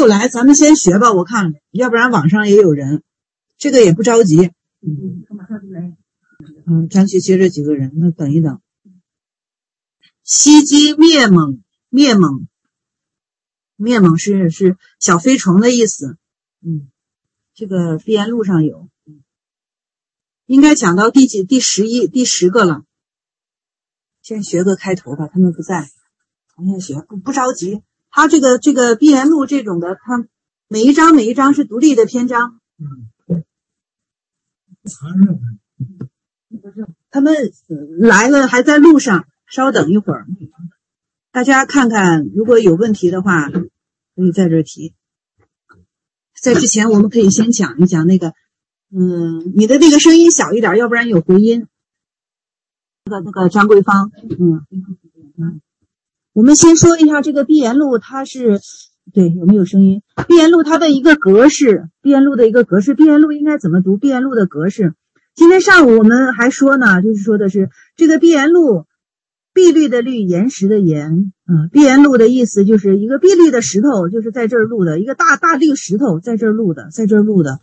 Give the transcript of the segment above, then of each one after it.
有来，咱们先学吧，我看要不然网上也有人，这个也不着急。咱去接这几个人，那等一等。袭击灭猛，灭猛是小飞虫的意思。这个必言录上有，应该讲到第10个了。先学个开头吧，他们不在，咱先学，不着急。他这个必言录这种的，他每一章是独立的篇章。他们来了，还在路上，稍等一会儿。大家看看，如果有问题的话，可以在这提。在之前，我们可以先讲一讲那个，你的那个声音小一点，要不然有回音。那个张桂芳，我们先说一下这个必言录，它是对有没有声音？必言录它的一个格式，必言录的一个格式，必言录应该怎么读？必言录的格式。今天上午我们还说呢，就是说的是这个必言录，碧绿的绿，岩石的岩，必言录的意思就是一个碧绿的石头，就是在这儿录的，一个大绿石头在这儿录的，在这儿录的。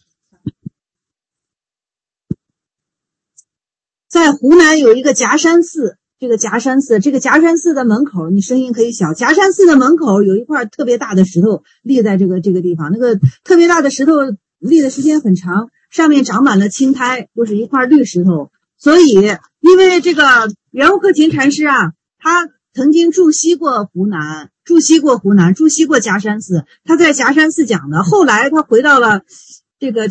在湖南有一个夹山寺，这个夹山寺的门口，你声音可以小。夹山寺的门口有一块特别大的石头立在这个地方，那个特别大的石头立的时间很长，上面长满了青苔，就是一块绿石头。所以，因为这个袁悟克勤禅师啊，他曾经驻西过湖南，驻西过夹山寺，他在夹山寺讲的。后来他回到了这个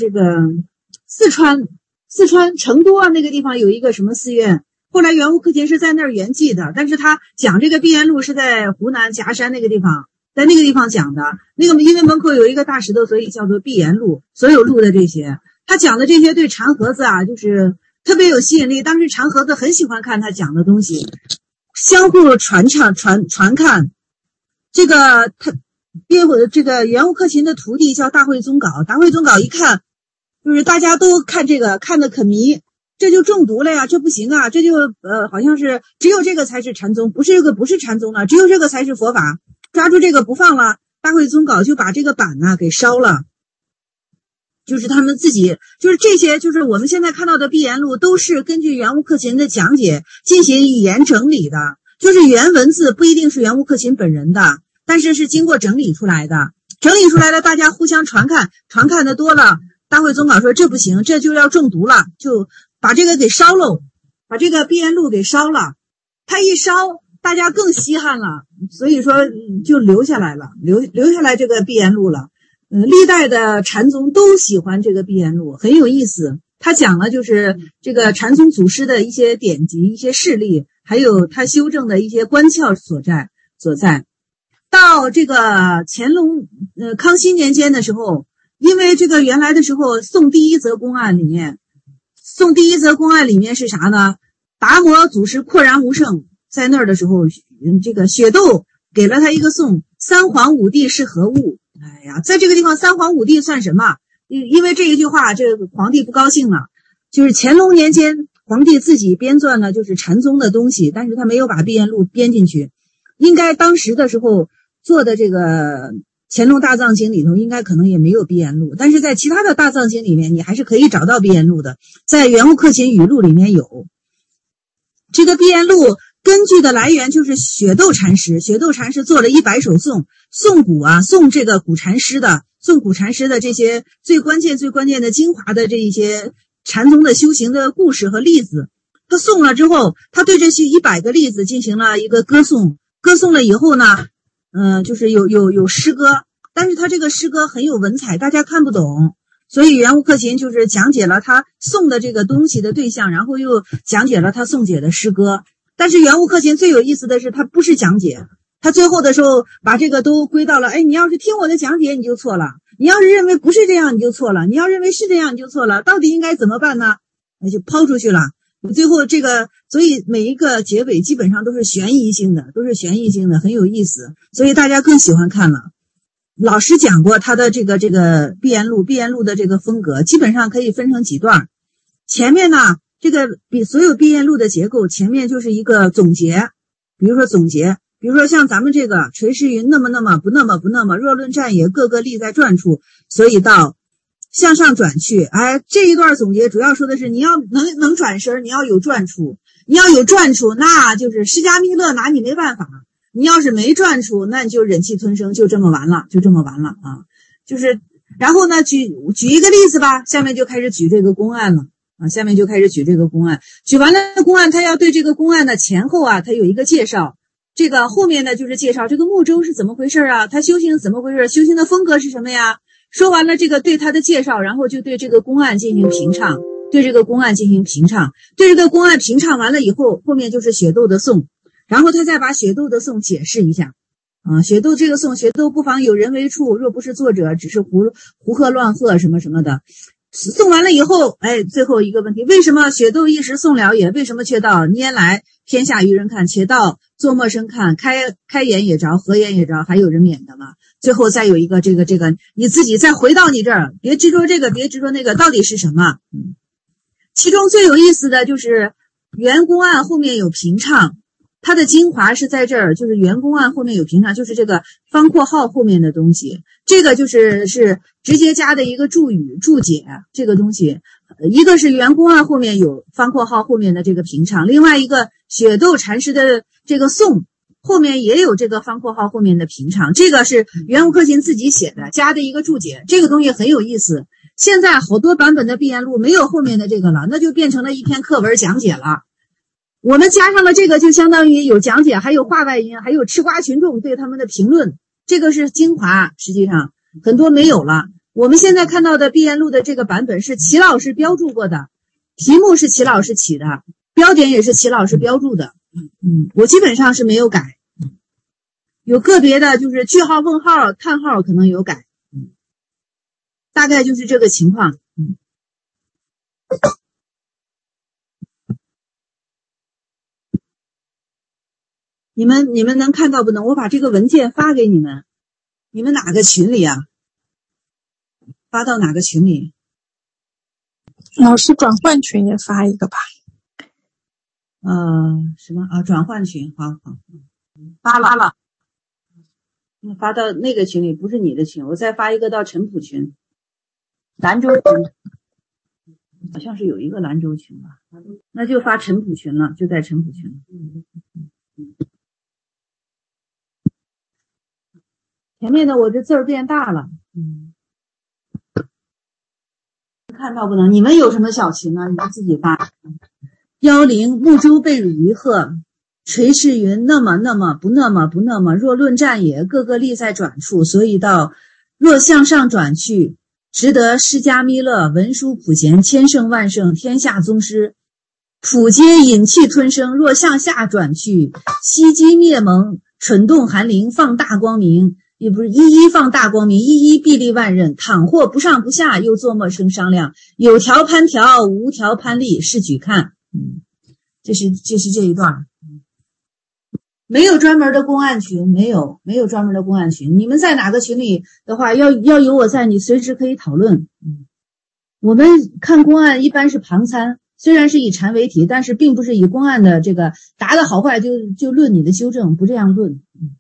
四川成都那个地方有一个什么寺院，后来袁悟克勤是在那儿圆寂的，但是他讲这个必言录是在湖南夹山那个地方，在那个地方讲的。那个因为门口有一个大石头，所以叫做必言录。所有录的这些，他讲的这些对禅盒子啊，就是特别有吸引力。当时禅盒子很喜欢看他讲的东西，相互传看。这个袁悟克勤的徒弟叫大慧宗稿，大慧宗稿一看，就是大家都看这个，看得可迷，这就中毒了呀，这不行啊，这就好像是只有这个才是禅宗，不是禅宗了，只有这个才是佛法，抓住这个不放了。大慧宗稿就把这个版给烧了。就是他们自己，就是这些，就是我们现在看到的必言录，都是根据袁悟克勤的讲解进行语言整理的，就是原文字不一定是袁悟克勤本人的，但是是经过整理出来的，大家互相传看的多了。大慧宗稿说这不行，这就要中毒了，就把这个给烧了，把这个必言录给烧了。他一烧，大家更稀罕了，所以说就留下来了，留下来这个必言录了。历代的禅宗都喜欢这个必言录，很有意思。他讲了就是这个禅宗祖师的一些典籍、一些事例，还有他修正的一些关窍所在。到这个乾隆康熙年间的时候，因为这个原来的时候宋第一则公案里面是啥呢？达摩祖师阔然无圣在那儿的时候，这个雪窦给了他一个颂：三皇五帝是何物？哎呀，在这个地方三皇五帝算什么？因为这一句话，这个皇帝不高兴了。就是乾隆年间，皇帝自己编撰了就是禅宗的东西，但是他没有把必言录编进去。应该当时的时候做的这个乾隆大藏经里头，应该可能也没有必言录，但是在其他的大藏经里面，你还是可以找到必言录的。在袁悟克勤语录里面有这个必言录。根据的来源就是雪窦禅师做了100首颂，颂这个古禅师的这些最关键的精华的这一些禅宗的修行的故事和例子。他颂了之后，他对这些100个例子进行了一个歌颂了以后呢，就是有诗歌，但是他这个诗歌很有文采，大家看不懂，所以袁悟克勤就是讲解了他颂的这个东西的对象，然后又讲解了他颂解的诗歌。但是袁悟克勤最有意思的是，他不是讲解，他最后的时候把这个都归到了，你要是听我的讲解你就错了，你要是认为不是这样你就错了，你要认为是这样你就错了，到底应该怎么办呢？那就抛出去了。最后这个，所以每一个结尾基本上都是悬疑性的，很有意思，所以大家更喜欢看了。老师讲过他的这个必言录的这个风格，基本上可以分成几段。前面呢，这个比所有必言录的结构，前面就是一个总结，比如说总结比如说像咱们这个垂世云，那么不那么，若论战也，各个立在转处，所以到向上转去。哎，这一段总结主要说的是你要能转身，你要有转处，你要有转处，那就是释迦弥勒拿你没办法。你要是没转处，那你就忍气吞声，就这么完了啊！就是，然后呢，举一个例子吧，下面就开始举这个公案了啊，下面就开始举这个公案。举完了公案，他要对这个公案的前后啊，他有一个介绍。这个后面呢，就是介绍这个木舟是怎么回事啊，他修行怎么回事，修行的风格是什么呀？说完了这个对他的介绍，然后就对这个公案进行评唱，对这个公案评唱完了以后，后面就是雪窦的颂。然后他再把雪窦的颂解释一下啊，雪窦这个颂，雪窦不妨有人为处，若不是作者，只是胡喝乱喝什么什么的。颂完了以后，哎，最后一个问题，为什么雪窦一时颂了也？为什么却道拈来天下愚人看，且道作陌生看，开眼也着，合眼也着，还有人免的吗？最后再有一个这个，你自己再回到你这儿，别执着这个，别执着那个，到底是什么？其中最有意思的就是原公案后面有评唱。它的精华是在这儿，就是原公案后面有评唱，就是这个方括号后面的东西，这个是直接加的一个注解这个东西，一个是原公案后面有方括号后面的这个评唱，另外一个雪窦禅师的这个颂后面也有这个方括号后面的评唱，这个是袁无克勤自己写的，加的一个注解，这个东西很有意思。现在好多版本的《碧岩录》没有后面的这个了，那就变成了一篇课文讲解了。我们加上了这个，就相当于有讲解，还有话外音，还有吃瓜群众对他们的评论，这个是精华。实际上很多没有了。我们现在看到的《碧岩录》的这个版本是齐老师标注过的，题目是齐老师起的，标点也是齐老师标注的。我基本上是没有改，有个别的就是句号、问号、叹号可能有改，大概就是这个情况。你们能看到不能？我把这个文件发给你们，你们哪个群里啊？发到哪个群里？ 老师转换群也发一个吧。 什么啊？转换群，好，发了。发到那个群里，不是你的群，我再发一个到陈浦群，兰州群，好像是有一个兰州群吧，那就发陈浦群了，就在陈浦群。前面的我这字儿变大了，看到不能？你们有什么小群呢？你们自己发。10木舟被辱于壑，垂世云那么不那么，若论战也，各个立在转处，所以道若向上转去，值得释迦弥勒文殊普贤千圣万圣天下宗师，普皆引气吞声；若向下转去，息机灭蒙，蠢动寒灵，放大光明。也不是一放大光明，一必利万仞。倘或不上不下，又作陌生商量。有条攀条，无条攀立，试举看。这是这一段。没有专门的公案群，没有专门的公案群。你们在哪个群里的话，要有我在，你随时可以讨论。我们看公案一般是旁参，虽然是以禅为题，但是并不是以公案的这个答的好坏就论你的修正，不这样论。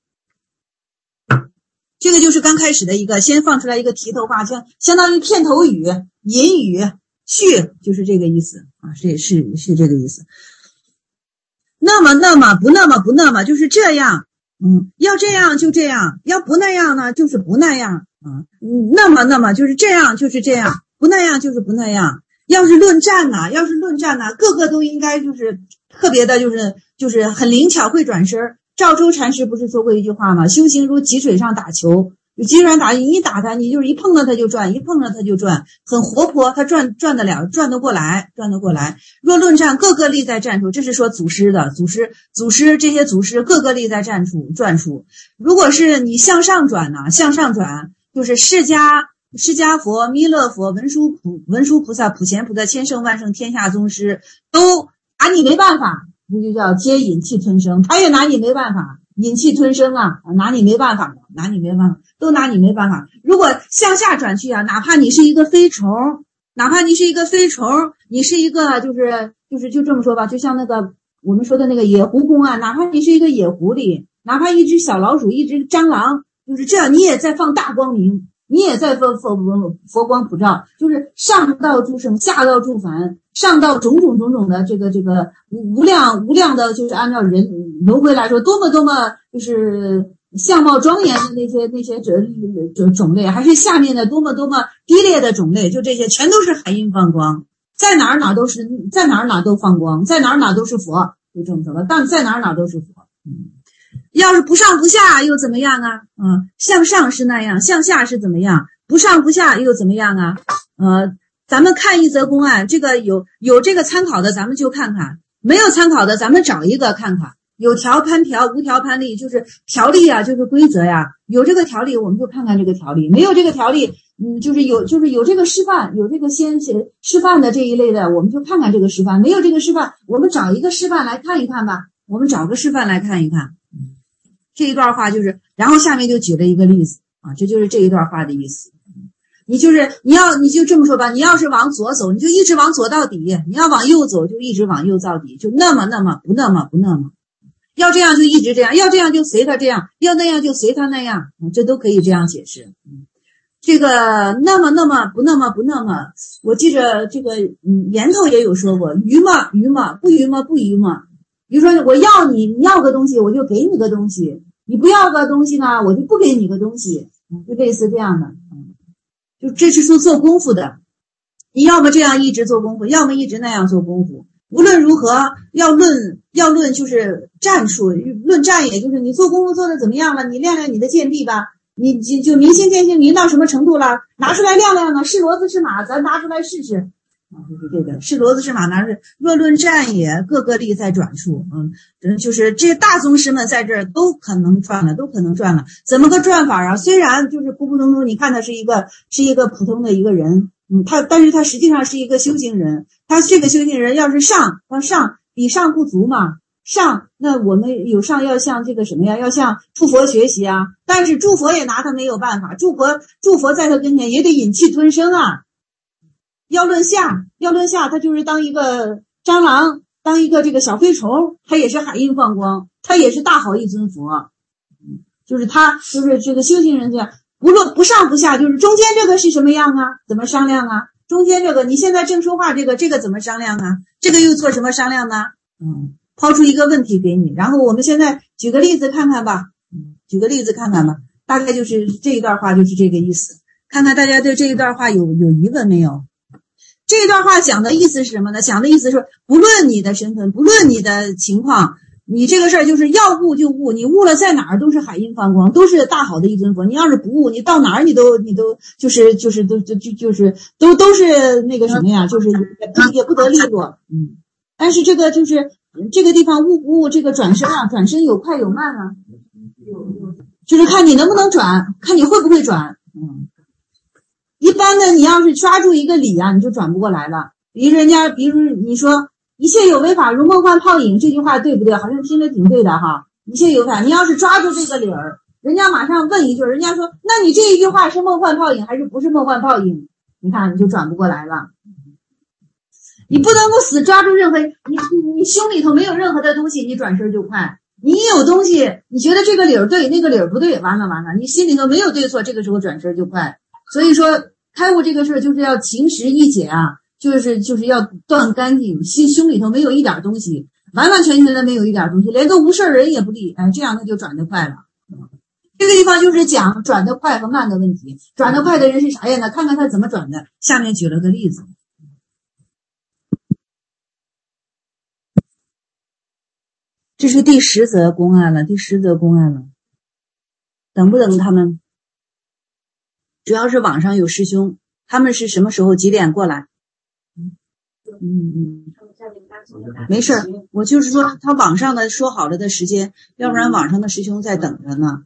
这个就是刚开始的一个，先放出来一个题头话，相当于片头语、引语、序，就是这个意思啊，是这个意思。那么不那么，就是这样，要这样就这样，要不那样呢，就是不那样啊。那么就是这样，不那样就是不那样。要是论战呢，个个都应该就是特别的，就是很灵巧，会转身。赵州禅师不是说过一句话吗？修行如急水上打球，有急水上打，你一打它，你就是一碰到它就转，很活泼，它转得了，转得过来。若论战，各个立在战处，这是说祖师的祖师这些祖师各个立在转处。如果是你向上转呢，就是释迦佛、弥勒佛、文殊菩萨、普贤菩萨、千圣万圣天下宗师都拿你没办法。这就叫皆引气吞声，他也拿你没办法，引气吞声啊，拿你没办法，都拿你没办法。如果向下转去啊，哪怕你是一个飞虫，你是一个就这么说吧，就像那个我们说的那个野狐公啊，哪怕你是一个野狐狸， 哪怕一只小老鼠，一只蟑螂，就是这样，你也在放大光明，你也在佛光普照，就是上到诸圣，下到诸凡，上到种种的这个无量的，就是按照人轮回来说，多么就是相貌庄严的那些种类，还是下面的多么低劣的种类，就这些全都是海印放光，在哪儿都是，在哪儿都放光，在哪儿都是佛，就这么说吧，但在哪儿都是佛。要是不上不下又怎么样啊？向上是那样，向下是怎么样？不上不下又怎么样啊？咱们看一则公案，这个有这个参考的咱们就看看，没有参考的咱们找一个看看。有条攀条，无条攀例，就是条例啊，就是规则呀。有这个条例，我们就看看这个条例；没有这个条例，就是有这个示范，有这个先示范的这一类的，我们就看看这个示范。没有这个示范，我们找一个示范来看一看吧。我们找个示范来看一看。这一段话就是，然后下面就举了一个例子啊，这就是这一段话的意思。你就这么说吧，你要是往左走，你就一直往左到底；你要往右走，就一直往右到底，就那么不那么。要这样就一直这样，要这样就随他这样，要那样就随他那样，这都可以这样解释。这个那么不那么，我记着这个源头也有说过，愚嘛，不愚嘛。比如说我要你要个东西，我就给你个东西；你不要个东西呢，我就不给你个东西，就类似这样的。就这是说做功夫的，你要么这样一直做功夫，要么一直那样做功夫。无论如何，要论就是战术，论战也就是你做功夫做的怎么样了，你练练你的剑臂吧，你就明心见性明到什么程度了，拿出来亮亮呢，是骡子是马，咱拿出来试试。就是这个是骡子是马，拿着若论战也，各个力在转述。就是这些大宗师们在这儿都可能转了，怎么个转法啊？虽然就是普普通通，你看他是一个普通的一个人，但是他实际上是一个修行人。他这个修行人要是上比上不足嘛，上那我们有上要向这个什么呀？要向诸佛学习啊。但是诸佛也拿他没有办法，诸佛在他跟前也得忍气吞声啊。要论下，他就是当一个蟑螂，当一个这个小飞虫，他也是海印放光，他也是大好一尊佛。就是他就是这个修行人这样，不论不上不下，就是中间这个是什么样啊？怎么商量啊？中间这个你现在正说话这个怎么商量啊？这个又做什么商量呢？抛出一个问题给你，然后我们现在举个例子看看吧。大概就是这一段话就是这个意思。看看大家对这一段话有疑问没有？这一段话讲的意思是什么呢？讲的意思是不论你的身份，不论你的情况，你这个事儿就是要悟就悟，你悟了在哪儿都是海印放光，都是大好的一尊佛。你要是不悟，你到哪儿你都就是都是那个什么呀，就是也不得利落。但是这个就是这个地方悟不悟这个转身啊，转身有快有慢啊，就是看你能不能转，看你会不会转。一般的你要是抓住一个理啊，你就转不过来了。比如你说一切有为法如梦幻泡影，这句话对不对？好像听着挺对的哈。一切有法，你要是抓住这个理儿，人家马上问一句，人家说那你这一句话是梦幻泡影还是不是梦幻泡影？你看你就转不过来了。你不能够死抓住任何你胸里头没有任何的东西，你转身就快。你有东西，你觉得这个理儿对，那个理儿不对，完了，你心里头没有对错，这个时候转身就快。所以说开悟这个事儿就是要情实一解啊，就是要断干净，胸里头没有一点东西，完完全全的没有一点东西，连个无事人也不立，这样他就转得快了。这个地方就是讲转得快和慢的问题。转得快的人是啥样的？看看他怎么转的。下面举了个例子。这是第10则公案了，等不等他们？主要是网上有师兄，他们是什么时候几点过来？没事，我就是说他网上的说好了的时间，要不然网上的师兄在等着呢。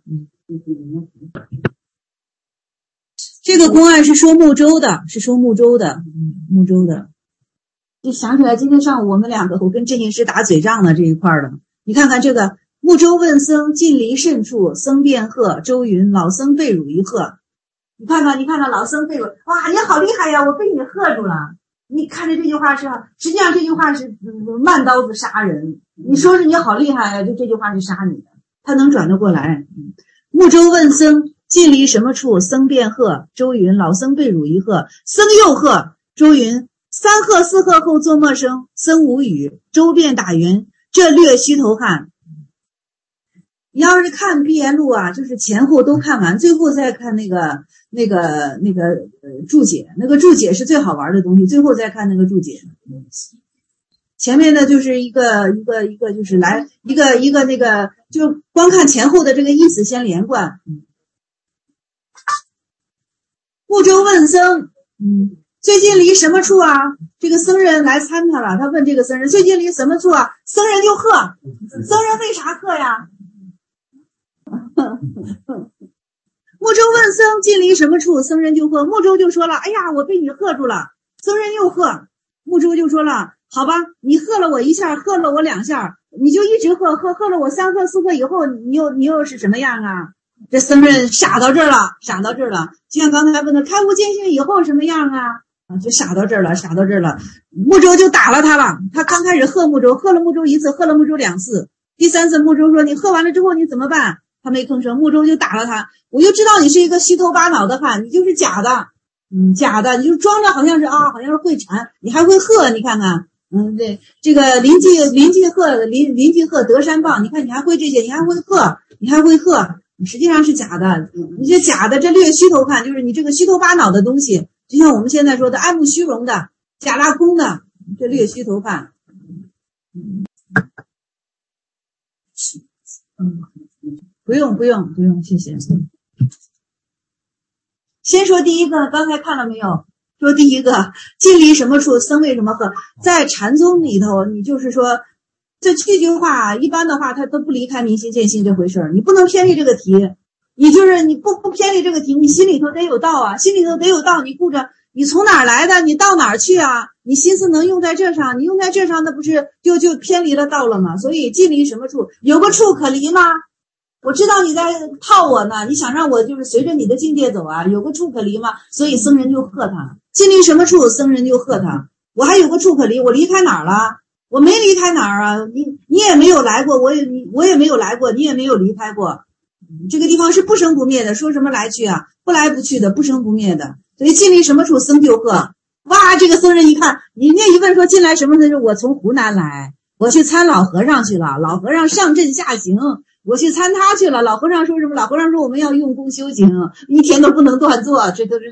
这个公案是说木州的，木州的。就想起来今天上午我们两个，我跟镇静师打嘴仗的这一块的。你看看这个木州问僧近离甚处，僧便喝，州云老僧被辱一喝。你看看老僧被辱，哇，你好厉害呀，我被你喝住了。你看着这句话是，实际上这句话是慢刀子杀人。你说是你好厉害呀，就这句话是杀你的。 他能转得过来。穆州问僧近离什么处？僧便喝。周云老僧被辱一喝。僧又喝。周云三喝四喝后作默声。僧无语。周便打云这略须头汉。你要是看闭言录啊，就是前后都看完，最后再看那个注解，那个注解是最好玩的东西，最后再看那个注解。前面的就是一个就是来一个那个，就光看前后的这个意思先连贯。穆州问僧，最近离什么处啊？这个僧人来参他了，他问这个僧人最近离什么处啊？僧人就喝，僧人为啥喝呀？穆州问僧近离什么处？僧人就喝。穆州就说了，哎呀，我被你喝住了。僧人又喝。穆州就说了，好吧，你喝了我一下，喝了我两下，你就一直喝了我三喝四喝以后，你又是什么样啊？这僧人傻到这儿了。就像刚才问的，开悟见性以后什么样啊？就傻到这儿了。穆州就打了他了。他刚开始喝穆州，喝了穆州一次，喝了穆州两次，第三次穆州说你喝完了之后你怎么办？他没吭声，穆州就打了他。我就知道你是一个虚头巴脑的汉，你就是假的，你就装着好像是会禅，你还会喝，你看看，对，这个临济鹤德山棒，你看你还会这些，你还会喝，你实际上是假的，你这假的，这略虚头汉，就是你这个虚头巴脑的东西，就像我们现在说的爱慕虚荣的、假拉空的，这略虚头汉。不用，谢谢。先说第一个，刚才看了没有？说第一个，近离什么处，僧为什么喝？在禅宗里头，你就是说，这句话一般的话，他都不离开明心见性这回事儿，你不能偏离这个题。你就是你不偏离这个题，你心里头得有道啊，你顾着你从哪儿来的，你到哪儿去啊？你心思能用在这上，你用在这上，那不是就偏离了道了吗？所以近离什么处？有个处可离吗？我知道你在套我呢，你想让我就是随着你的境界走啊，有个处可离吗？所以僧人就喝他。近离什么处？僧人就喝他。我还有个处可离，我离开哪儿了？我没离开哪儿啊？你也没有来过，我也没有来过，你也没有离开过。这个地方是不生不灭的，说什么来去啊？不来不去的，不生不灭的。所以近离什么处，僧就喝。哇，这个僧人一看，人家一问说近来什么？他说我从湖南来，我去参老和尚去了，老和尚上阵下行。我去参他去了，老和尚说什么？老和尚说我们要用功修行，一天都不能断坐，这都是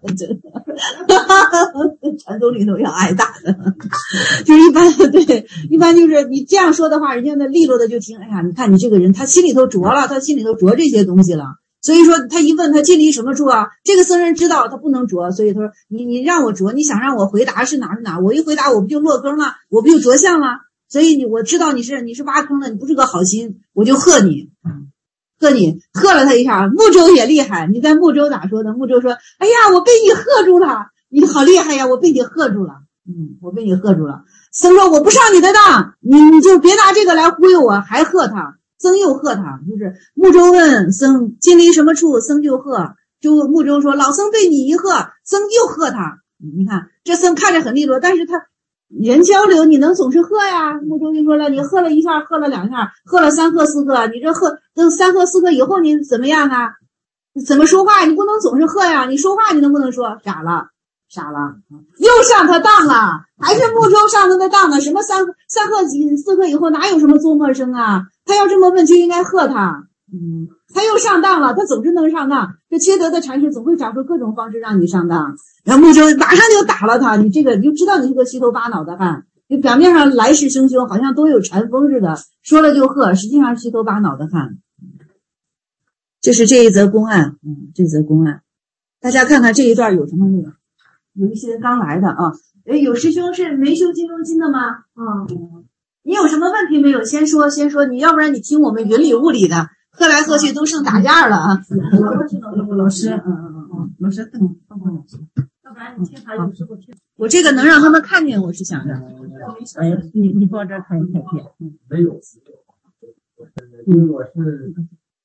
禅宗里头要挨打的。就是一般就是你这样说的话，人家那利落的就听，哎呀，你看你这个人，他心里头着了，他心里头着这些东西了。所以说他一问他近离什么处啊？这个僧人知道他不能着，所以他说你让我着，你想让我回答是哪？我一回答我不就落坑了，我不就着相了？所以我知道你是挖坑的，你不是个好心，我就喝你，喝了他一下。穆州也厉害，你在穆州咋说的？穆州说：“哎呀，我被你喝住了，你好厉害呀，我被你喝住了。”我被你喝住了。僧说：“我不上你的当，你就别拿这个来忽悠我。”还喝他，僧又喝他，就是穆州问僧近离什么处，僧就喝。穆州说：“老僧被你一喝，僧又喝他。”你看这僧看着很利落，但是他。人交流你能总是喝呀？穆州就说了，你喝了一下，喝了两下，喝了三喝四喝，你这等三喝四喝以后你怎么样啊？怎么说话？你不能总是喝呀，你说话你能不能说？傻了，又上他当了，还是穆州上他的当呢？什么三喝四喝以后哪有什么作默声啊？他要这么问就应该喝他。他又上当了，他总是能上当。这缺德的禅师总会找出各种方式让你上当。然后穆州马上就打了他，你这个你就知道你是个虚头巴脑的汉，就表面上来势汹汹，好像都有禅风似的，说了就喝，实际上是虚头巴脑的汉。这是这一则公案，大家看看这一段有什么内容？有一些刚来的啊，有师兄是没修金刚经的吗？你有什么问题没有？先说，你要不然你听我们云里雾里的。喝来喝去都剩打架了啊！老师，老师，要不然你听他有时候听。我这个能让他们看见，我是想着。你坐这看一看片。没有。因为我是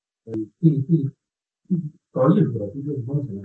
搞艺术的，就是风险。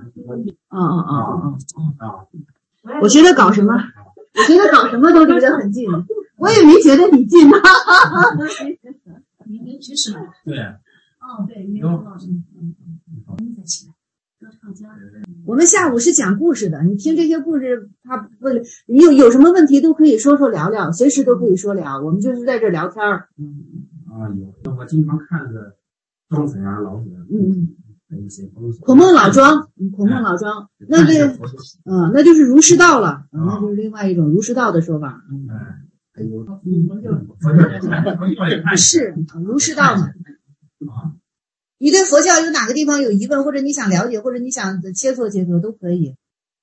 我觉得搞什么都离得很近，我也没觉得你近。你没知识。对。 对，没有老师。再起来。我们下午是讲故事的，你听这些故事，他不，你有什么问题都可以说聊聊，随时都可以说聊，我们就是在这聊天儿。 有，我经常看着庄子啊、老子一些孔孟老庄，那对，那就是儒释道了，那就是另外一种儒释道的说法。是儒释道嘛。你对佛教有哪个地方有疑问，或者你想了解，或者你想切磋都可以。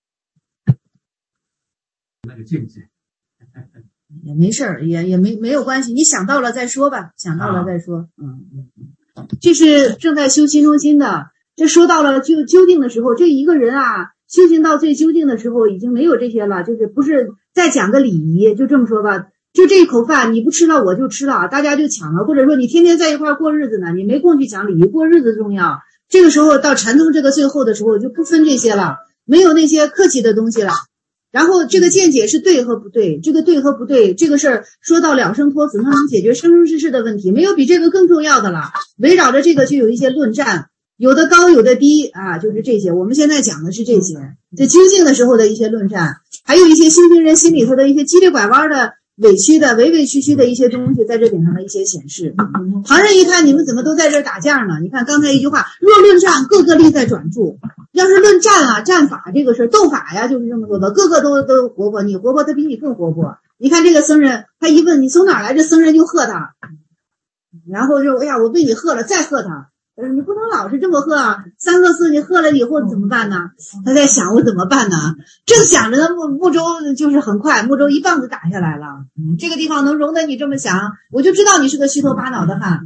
那个境界也没事儿，也没有关系，你想到了再说吧，想到了再说。这是正在修心中心的，这说到了究竟的时候，这一个人啊，修行到最究竟的时候，已经没有这些了，就是不是再讲个礼仪，就这么说吧。就这一口饭你不吃了我就吃了，大家就抢了，或者说你天天在一块过日子呢，你没空去讲礼仪，过日子重要。这个时候到禅宗这个最后的时候就不分这些了，没有那些客气的东西了。然后这个见解是对和不对，这个对和不对这个事儿说到了生脱死，它能解决生生世世的问题，没有比这个更重要的了。围绕着这个就有一些论战，有的高有的低啊，就是这些。我们现在讲的是这些，这究竟的时候的一些论战，还有一些修行人心里头的一些叽里拐弯的委屈的委委屈屈的一些东西在这顶上的一些显示。旁人一看你们怎么都在这打架呢？你看刚才一句话，若论战个个力在转注，要是论战啊，战法这个事斗法呀，就是这么说的，个个都活泼，你活泼他比你更活泼。你看这个僧人，他一问你从哪儿来，这僧人就喝他，然后就哎呀我被你喝了再喝他，你不能老是这么喝啊，3喝4你喝了以后怎么办呢？他在想我怎么办呢？正想着呢，木舟就是很快，木舟一棒子打下来了。这个地方能容得你这么想，我就知道你是个虚头巴脑的汉。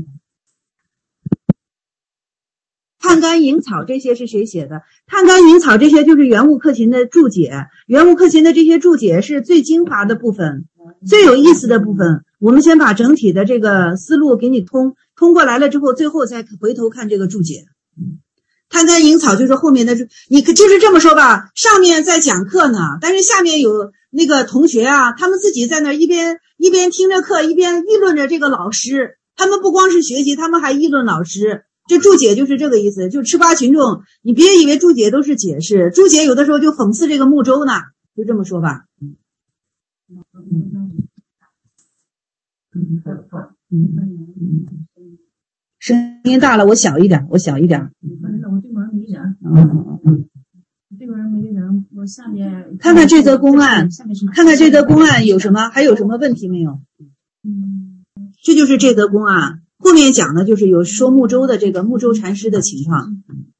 碳甘萤草这些是谁写的？碳甘萤草这些就是圆悟克勤的注解，圆悟克勤的这些注解是最精华的部分，最有意思的部分。我们先把整体的这个思路给你通过来了之后，最后再回头看这个注解。碳甘萤草就是后面的，你就是这么说吧，上面在讲课呢，但是下面有那个同学啊，他们自己在那一边听着课，一边议论着这个老师，他们不光是学习，他们还议论老师。这注解就是这个意思，就吃瓜群众，你别以为注解都是解释，注解有的时候就讽刺这个木舟呢，就这么说吧。声音大了，我小一点。 我这边没人。这边没人，我下面看看这则公案，有什么，还有什么问题没有？这就是这则公案。后面讲的就是有说木舟的这个木舟禅师的情况。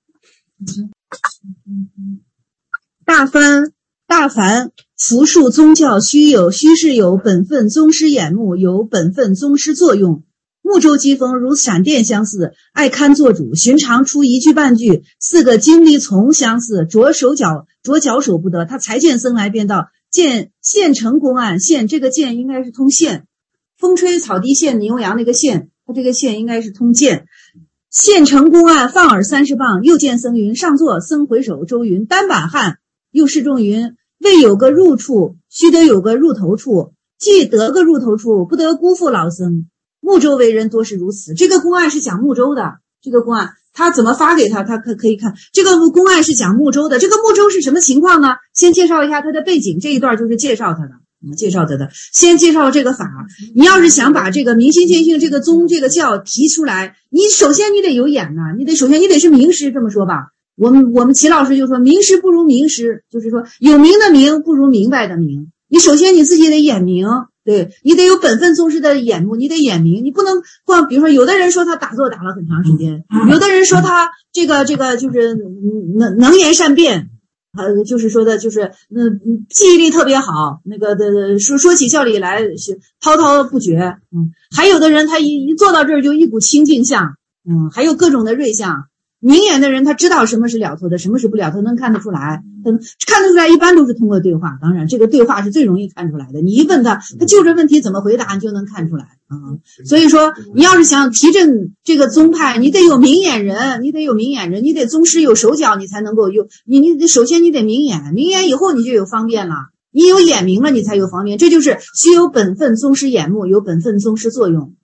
大凡佛术宗教须是有本分宗师眼目，有本分宗师作用。木舟机锋如闪电相似，爱堪做主，寻常出一句半句，4个经历从相似，着脚手不得。他才见僧来便道：见县城公案，县这个县应该是通县，风吹草低见牛羊那个县，他这个县应该是通县。县城公案放耳30棒，又见僧云上座，僧回首，周云单板汉，又示众云未有个入处，须得有个入头处，既得个入头处，不得辜负老僧。木舟为人多是如此。这个公案是讲木舟的，这个公案他怎么发给他可以看。这个公案是讲木舟的，这个木舟是什么情况呢？先介绍一下他的背景，这一段就是介绍他的。先介绍这个法。你要是想把这个明心见性这个宗这个教提出来，你首先你得有眼呐，首先你得是名师，这么说吧。我们齐老师就说名师不如名师，就是说有名的名不如明白的明。你首先你自己得眼明，对，你得有本分宗师的眼目，你得眼明，你不能光比如说有的人说他打坐打了很长时间，有的人说他这个就是能言善辩。就是说的，就是记忆力特别好，那个说起教理来是滔滔不绝，还有的人他一坐到这儿就一股清净相，还有各种的瑞相。明眼的人他知道什么是了脱的，什么是不了脱，能看得出来，看得出来一般都是通过对话，当然这个对话是最容易看出来的。你一问他就这问题怎么回答，你就能看出来所以说你要是想提振这个宗派，你得有明眼人，你得宗师有手脚，你才能够有你首先你得明眼以后你就有方便了，你有眼明了你才有方便，这就是须有本分宗师眼目，有本分宗师作用。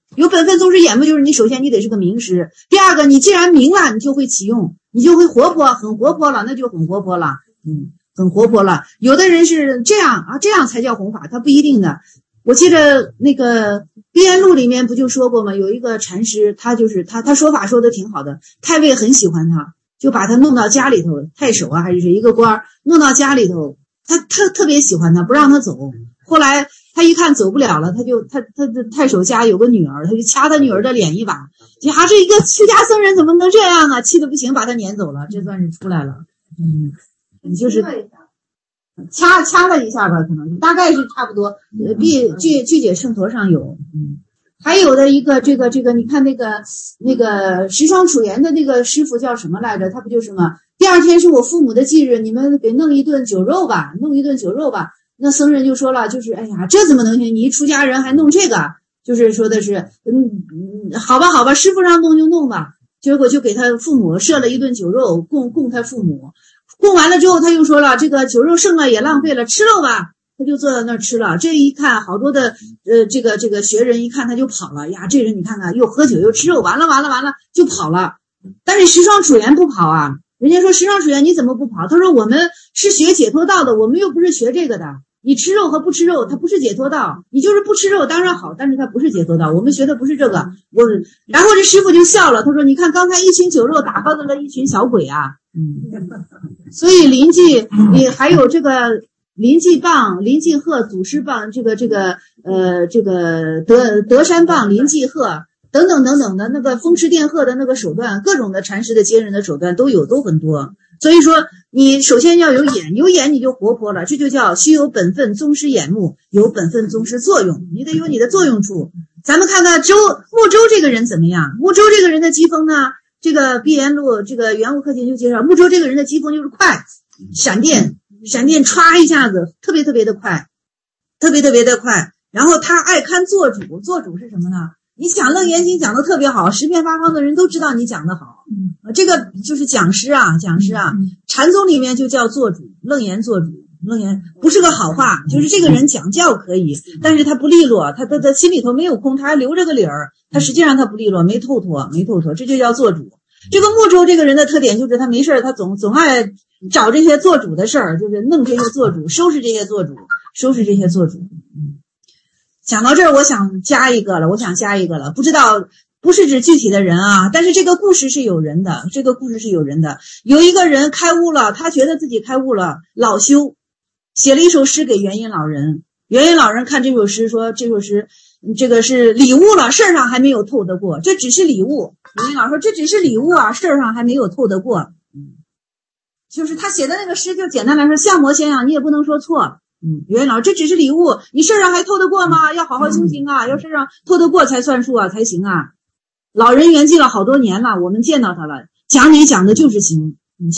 有本分宗师眼目，就是你首先你得是个名师，第二个你既然明了，你就会启用，你就会活泼，很活泼了，那就很活泼了，很活泼了。有的人是这样啊，这样才叫弘法，他不一定的。我记得那个《碧烟录》里面不就说过吗？有一个禅师，他就是他说法说的挺好的，太尉很喜欢他，就把他弄到家里头，太守啊还是一个官弄到家里头，他特别喜欢他，不让他走。后来他一看走不了了，他太守家有个女儿，他就掐他女儿的脸一把，呀，这一个出家僧人怎么能这样啊？气得不行，把他撵走了，这算是出来了。你就是掐他一下吧，可能大概是差不多。具解圣陀上有，还有的一个这个，你看那个石霜楚岩的那个师傅叫什么来着？他不就是吗？第二天是我父母的忌日，你们给弄一顿酒肉吧。那僧人就说了，就是哎呀，这怎么能行？你一出家人还弄这个，就是说的是，好吧，师傅让弄就弄吧。结果就给他父母设了一顿酒肉，供他父母。供完了之后，他又说了，这个酒肉剩了也浪费了，吃了吧。他就坐在那儿吃了。这一看，好多的这个学人一看他就跑了呀。这人你看看，又喝酒又吃肉，完了就跑了。但是石霜楚岩不跑啊。人家说石霜楚岩你怎么不跑？他说我们是学解脱道的，我们又不是学这个的。你吃肉和不吃肉，它不是解脱道。你就是不吃肉当然好，但是它不是解脱道。我们学的不是这个。然后这师傅就笑了，他说：“你看刚才一群酒肉打发了一群小鬼啊。”所以临济还有这个临济棒、临济鹤、祖师棒，这个德山棒、临济鹤等等的那个风驰电鹤的那个手段，各种的禅师的接人的手段都很多。所以说你首先要有眼你就活泼了，这就叫须有本分宗师眼目，有本分宗师作用，你得有你的作用处。咱们看看木舟这个人怎么样？木舟这个人的机锋呢？这个碧岩录这个元悟课前就介绍，木舟这个人的机锋就是快，闪电歘一下子，特别的快，特别的快。然后他爱看做主是什么呢？你想楞严经讲的特别好，十遍八方的人都知道你讲的好。这个就是讲师啊，禅宗里面就叫做主，楞严做主。楞严不是个好话，就是这个人讲教可以，但是他不利落，他心里头没有空，他还留着个理儿，他实际上他不利落，没透脱，这就叫做主。这个木舟这个人的特点就是他没事他总爱找这些做主的事儿，就是弄这些做主，收拾这些做主。讲到这儿，我想加一个了，不知道不是指具体的人啊，但是这个故事是有人的，有一个人开悟了，他觉得自己开悟了，老修写了一首诗给元音老人。元音老人看这首诗说，这首诗这个是礼物了，事儿上还没有透得过，这只是礼物。元音老说这只是礼物啊，事儿上还没有透得过。就是他写的那个诗，就简单来说，相模先生你也不能说错了。元音老这只是礼物，你事儿上还透得过吗？要好好修行啊，要事儿上透得过才算数啊，才行啊。老人圆寂了好多年了，我们见到他了，讲理讲的就是行，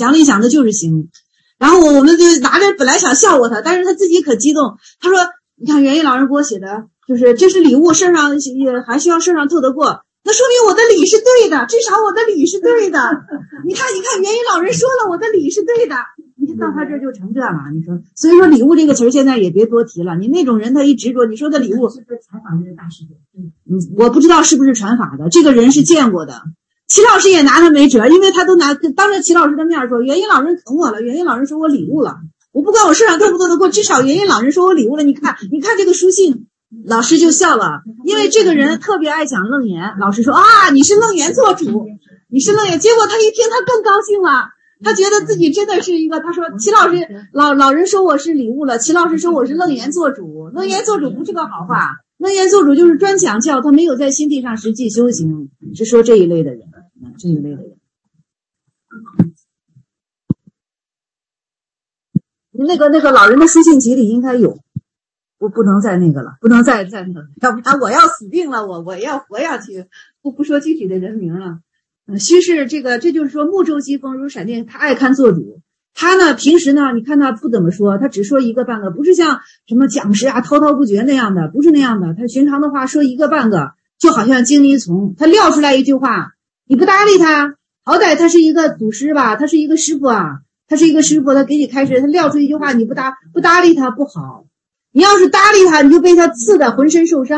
然后我们就拿着本来想笑话他，但是他自己可激动，他说你看元音老人给我写的就是这是礼物，事儿上也还需要事儿上透得过，那说明我的理是对的，至少我的理是对的。你看元音老人说了我的理是对的，你到他这就成这了，你说。所以说礼物这个词儿现在也别多提了，你那种人他一执着，你说的礼物是不是传法这个大师的？我不知道是不是传法的，这个人是见过的。齐老师也拿他没辙，因为他都当着齐老师的面说元音老人啃我了，元音老人说我礼物了，我不管我事上透不透得过，至少元音老人说我礼物了。你看这个书信，老师就笑了，因为这个人特别爱讲楞严。老师说啊，你是楞严做主，你是楞严。结果他一听，他更高兴了，他觉得自己真的是一个。他说齐老师老人说我是礼物了，齐老师说我是楞严做主。楞严做主不是个好话，楞严做主就是专讲教，他没有在心地上实际修行，是说这一类的人。那个老人的书信集里应该有，我不能再那个了，不能再那个，要不然我要死定了，我要活下去，不说具体的人名了。虚是这就是说木舟机锋如闪电，他爱看做主。他呢平时呢你看他不怎么说，他只说一个半个，不是像什么讲师啊滔滔不绝那样的，不是那样的。他寻常的话说一个半个，就好像经理从他撂出来一句话，你不搭理他，好歹他是一个祖师吧，他是一个师傅啊，他给你开示，他撂出一句话，你不搭理他不好。你要是搭理他，你就被他刺得浑身受伤。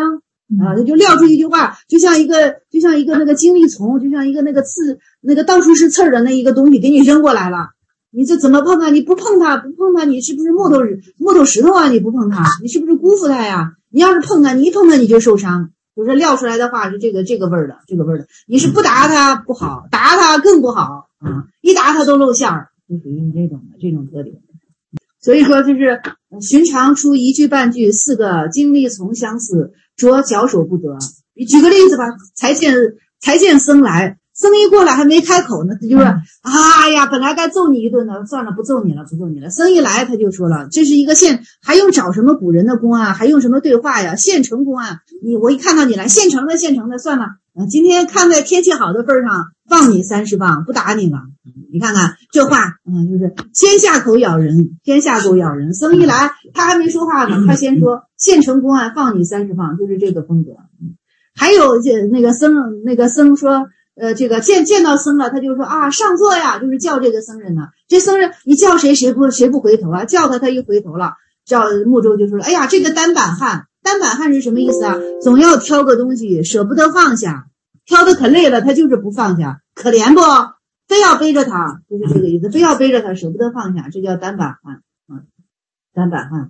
他就撂出一句话，就像一个那个精力虫，就像一个那个刺，那个到处是刺儿的那一个东西给你扔过来了，你这怎么碰它？你不碰它，你是不是木头石头啊？你不碰它，你是不是辜负它呀？你要是碰它，你一碰它你就受伤。就是撂出来的话是这个味儿的，你是不打它不好，打它更不好啊！一打它都露馅儿，就属于这种特点。所以说就是寻常出一句半句4个经历从相似，着脚手不得。你举个例子吧，才见僧来，僧一过来还没开口呢，他就说：“哎呀，本来该揍你一顿的，算了，不揍你了。”僧一来他就说了：“这是一个还用找什么古人的公案，还用什么对话呀？现成公案，我一看到你来，现成的，算了。今天看在天气好的份上，放你30棒，不打你了。你看看这话，就是先下口咬人。僧一来，他还没说话呢，他先说现成公案，放你30棒，就是这个风格。还有那个僧说。这个见到僧了，他就说啊，上座呀，就是叫这个僧人呢。这僧人你叫谁不回头啊？叫他一回头了，叫木舟就说，哎呀，这个单板汉是什么意思啊？总要挑个东西，舍不得放下，挑的可累了，他就是不放下，可怜不？非要背着他，就是这个意思，非要背着他，舍不得放下，这叫单板汉单板汉。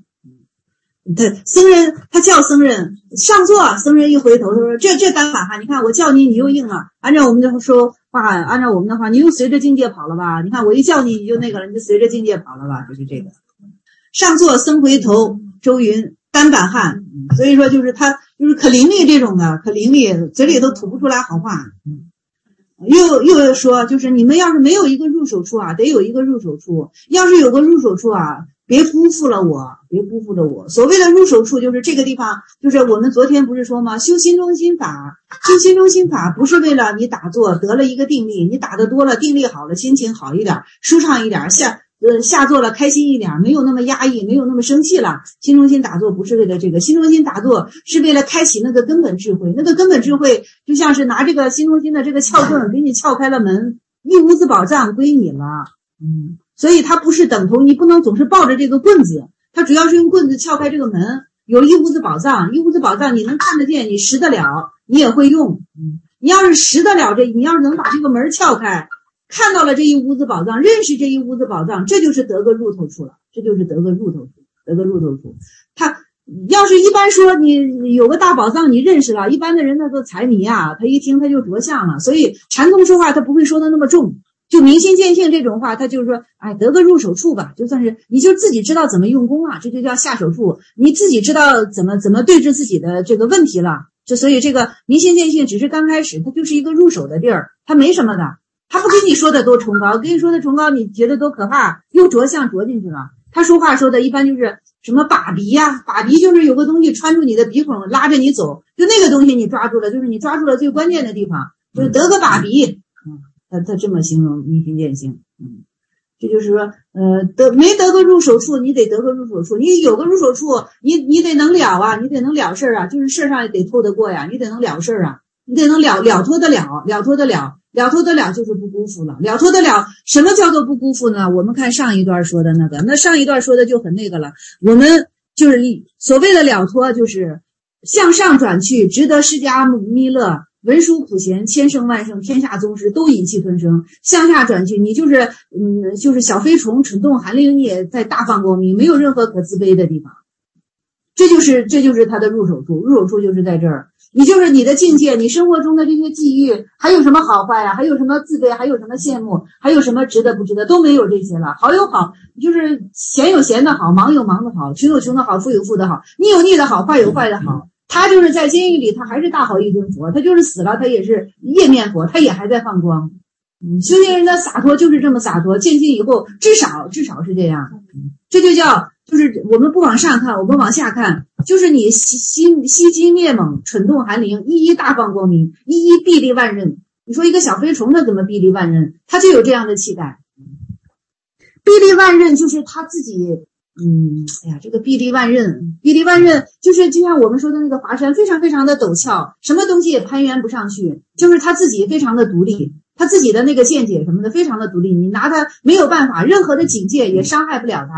他叫僧人上座，僧人一回头，他说这单板汉，你看我叫你又应了，按照我们的话，你又随着境界跑了吧？你看我一叫你就那个了，你就随着境界跑了吧？就是这个上座僧回头，周云单板汉，所以说就是他就是可伶俐这种的，可伶俐，嘴里都吐不出来好话。又说就是你们要是没有一个入手处啊，得有一个入手处，要是有个入手处啊，别辜负了我。所谓的入手处就是这个地方，就是我们昨天不是说吗？修心中心法不是为了你打坐得了一个定力，你打得多了，定力好了，心情好一点，舒畅一点，下坐了开心一点，没有那么压抑，没有那么生气了。心中心打坐不是为了这个，心中心打坐是为了开启那个根本智慧，那个根本智慧就像是拿这个心中心的这个撬棍给你撬开了门，一屋子宝藏归你了。所以它不是等同，你不能总是抱着这个棍子，它主要是用棍子撬开这个门，有一屋子宝藏你能看得见，你识得了，你也会用。你要是识得了你要是能把这个门撬开，看到了这一屋子宝藏，认识这一屋子宝藏，这就是得个入头处了，得个入头处。他要是一般说你有个大宝藏你认识了，一般的人他都财迷啊，他一听他就着相了，所以禅宗说话他不会说的那么重。就明心见性这种话，他就是说，得个入手处吧，就算是你就自己知道怎么用功啊，这就叫下手处，你自己知道怎么对治自己的这个问题了。所以这个明心见性只是刚开始，它就是一个入手的地儿，它没什么的，他不跟你说的多崇高，跟你说的崇高，你觉得多可怕，又着相着进去了。他说话说的一般就是什么把鼻呀，把鼻就是有个东西穿住你的鼻孔拉着你走，就那个东西你抓住了，就是你抓住了最关键的地方，就是得个把鼻。他这么形容明心见性。这就是说没得个入手处，你得得个入手处，你有个入手处，你得能了啊，你得能了事儿啊，就是事儿上也得透得过呀，你得能了事儿啊，你得能了脱得了就是不辜负了。了脱得了，什么叫做不辜负呢？我们看上一段说的那上一段说的就很那个了。我们就是所谓的了脱，就是向上转去，值得释迦弥勒文殊普贤千圣万圣天下宗师都引气吞声，向下转去，你就是小飞虫蠢动寒灵，你也在大放光明，没有任何可自卑的地方。这就是他的入手处，入手处就是在这儿。你就是你的境界，你生活中的这些际遇，还有什么好坏呀？还有什么自卑？还有什么羡慕？还有什么值得不值得？都没有这些了。好有好，就是闲有闲的好，忙有忙的好，穷有穷的好，富有富的好，逆有逆的好，坏有坏的好。他就是在监狱里，他还是大好一尊佛，他就是死了，他也是夜面佛，他也还在放光。修行人的洒脱就是这么洒脱，见性以后至少是这样。这就叫就是我们不往上看，我们往下看，就是你吸金灭猛，蠢动寒灵，一一大放光明，一一臂力万仞。你说一个小飞虫他怎么臂力万仞？他就有这样的气概。臂力万仞就是他自己这个臂力万仞就是就像我们说的那个华山非常非常的陡峭，什么东西也攀援不上去，就是他自己非常的独立，他自己的那个见解什么的非常的独立，你拿他没有办法，任何的警戒也伤害不了他，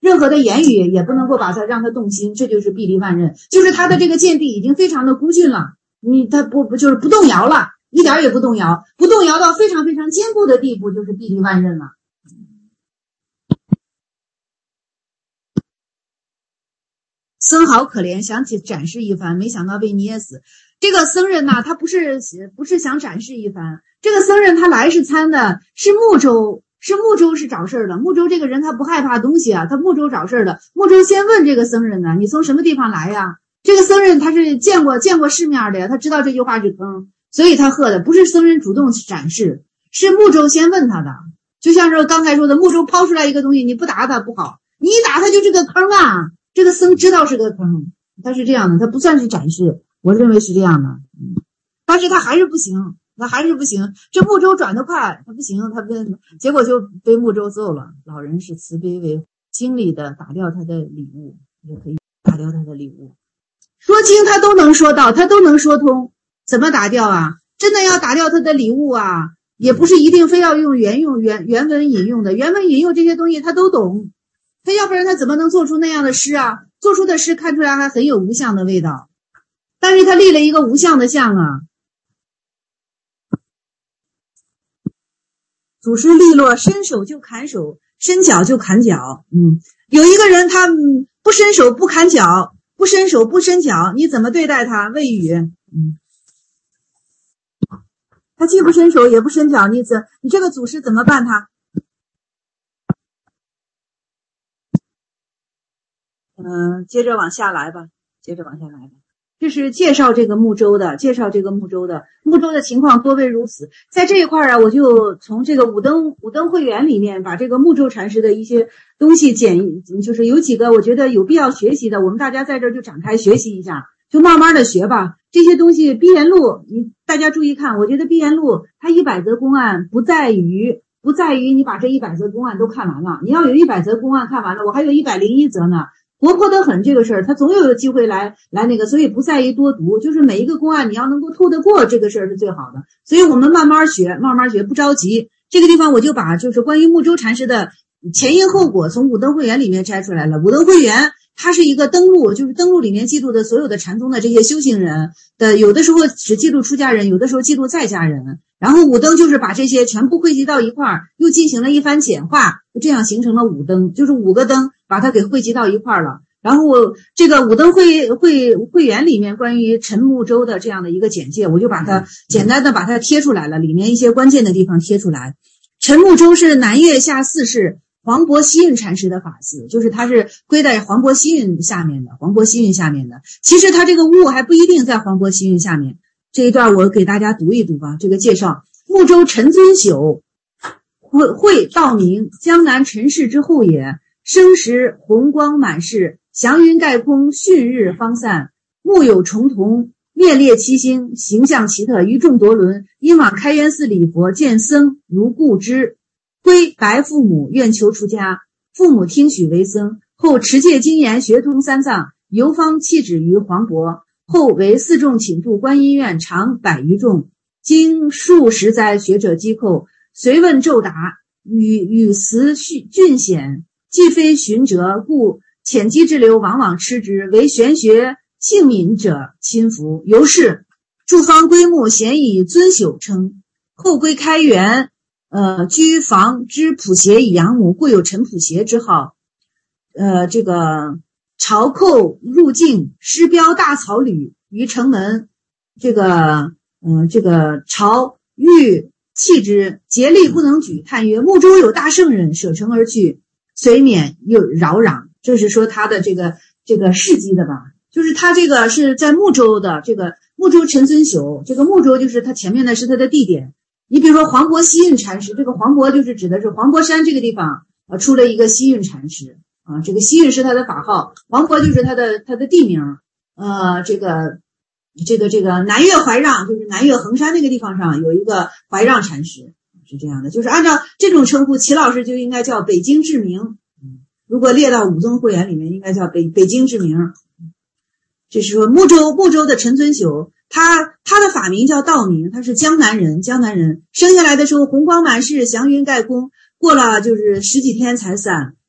任何的言语也不能够让他动心，这就是臂力万仞，就是他的这个剑臂已经非常的孤峻了，他就是不动摇了，一点也不动摇，不动摇到非常非常坚固的地步，就是臂力万仞了。僧好可怜，想起展示一番，没想到被捏死。这个僧人呢，他不是想展示一番，这个僧人他来是参的是木州是找事儿的。木州这个人他不害怕东西啊，他木州找事儿的。木州先问这个僧人呢，你从什么地方来呀？这个僧人他是见过世面的呀，他知道这句话是坑，所以他喝的不是僧人主动展示，是木州先问他的。就像是刚才说的，木州抛出来一个东西，你不打他不好，你一打他就是个坑啊。这个僧知道是个坑，他是这样的，他不算是展示，我认为是这样的。但是他还是不行，这木州转得快，他不行，结果就被木州揍了。老人是慈悲为经里的打掉他的礼物，也可以打掉他的礼物。说经他都能说到，他都能说通，怎么打掉啊？真的要打掉他的礼物啊，也不是一定非要用原文引用的，原文引用这些东西他都懂。他要不然他怎么能做出那样的诗啊？做出的诗看出来还很有无相的味道，但是他立了一个无相的相啊。祖师利落，伸手就砍手，伸脚就砍脚。有一个人他不伸手不砍脚，不伸手不伸脚，你怎么对待他？谓语。他既不伸手也不伸脚，你这个祖师怎么办他？接着往下来吧。这是介绍这个木州的情况多为如此。在这一块啊，我就从这个五灯会元里面把这个木州禅师的一些东西就是有几个我觉得有必要学习的，我们大家在这儿就展开学习一下，就慢慢的学吧。这些东西逼言录，大家注意看，我觉得逼言录它100则公案不在于你把这100则公案都看完了，你要有100则公案看完了，我还有101则呢。活泼得很，这个事儿他总有机会来那个，所以不在于多读，就是每一个公案你要能够透得过，这个事儿是最好的。所以我们慢慢学，不着急。这个地方我就把就是关于木州禅师的前因后果从五灯会元里面摘出来了。五灯会元它是一个登录，就是登录里面记录的所有的禅宗的这些修行人的，有的时候只记录出家人，有的时候记录在家人。然后五灯就是把这些全部汇集到一块儿，又进行了一番简化，这样形成了五灯，就是5个灯把它给汇集到一块儿了。然后这个五灯会元里面关于陈木州的这样的一个简介，我就把它简单的把它贴出来了，里面一些关键的地方贴出来。陈木州是南岳下4世黄渤西运禅师的法寺，就是他是归在黄渤西运下面的。其实他这个悟还不一定在黄渤西运下面。这一段我给大家读一读吧。这个介绍，木州陈尊朽，会道明，江南陈氏之后也，生时红光满室，祥云盖空，巽日方散，木有重瞳，面列七星，形象奇特，于众夺伦。因往开元寺礼佛，见僧如故之，归白父母，愿求出家。父母听许为僧，后持戒精严，学通3藏，游方弃旨于黄渤。后为4众请住观音院，常100余众，经数十载，学者击扣，随问骤答，语辞峻险，既非循辙，故浅机之流往往吃之，为玄学性敏者亲服。由是住方归木，咸以尊朽称。后归开元，居房之普协以养母，故有陈普协之号。这个朝寇入境，师标大草履于城门，这个朝欲弃之，竭力不能举，叹曰：木州有大圣人，舍城而去，随免又扰攘。这是说他的这个事迹的吧，就是他这个是在木州的，这个木州陈尊朽，这个木州就是他前面的是他的地点。你比如说黄渤西运禅师，这个黄渤就是指的是黄渤山这个地方出了一个西运禅师啊，这个西运是他的法号，黄渤就是他的地名。这个南岳怀让，就是南岳衡山那个地方上有一个怀让禅师，是这样的，就是按照这种称呼，齐老师就应该叫北京志明。如果列到五宗会员里面，应该叫北京志明。这是说木州的陈尊朽，他的法名叫道明，他是江南人，生下来的时候红光满室，祥云盖空，过了就是10几天才散。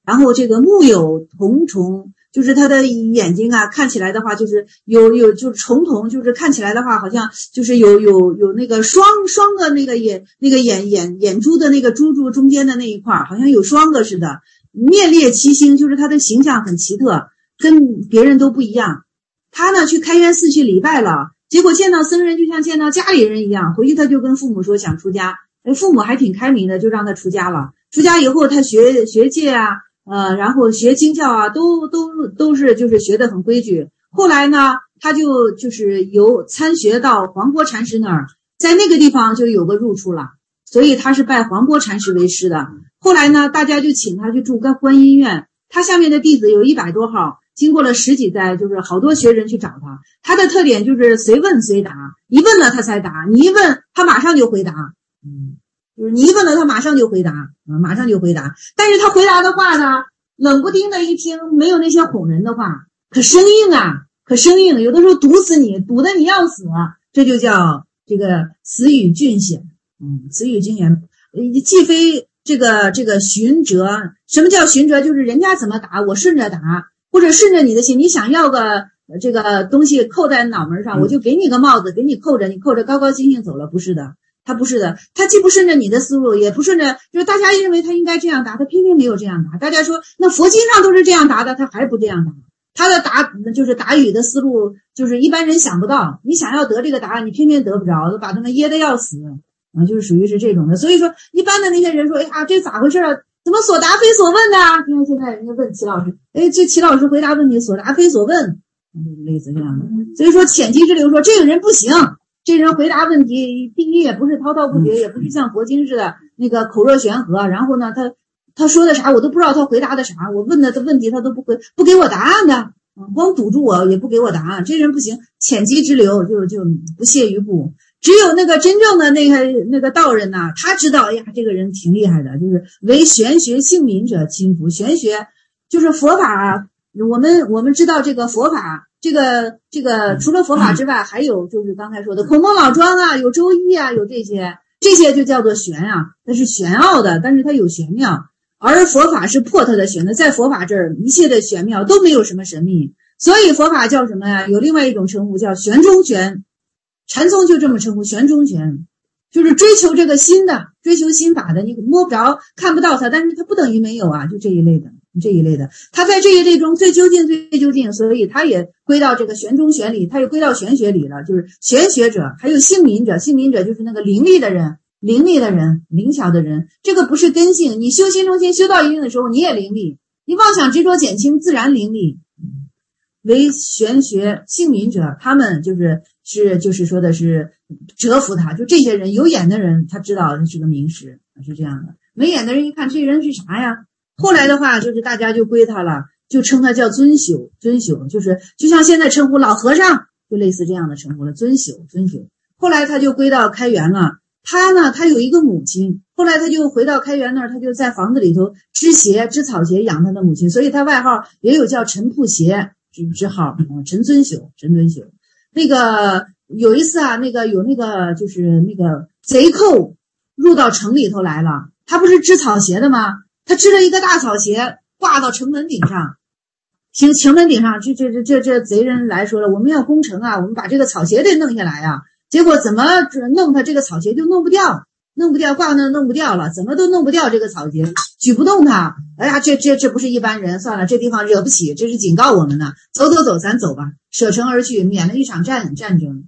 然后这个目有瞳虫，就是他的眼睛啊，看起来的话就是有就是重瞳，就是看起来的话好像就是有那个双的那个眼珠的那个珠中间的那一块好像有双个似的。面列七星，就是他的形象很奇特，跟别人都不一样。他呢去开元寺去礼拜了，结果见到僧人就像见到家里人一样，回去他就跟父母说想出家，父母还挺开明的，就让他出家了。出家以后他学戒啊，然后学经教啊，都是就是学得很规矩。后来呢他就是由参学到黄波禅师那儿，在那个地方就有个入处了，所以他是拜黄波禅师为师的。后来呢大家就请他去住观音院，他下面的弟子有100多号，经过了10几代，就是好多学人去找他。他的特点就是随问随答，一问了他才答，你一问他马上就回答，就是你一问了他马上就回答，马上就回答。但是他回答的话呢，冷不丁的一听，没有那些哄人的话，可生硬啊，可生硬，有的时候堵死你，堵得你要死啊，这就叫这个词语峻险。词语峻险，既非这个循辙。什么叫循辙？就是人家怎么答我顺着答，或者顺着你的心，你想要个这个东西扣在脑门上，我就给你个帽子，给你扣着，你扣着高高兴兴走了。不是的，他不是的，他既不顺着你的思路，也不顺着，就是大家认为他应该这样答，他偏偏没有这样答。大家说那佛经上都是这样答的，他还不这样答。他的就是答语的思路，就是一般人想不到。你想要得这个答案，你偏偏得不着，都把他们噎得要死就是属于是这种的。所以说一般的那些人说，哎呀，这咋回事啊？怎么所答非所问呢？因为现在人家问齐老师，这齐老师回答问题所答非所问，类似这样的。所以说浅基之流说这个人不行，这人回答问题第一也不是滔滔不绝，也不是像佛经似的那个口若悬河，然后呢他说的啥我都不知道他回答的啥，我问的问题他都不给我答案的，光堵住我也不给我答案，这人不行，浅基之流就不屑于顾。只有那个真正的那个道人呐，他知道，哎呀，这个人挺厉害的，就是为玄学姓名者亲服。玄学就是佛法，我们知道这个佛法，这个除了佛法之外，还有就是刚才说的孔孟老庄啊，有周易啊，有这些就叫做玄啊，那是玄奥的，但是它有玄妙。而佛法是破它的玄的，在佛法这儿一切的玄妙都没有什么神秘，所以佛法叫什么呀？有另外一种称呼叫玄中玄。禅宗就这么称呼，玄中玄，就是追求这个新的，追求心法的，你摸不着看不到它，但是它不等于没有啊，就这一类的，它在这一类中最究竟，所以它也归到这个玄中玄里，它也归到玄学里了，就是玄学者。还有性民者就是那个灵力的人，灵巧的人，这个不是根性，你修心中心修到一定的时候你也灵力，你妄想执着减轻自然灵力。为玄学性民者，他们就是说的是折服他，就这些人，有眼的人他知道他是个名师，是这样的。没眼的人一看这人是啥呀？后来的话就是大家就归他了，就称他叫尊宿，就是就像现在称呼老和尚，就类似这样的称呼了，尊宿。后来他就归到开元了。他有一个母亲，后来他就回到开元那儿，他就在房子里头织草鞋养他的母亲，所以他外号也有叫陈铺鞋之号，陈尊宿。那个有一次啊，就是那个贼寇入到城里头来了，他不是织草鞋的吗？他织了一个大草鞋挂到城门顶上，城门顶上，这贼人来说了，我们要攻城啊，我们把这个草鞋得弄下来啊。结果怎么弄他这个草鞋就弄不掉，挂那弄不掉了，怎么都弄不掉这个草鞋，举不动它。哎呀，这不是一般人，算了，这地方惹不起，这是警告我们呢。走，咱走吧，舍城而去，免了一场战争。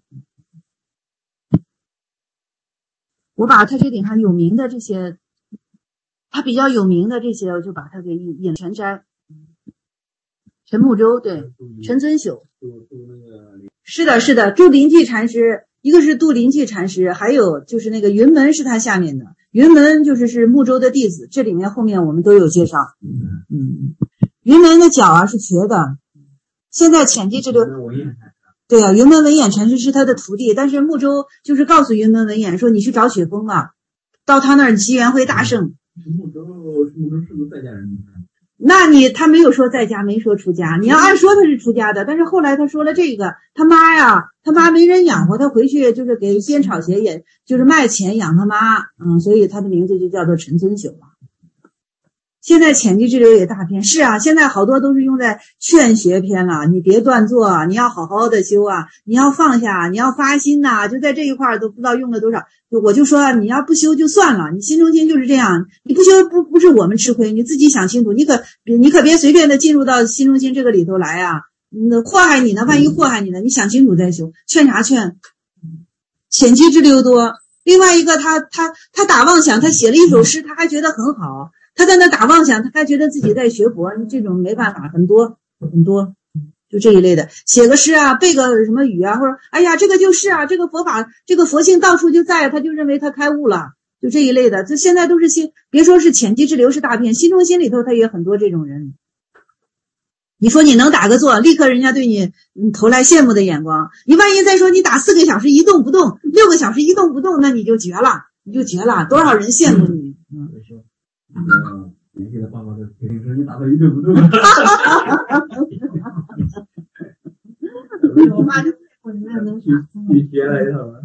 我把他这顶上有名的这些，他比较有名的这些，我就把他给引全摘。陈木舟，对，陈尊宿，是的，杜临济禅师。一个是杜临济禅师，还有就是那个云门是他下面的，云门是木舟的弟子，这里面后面我们都有介绍。云门的脚啊是瘸的，现在浅基之流，对啊，云门文偃禅师是他的徒弟，但是木舟就是告诉云门文偃说你去找雪峰吧，到他那儿机缘会大盛。 木舟是不是在家人？ 那他没有说在家，没说出家。你要按说他是出家的，但是后来他说了这个，他妈没人养活，他回去就是给编草鞋，也就是卖钱养他妈，所以他的名字就叫做陈尊宿了。 现在浅基之流也大片，是啊，现在好多都是用在劝学篇了。你别断做，你要好好的修啊，你要放下，你要发心呐，就在这一块都不知道用了多少。我就说你要不修就算了，你心中心就是这样，你不修不是我们吃亏，你自己想清楚，你可别随便的进入到心中心这个里头来啊，祸害你呢，万一祸害你呢，你想清楚再修。劝啥劝？浅基之流多。另外一个他打妄想，他写了一首诗，他还觉得很好。他在那打妄想，他还觉得自己在学佛，这种没办法，很多，就这一类的。写个诗啊，背个什么语啊，或者哎呀，这个就是啊，这个佛法，这个佛性到处就在，他就认为他开悟了，就这一类的。这现在都是别说是浅基之流是大片，心中心里头他也很多这种人。你说你能打个坐，立刻人家对你投来羡慕的眼光。你万一再说你打4个小时一动不动，6个小时一动不动，那你就绝了，多少人羡慕你。 年轻的爸爸的肯定说你打到一动不动。 我妈就我那能去学了以后。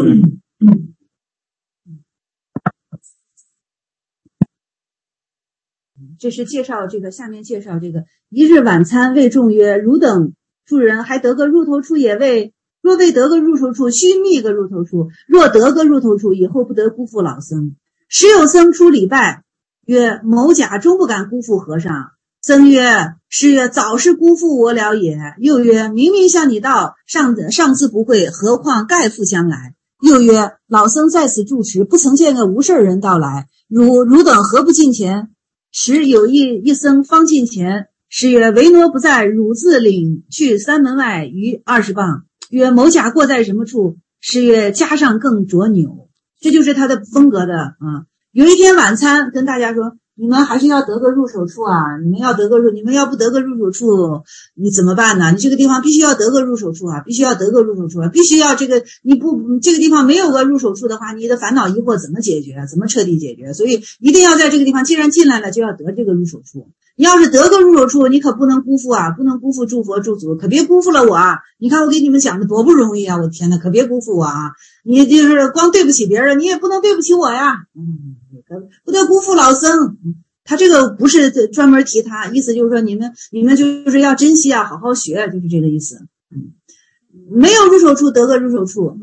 这是介绍这个，下面介绍这个一日晚餐谓众曰：汝等诸人还得个入头处也未？若未得个入头处，须觅个入头处；若得个入头处，以后不得辜负老僧。时有僧出礼拜，曰：某甲终不敢辜负和尚。僧曰：师曰，早是辜负我了也。又曰：明明向你道，上次不会，何况盖复将来？又曰：老僧在此住持，不曾见个无事人到来，汝等何不近前？时有一僧方近前，师曰：为挪不在，汝自领去3门外余20磅。曰：某甲过在什么处？师曰：加上更着纽。这就是他的风格的啊。有一天晚餐跟大家说，你们还是要得个入手处啊，你们要不得个入手处，你怎么办呢？你这个地方必须要得个入手处啊，必须要这个你不这个地方没有个入手处的话，你的烦恼疑惑怎么解决？怎么彻底解决？所以一定要在这个地方，既然进来了，就要得这个入手处。你要是得个入手处，你可不能辜负啊，不能辜负诸佛诸祖，可别辜负了我啊！你看我给你们讲的多不容易啊，我天哪，可别辜负我啊！你就是光对不起别人，你也不能对不起我呀。不得辜负老僧。他这个不是专门提他，意思就是说你们就是要珍惜啊，好好学，就是这个意思。没有入手处得个入手处。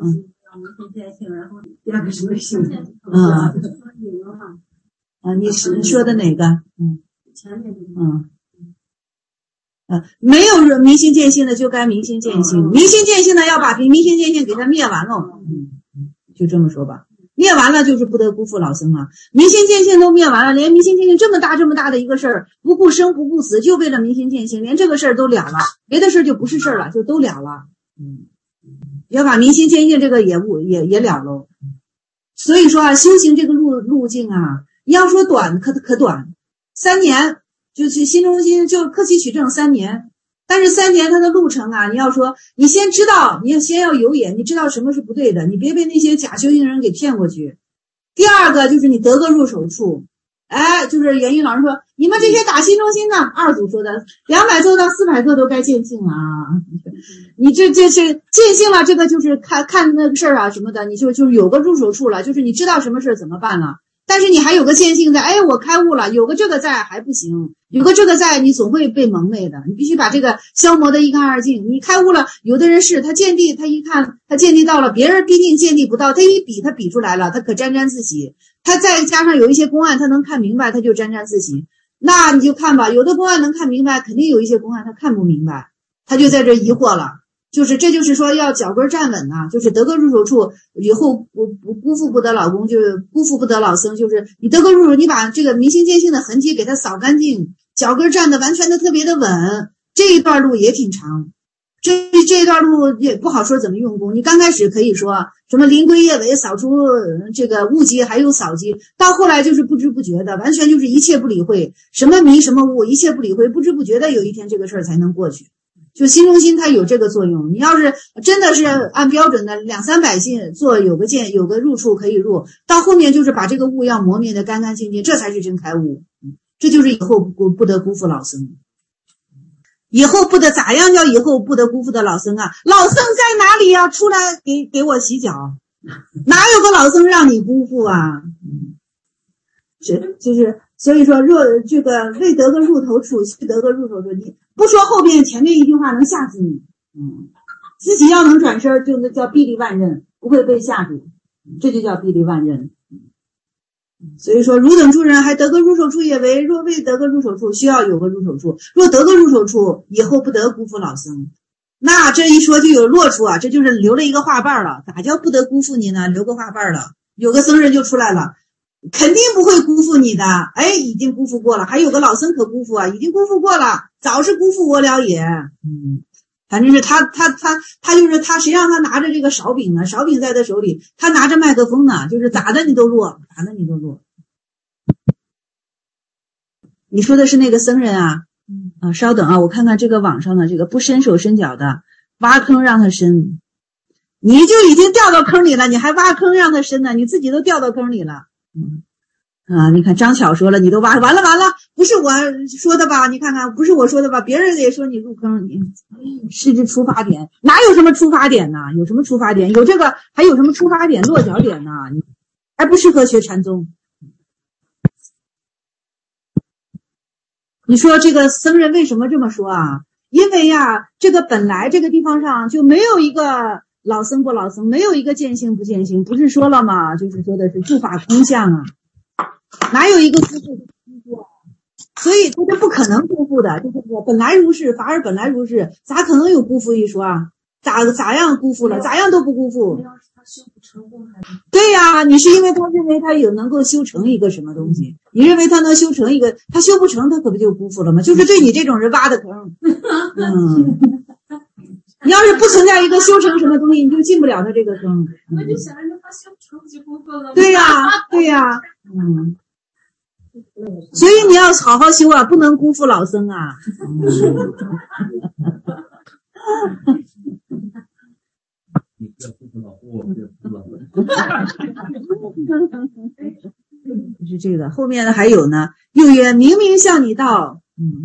你说的哪个？没有明心见性的就该明心见性，明心见性的要把明心见性给他灭完喽。就这么说吧。灭完了就是不得辜负老僧了，明心见性都灭完了，连明心见性这么大的一个事儿，不顾生不顾死，就为了明心见性，连这个事儿都了了，别的事儿就不是事儿了，就都了了。要把明心见性这个也了喽。所以说啊，修行这个路径啊，你要说短可短，3年就去心中心就克期取证3年。但是3年它的路程啊，你要说你先知道，你先要有眼，你知道什么是不对的，你别被那些假修行人给骗过去。第二个就是你得个入手处，就是元一老师说你们这些打心中心的二祖说的200座到400座都该见性了啊，你这是见性了，这个就是看那个事儿啊什么的，你就是有个入手处了，就是你知道什么事怎么办了。但是你还有个见性在，我开悟了，有个这个在还不行，有个这个在你总会被蒙昧的，你必须把这个消磨得一干二净。你开悟了，有的人是他见地，他一看他见地到了，别人必定见地不到，他一比他比出来了，他可沾沾自喜，他再加上有一些公案他能看明白，他就沾沾自喜。那你就看吧，有的公案能看明白，肯定有一些公案他看不明白，他就在这疑惑了。这就是说要脚跟站稳啊，就是得个入手处，以后辜负不得老公，就是辜负不得老僧，就是你得个入手，你把这个明心见性的痕迹给它扫干净，脚跟站的完全的特别的稳，这一段路也挺长，这一段路也不好说怎么用功。你刚开始可以说什么临归夜尾扫除这个误机还有扫机，到后来就是不知不觉的，完全就是一切不理会，什么迷什么悟，一切不理会，不知不觉的有一天这个事儿才能过去。就心中心它有这个作用，你要是真的是按标准的200-300心做，有个入处可以入，到后面就是把这个悟要磨灭的干干净净，这才是真开悟。这就是以后不得辜负老僧。以后不得咋样叫以后不得辜负的老僧啊？老僧在哪里啊？出来给我洗脚，哪有个老僧让你辜负啊？就是所以说这个未得个入头处，须得个入手处。你不说后边前面一句话能吓死你，自己要能转身，就那叫臂力万仞，不会被吓住，这就叫臂力万仞。所以说，汝等诸人还得个入手处也为，若未得个入手处，需要有个入手处。若得个入手处，以后不得辜负老僧。那这一说就有落处啊，这就是留了一个话瓣了。咋叫不得辜负你呢？留个话瓣了，有个僧人就出来了，肯定不会辜负你的。哎，已经辜负过了，还有个老僧可辜负啊，已经辜负过了，早是辜负我了也。反正是他就是他，谁让他拿着这个勺柄呢？勺柄在他手里，他拿着麦克风呢，就是咋的你都落，咋的你都落。你说的是那个僧人啊？稍等啊，我看看这个网上的这个不伸手伸脚的，挖坑让他伸，你就已经掉到坑里了，你还挖坑让他伸呢？你自己都掉到坑里了。你看张巧说了，你都挖完了，不是我说的吧？你看看，不是我说的吧？别人也说你入坑，你是这出发点，哪有什么出发点呢？有什么出发点？有这个还有什么出发点落脚点呢？你还不适合学禅宗。你说这个僧人为什么这么说啊？因为呀，这个本来这个地方上就没有一个老僧不老僧，没有一个见性不见性，不是说了吗？就是说的是诸法空相啊，哪有一个辜负啊？所以他就不可能辜负的，就是本来如是，法尔本来如是，咋可能有辜负一说啊？咋样辜负了？咋样都不辜负。对呀，你是因为他认为他有能够修成一个什么东西，你认为他能修成一个，他修不成，他可不就辜负了吗？就是对你这种人挖的坑。你要是不存在一个修成什么东西，你就进不了他这个坑。 我就想着他修成就辜负了。 对呀，所以你要好好修啊，不能辜负老僧啊。 你不要辜负老夫，我不要辜负老人。 是这个，后面的还有呢。又曰：明明向你道，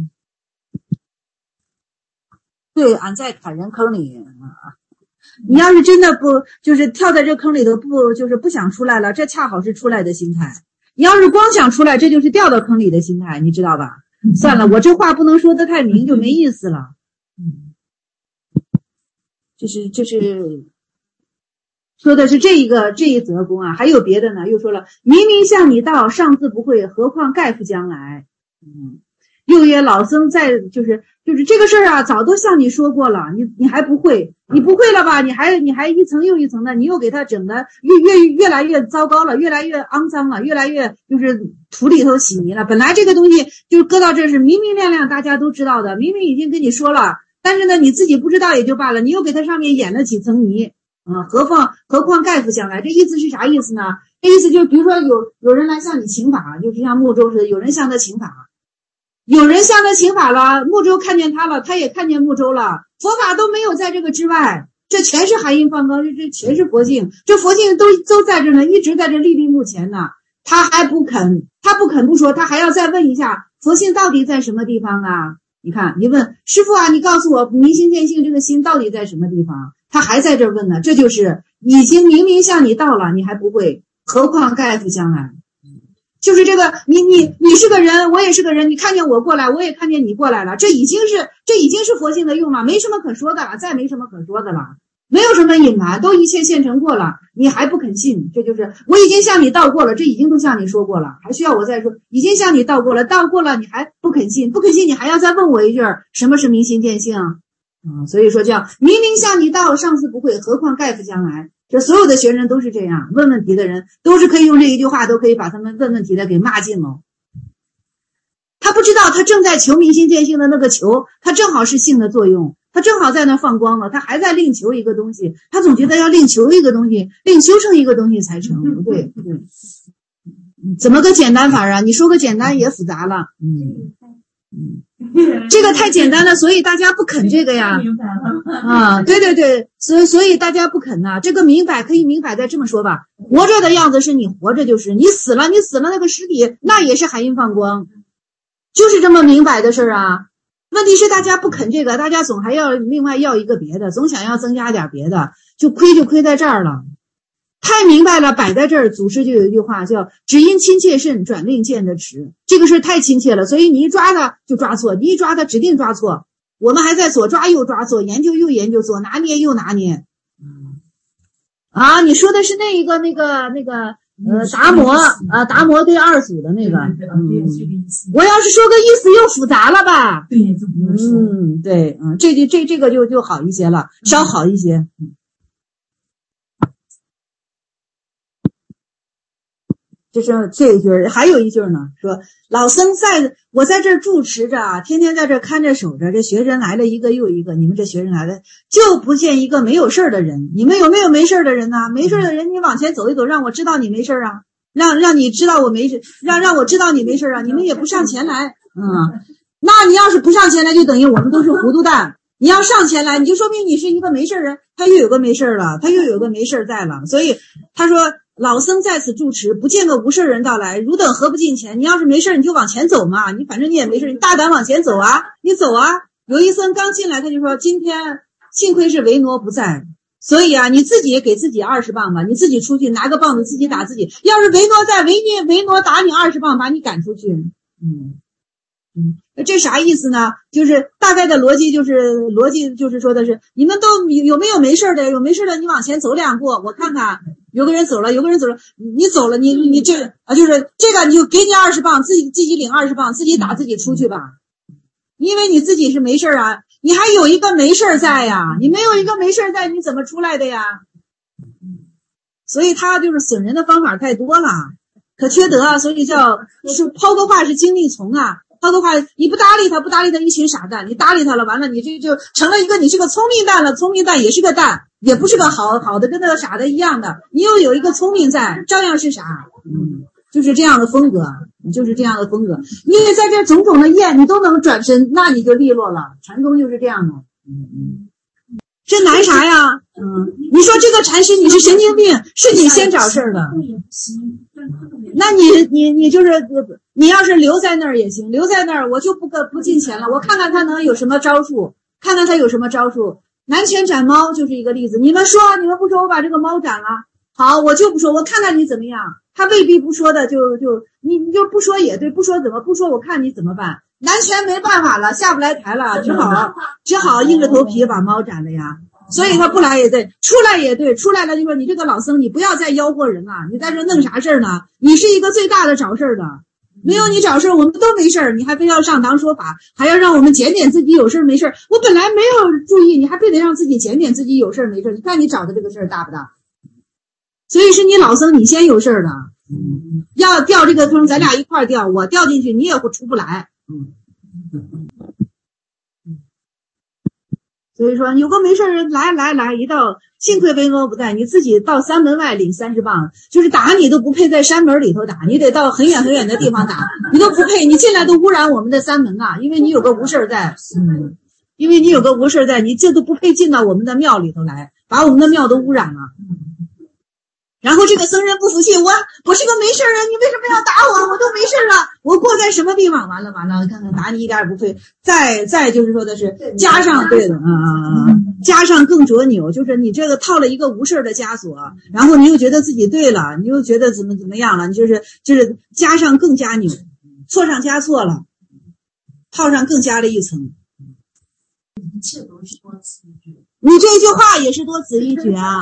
对，俺在砍人坑里。你要是真的不，就是跳在这坑里头不想出来了，这恰好是出来的心态。你要是光想出来，这就是掉到坑里的心态，你知道吧？算了，我这话不能说得太明，就没意思了。就是说的是这一则功啊，还有别的呢。又说了，明明向你道，尚自不会，何况盖夫将来。又曰：老僧在就是这个事儿啊，早都向你说过了，你还不会，你不会了吧？你还一层又一层的，你又给他整的越来越糟糕了，越来越肮脏了，越来越就是土里头洗泥了。本来这个东西就是搁到这是明明亮亮，大家都知道的，明明已经跟你说了，但是呢你自己不知道也就罢了，你又给它上面演了几层泥。何况盖夫将来，这意思是啥意思呢？这意思就是，比如说有人来向你请法，就是像木舟似的，有人向他请法，有人向他请法了，木舟看见他了，他也看见木舟了，佛法都没有在这个之外，这全是含音放光，这全是佛性，这佛性都在这呢，一直在这历历目前呢。他还不肯不说，他还要再问一下佛性到底在什么地方啊？你看，你问师父啊，你告诉我明心见性这个心到底在什么地方？他还在这问呢，这就是已经明明向你到了，你还不会，何况盖夫将来。就是这个，你是个人，我也是个人，你看见我过来，我也看见你过来了，这已经是佛性的用了，没什么可说的了，再没什么可说的了，没有什么隐瞒，都一切现成过了，你还不肯信，这就是我已经向你道过了，这已经都向你说过了，还需要我再说？已经向你道过了，你还不肯信，你还要再问我一句，什么是明心见性？所以说叫明明向你道，上次不会，何况盖夫将来。这所有的学生都是这样，问问题的人都是可以用这一句话，都可以把他们问问题的给骂尽了。他不知道他正在求明心见性的那个求，他正好是性的作用，他正好在那放光了，他还在另求一个东西，他总觉得要另求一个东西，另修成一个东西才成，不对。怎么个简单法啊？你说个简单也复杂了。这个太简单了，所以大家不肯这个呀。对，所以大家不肯呐。这个明白可以明白再这么说吧，活着的样子是你活着就是，你死了那个尸体那也是含音放光，就是这么明白的事儿啊。问题是大家不肯这个，大家总还要另外要一个别的，总想要增加点别的，就亏在这儿了。 太明白了，摆在这儿，祖师就有一句话叫只因亲切甚，转令见得迟。这个事太亲切了，所以你一抓他就抓错，你一抓他指定抓错。我们还在左抓右抓错，研究又研究错，拿捏又拿捏。啊，你说的是那个达摩对二祖的那个。我要是说个意思又复杂了吧？ 对， 对，这个就好一些了，稍好一些。就是这一句，还有一句呢，说老僧我在这儿住持着，天天在这儿看着守着，这学生来了一个又一个，你们这学生来了就不见一个没有事的人。你们有没有没事的人呢？没事的人你往前走一走，让我知道你没事啊，让你知道我没事，让我知道你没事啊。你们也不上前来，那你要是不上前来，就等于我们都是糊涂蛋。你要上前来，你就说明你是一个没事人，他又有个没事了，他又有个没事在了。所以他说老僧在此住持，不见个无事人到来，汝等何不近前？你要是没事你就往前走嘛，你反正你也没事，你大胆往前走啊，你走啊。有一僧刚进来，他就说今天幸亏是维诺不在，所以啊，你自己也给自己20棒吧，你自己出去拿个棒子自己打自己。要是维诺在，维诺打你20棒，把你赶出去。这啥意思呢？就是大概的逻辑就是说的是，你们都有没有没事的？有没事的你往前走2步，我看看。有个人走了，你走了，你这个就是这个，你就给你20棒，自己领20棒，自己打自己出去吧。因为你自己是没事啊，你还有一个没事在呀，你没有一个没事在，你怎么出来的呀？所以他就是损人的方法太多了，可缺德啊，所以叫是抛个话是精力从啊。抛个话，你不搭理他一群傻蛋，你搭理他了，完了你这就成了一个你是个聪明蛋了，聪明蛋也是个蛋，也不是个好的跟那个傻的一样的，你又有一个聪明在，照样是傻。就是这样的风格，就是这样的风格。因为在这种种的业你都能转身，那你就利落了。禅宗就是这样的。这难啥呀？你说这个禅师你是神经病，是你先找事儿的。那你就是你要是留在那儿也行，留在那儿我就不进钱了，我看看他能有什么招数，南拳斩猫就是一个例子。你们不说我把这个猫斩了，好，我就不说，我看看你怎么样。他未必不说的，你就不说也对，不说怎么不说，我看你怎么办。南拳没办法了，下不来台了，只好硬着头皮把猫斩了呀。所以他不来也对，出来也对，出来了就说你这个老僧，你不要再吆喝人了，你在这弄啥事儿呢？你是一个最大的找事儿的，没有你找事儿，我们都没事儿，你还非要上堂说法，还要让我们检点自己有事儿没事儿。我本来没有注意，你还非得让自己检点自己有事儿没事儿，你看你找的这个事儿大不大？所以是你老僧你先有事儿的，要掉这个坑，咱俩一块儿掉，我掉进去你也会出不来。所以说有个没事人来，一到幸亏维诺不在，你自己到山门外领30棒，就是打你都不配在山门里头打，你得到很远很远的地方打，你都不配，你进来都污染我们的山门啊，因为你有个无事在，你这都不配进到我们的庙里头来，把我们的庙都污染了。然后这个僧人不服气，我是个没事人，你为什么要打我？我都没事了，我过在什么地方？完了，看看打你一点也不配。再就是说的是加上对的加上更着扭，就是你这个套了一个无事的枷锁，然后你又觉得自己对了，你又觉得怎么样了，你就是加上更加扭，错上加错了，套上更加了一层。 一切都是多此一举。 你这句话也是多此一举啊。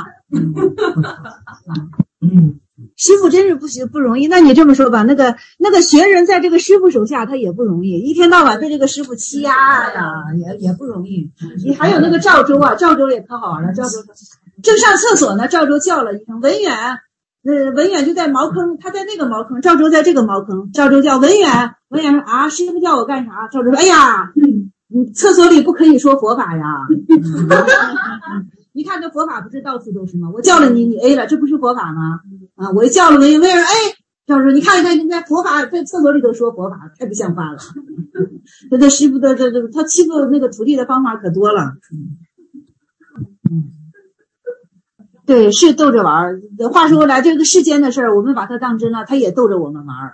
师傅真是不容易。那你这么说吧，那个学人在这个师傅手下他也不容易，一天到晚被这个师傅欺压呀，也不容易。你还有那个赵州啊，赵州也可好玩了。赵州正上厕所呢，赵州叫了一声文远，文远就在茅坑，他在那个茅坑，赵州在这个茅坑，赵州叫文远，文远说啊，师傅叫我干啥？赵州说哎呀，厕所里不可以说佛法呀。你看这佛法不是到处都是吗？我叫了你 A 了，这不是佛法吗？啊，我叫了文远 A， 赵州你看人家佛法在厕所里头说佛法，太不像话了。这师傅的他欺负那个徒弟的方法可多了。对，是逗着玩。话说回来，这个世间的事儿，我们把它当真了，他也逗着我们玩。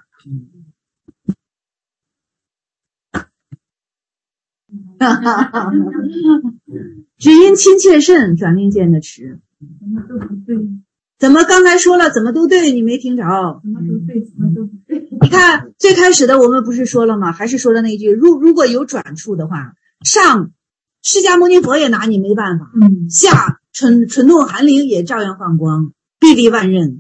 只因亲切甚，转令见得迟。 什么都不对。 怎么刚才说了怎么都对，你没听着？ 什么都对，什么都不对。 你看最开始的我们不是说了吗？还是说了那句，如果有转处的话，上释迦牟尼佛也拿你没办法，下蠢动寒灵也照样放光，臂力万仞。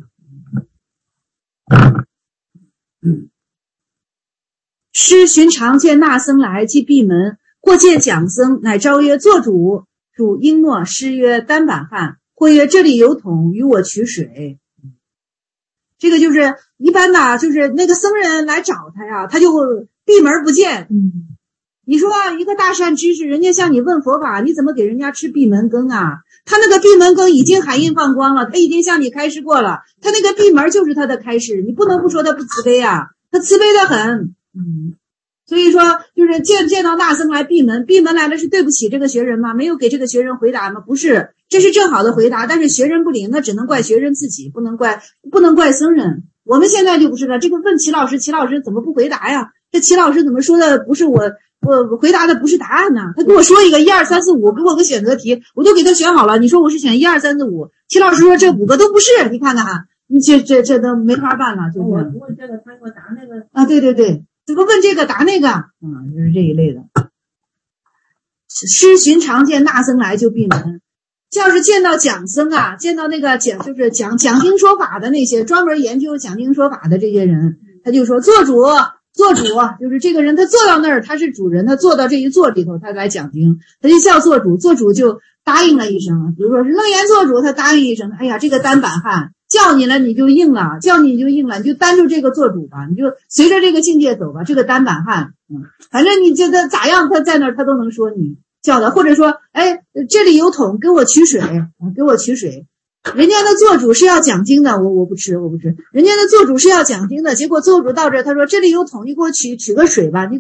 师寻常见那僧来，即闭门，或见讲僧，乃招曰：做主。主应诺。师曰：单板汉。或曰：这里有桶，与我取水。这个就是一般的，就是那个僧人来找他呀，他就闭门不见。你说一个大善知识，人家向你问佛法，你怎么给人家吃闭门羹啊？他那个闭门羹已经海印放光了，他已经向你开示过了，他那个闭门就是他的开示，你不能不说他不慈悲啊，他慈悲的很。所以说就是见到那僧来闭门来了，是对不起这个学人吗？没有给这个学人回答吗？不是，这是正好的回答，但是学人不灵，那只能怪学人自己，不能怪僧人。我们现在就不是了，这个问齐老师怎么不回答呀？这齐老师怎么说的不是我回答的不是答案呢？他跟我说一个1、2、3、4、5，给我个选择题，我都给他选好了。你说我是选1、2、3、4、5，齐老师说这5个都不是，你看看，你这都没法办了，就是。 我问这个，他给我答那个啊，对，怎么问这个答那个，就是这一类的。师寻常见那僧来，就闭门。要是见到讲僧啊，见到那个就是讲经说法的那些专门研究讲经说法的这些人，他就说做主，就是这个人他坐到那儿，他是主人，他坐到这一座里头，他来讲经，他就叫做主，做主就答应了一声。比如说是楞严做主，他答应一声，哎呀，这个单板汉叫你了你就应了，你就担住这个做主吧，你就随着这个境界走吧，这个单板汉，反正你觉得咋样，他在那儿他都能说你叫的，或者说，哎，这里有桶，给我取水。人家的做主是要讲经的，我不吃。人家的做主是要讲经的，结果做主到这，他说这里有桶，你给我取个水吧，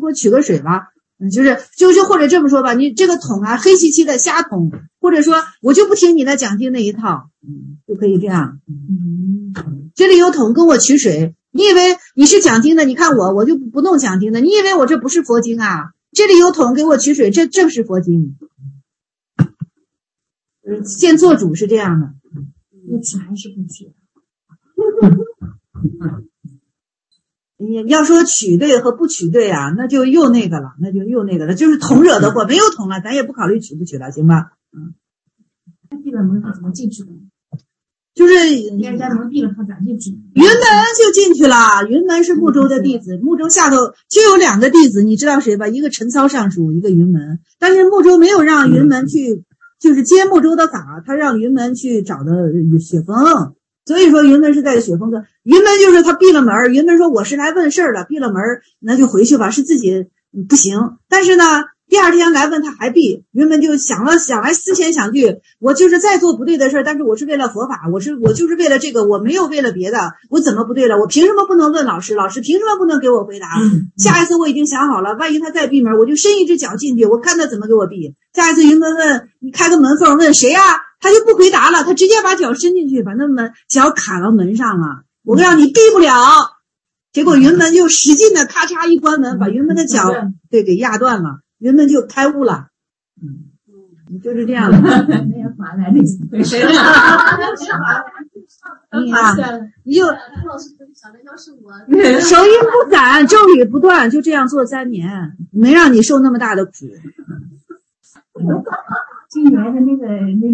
就或者这么说吧，你这个桶啊，黑漆漆的瞎桶，或者说我就不听你的讲经那一套，就可以这样。这里有桶，跟我取水。你以为你是讲经的？你看我就不弄讲经的，你以为我这不是佛经啊？这里有桶，给我取水，这正是佛经。见做主是这样的。 不取还是不取？ 你要说取对和不取对啊，那就又那个了，就是桶惹的祸，没有桶了，咱也不考虑取不取了，行吧？ 他闭了门，他怎么进去的？ 就是人家门闭了，他咋进去？ 云门就进去了。云门是木州的弟子，木州下头就有2个弟子，你知道谁吧？一个陈操上书，一个云门。但是木州没有让云门去，就是接木州的法，他让云门去找的雪峰。所以说云门是在雪峰的。云门就是他闭了门，云门说我是来问事儿的，闭了门那就回去吧，是自己不行。但是呢，第2天来问他还闭，云门就想来思前想去，我就是在做不对的事儿，但是我是为了佛法，我就是为了这个，我没有为了别的，我怎么不对了？我凭什么不能问老师？老师凭什么不能给我回答？下一次我已经想好了，万一他再闭门，我就伸一只脚进去，我看他怎么给我闭。下一次云门问你开个门缝，问谁啊？他就不回答了，他直接把脚伸进去，把那门脚卡到门上了。我让你闭不了，结果云门就使劲的咔嚓一关门，把云门的脚给压断了。云门就开悟了，就是这样的。 那也划来那谁了？ 你就老师想的要是我， 手印不散，咒语不断，就这样做3年，没让你受那么大的苦。 今年的那个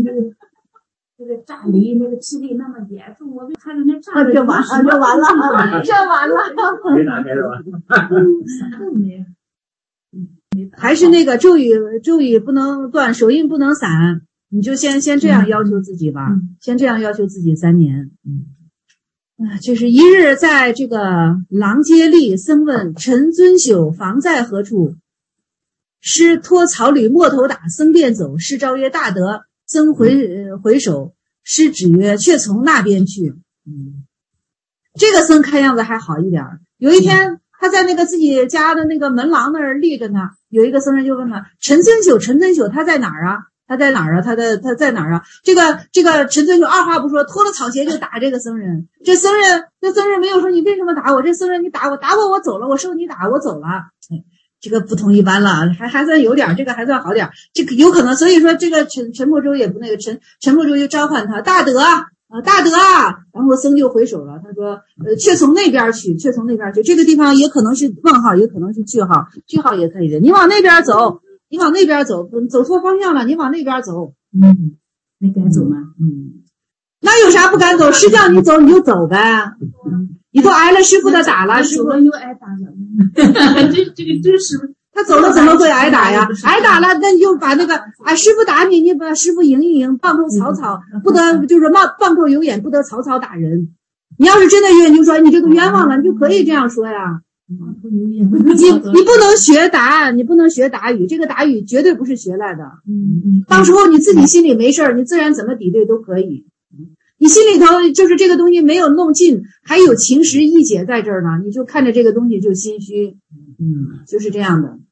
炸雷，那个霹雳那么严重，我看着那炸的这完了， 没打开了吧？ 啥都没。 还是那个咒语不能断，手印不能散，你就先这样要求自己吧，先这样要求自己3年。这是一日在这个廊街立，僧问陈尊朽房在何处？师托草履摸头打，僧便走。师招曰大德，僧回首，师指曰却从那边去。这个僧看样子还好一点。有一天他在那个自己家的那个门廊那儿立着呢，有一个僧人就问他陈尊朽他在哪儿啊？他在哪儿啊？他在哪儿啊？这个陈尊朽二话不说，脱了草鞋就打这个僧人。这僧人没有说你为什么打我？这僧人你打我，我走了，我受你打，我走了。这个不同一般了，还算有点，这个还算好点。这个有可能，所以说这个陈默州也不那个陈默州就召唤他大德啊， 大德啊，然后僧就回首了，他说却从那边去，却从那边去，这个地方也可能是问号，也可能是句号，句号也可以的，你往那边走，你往那边走，走错方向了，你往那边走。 没敢走吗？ 那有啥不敢走？师叫你走你就走呗，你都挨了师傅的打了，师傅又挨打了。这个真是他走了怎么会挨打呀？挨打了，那你就把那个师傅打你，你把师傅赢一赢，棒头草草，不得就是棒头有眼，不得草草打人。你要是真的冤，你就说你这个冤枉了，你就可以这样说呀。你不能学答，你不能学答语，这个答语绝对不是学来的。到时候你自己心里没事儿，你自然怎么抵对都可以。你心里头就是这个东西没有弄尽，还有情识意解在这儿呢，你就看着这个东西就心虚。就是这样的。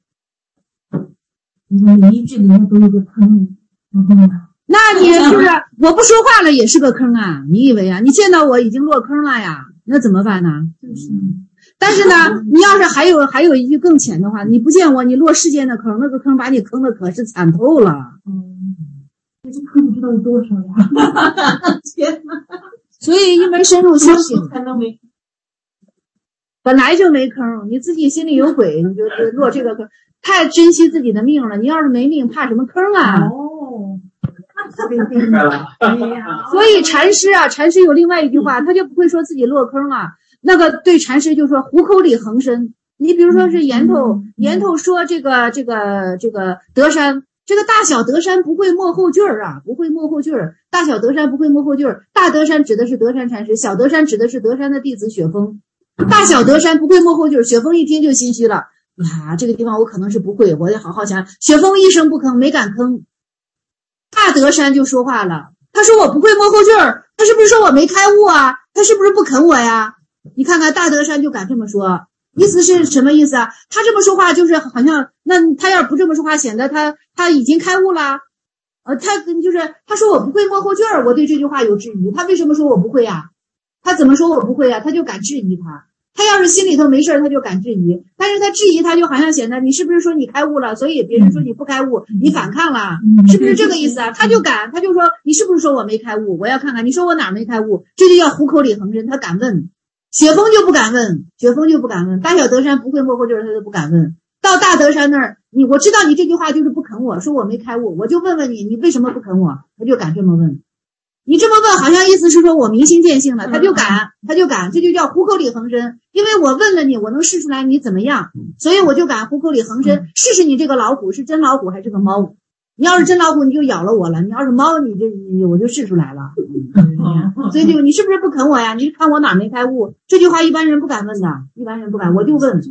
每一句里面都有个坑。 那你就是我不说话了也是个坑啊！你以为啊？你见到我已经落坑了呀？那怎么办呢？但是呢，你要是还有一句更浅的话，你不见我，你落世间的坑，那个坑把你坑的可是惨透了。 这坑不知道有多少呀！天哪！ 所以一门深入修行才能没。 本来就没坑，你自己心里有鬼，你就落这个坑。太珍惜自己的命了，你要是没命，怕什么坑啊？所以禅师有另外一句话，他就不会说自己落坑了。那个对禅师就说虎口里横参。你比如说是岩头说这个德山，这个大小德山不会没后句儿啊，不会没后句儿。大小德山不会没后句儿，大德山指的是德山禅师，小德山指的是德山的弟子雪峰。大小德山不会没后句儿，雪峰一听就心虚了。这个地方我可能是不会，我得好好想。雪峰一声不吭，没敢吭。大德山就说话了，他说我不会摸后句儿，他是不是说我没开悟啊？他是不是不肯我呀？你看看大德山就敢这么说，意思是什么意思啊？他这么说话就是好像，那他要不这么说话，显得他已经开悟了。他说我不会摸后句儿，我对这句话有质疑。他为什么说我不会呀？他怎么说我不会呀？他就敢质疑他。他要是心里头没事，他就敢质疑，但是他质疑他就好像显得你是不是说你开悟了，所以别人说你不开悟，你反抗了，是不是这个意思啊？他就说你是不是说我没开悟，我要看看你说我哪没开悟，这就叫虎口里横参。他敢问，雪峰就不敢问，大小德山不会没后句儿，他就不敢问。到大德山那儿，我知道你这句话就是不肯我说我没开悟，我就问问你为什么不肯我，他就敢这么问。你这么问好像意思是说我明心见性了，他就敢，这就叫虎口里横参。因为我问了你，我能试出来你怎么样，所以我就敢虎口里横参，试试你这个老虎是真老虎还是个猫。你要是真老虎你就咬了我了，你要是猫我就试出来了。所以你是不是不肯我呀？你看我哪没开悟？这句话一般人不敢问的，一般人不敢，我就问。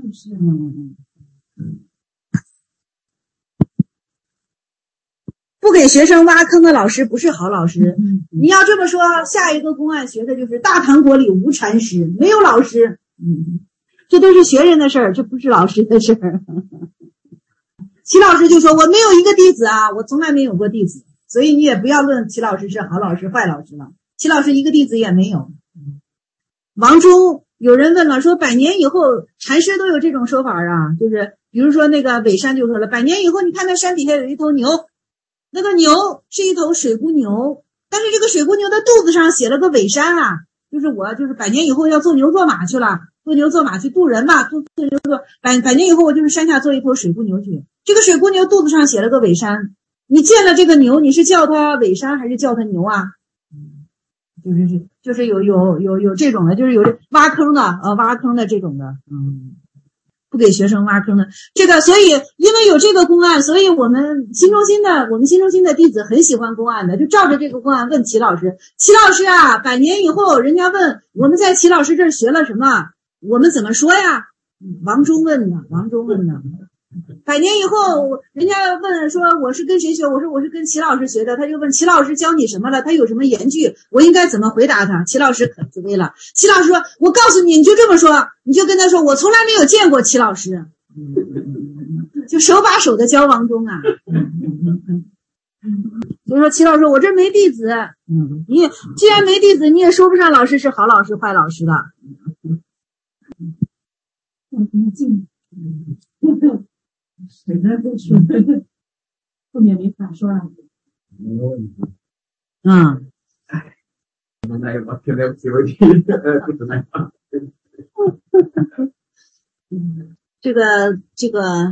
不给学生挖坑的老师不是好老师。你要这么说，下一个公案学的就是大唐国里无禅师，没有老师。这都是学人的事儿，这不是老师的事儿。齐老师就说我没有一个弟子啊，我从来没有过弟子，所以你也不要论齐老师是好老师坏老师了，齐老师一个弟子也没有。王中有人问了，说100年以后禅师都有这种说法啊，就是比如说那个尾山就说了，100年以后你看那山底下有一头牛，那个牛是一头水姑牛，但是这个水姑牛的肚子上写了个尾山啊，就是100年以后要做牛做马去了，做牛做马去渡人吧，做牛做100年以后我就是山下做一头水姑牛去。这个水姑牛肚子上写了个尾山，你见了这个牛，你是叫它尾山还是叫它牛啊？就是有这种的，就是有挖坑的这种的，不给学生挖坑的这个。所以因为有这个公案，所以我们新中心的弟子很喜欢公案的，就照着这个公案问齐老师啊，100年以后人家问我们在齐老师这儿学了什么，我们怎么说呀？王中问的100年以后人家问说我是跟谁学，我说我是跟齐老师学的，他就问齐老师教你什么了，他有什么言句，我应该怎么回答他？齐老师可自卑了，齐老师说我告诉你，你就这么说，你就跟他说我从来没有见过齐老师，就手把手的教王中啊。所以说齐老师我这没弟子，你既然没弟子，你也说不上老师是好老师坏老师的。 谁在这说？后面没法说了。 能耐吧，现在体会体不知道。 这个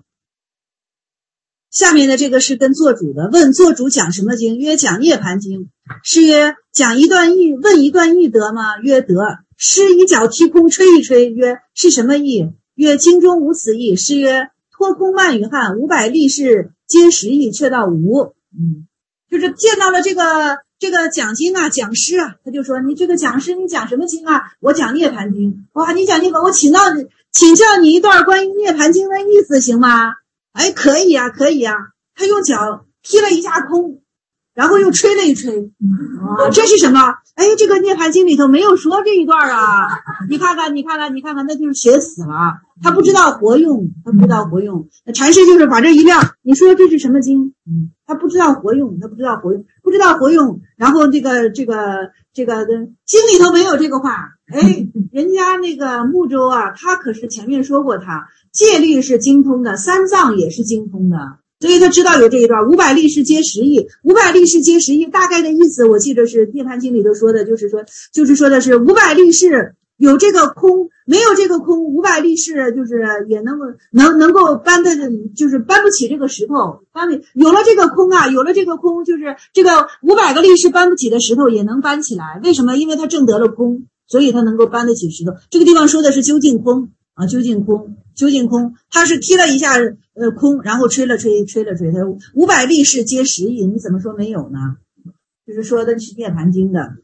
下面的这个是跟做主的，问做主讲什么经？曰讲涅盘经。诗曰讲一段义，问一段义得吗？曰得。诗一脚踢空，吹一吹，曰是什么义？曰经中无此义。诗曰脱空慢与汉，500力士皆实义，却道无。就是见到了这个讲经啊，讲诗啊，他就说你这个讲诗，你讲什么经啊？我讲涅盘经。哇，你讲涅盘，我请教你一段关于涅盘经的意思，行吗？哎，可以啊，可以啊。他用脚踢了一下空，然后又吹了一吹。这是什么？哎，这个涅盘经里头没有说这一段啊。你看看，那就是学死了。他不知道活用，禅师就是把这一亮，你说这是什么经？他不知道活用，然后这个经里头没有这个话。哎，人家那个木舟啊，他可是前面说过他戒律是精通的，三藏也是精通的，所以他知道有这一段500力士皆实义。500力士皆实义大概的意思我记得是涅盘经里头说的，就是说的是500力士有这个空，没有这个空，500力士就是也能够搬的，就是搬不起这个石头。有了这个空啊，就是这个500个力士搬不起的石头也能搬起来。为什么？因为他证得了空，所以他能够搬得起石头。这个地方说的是究竟空啊，究竟空，他是踢了一下空，然后吹了吹，他500力士皆实义，你怎么说没有呢？就是说的是涅盘经的。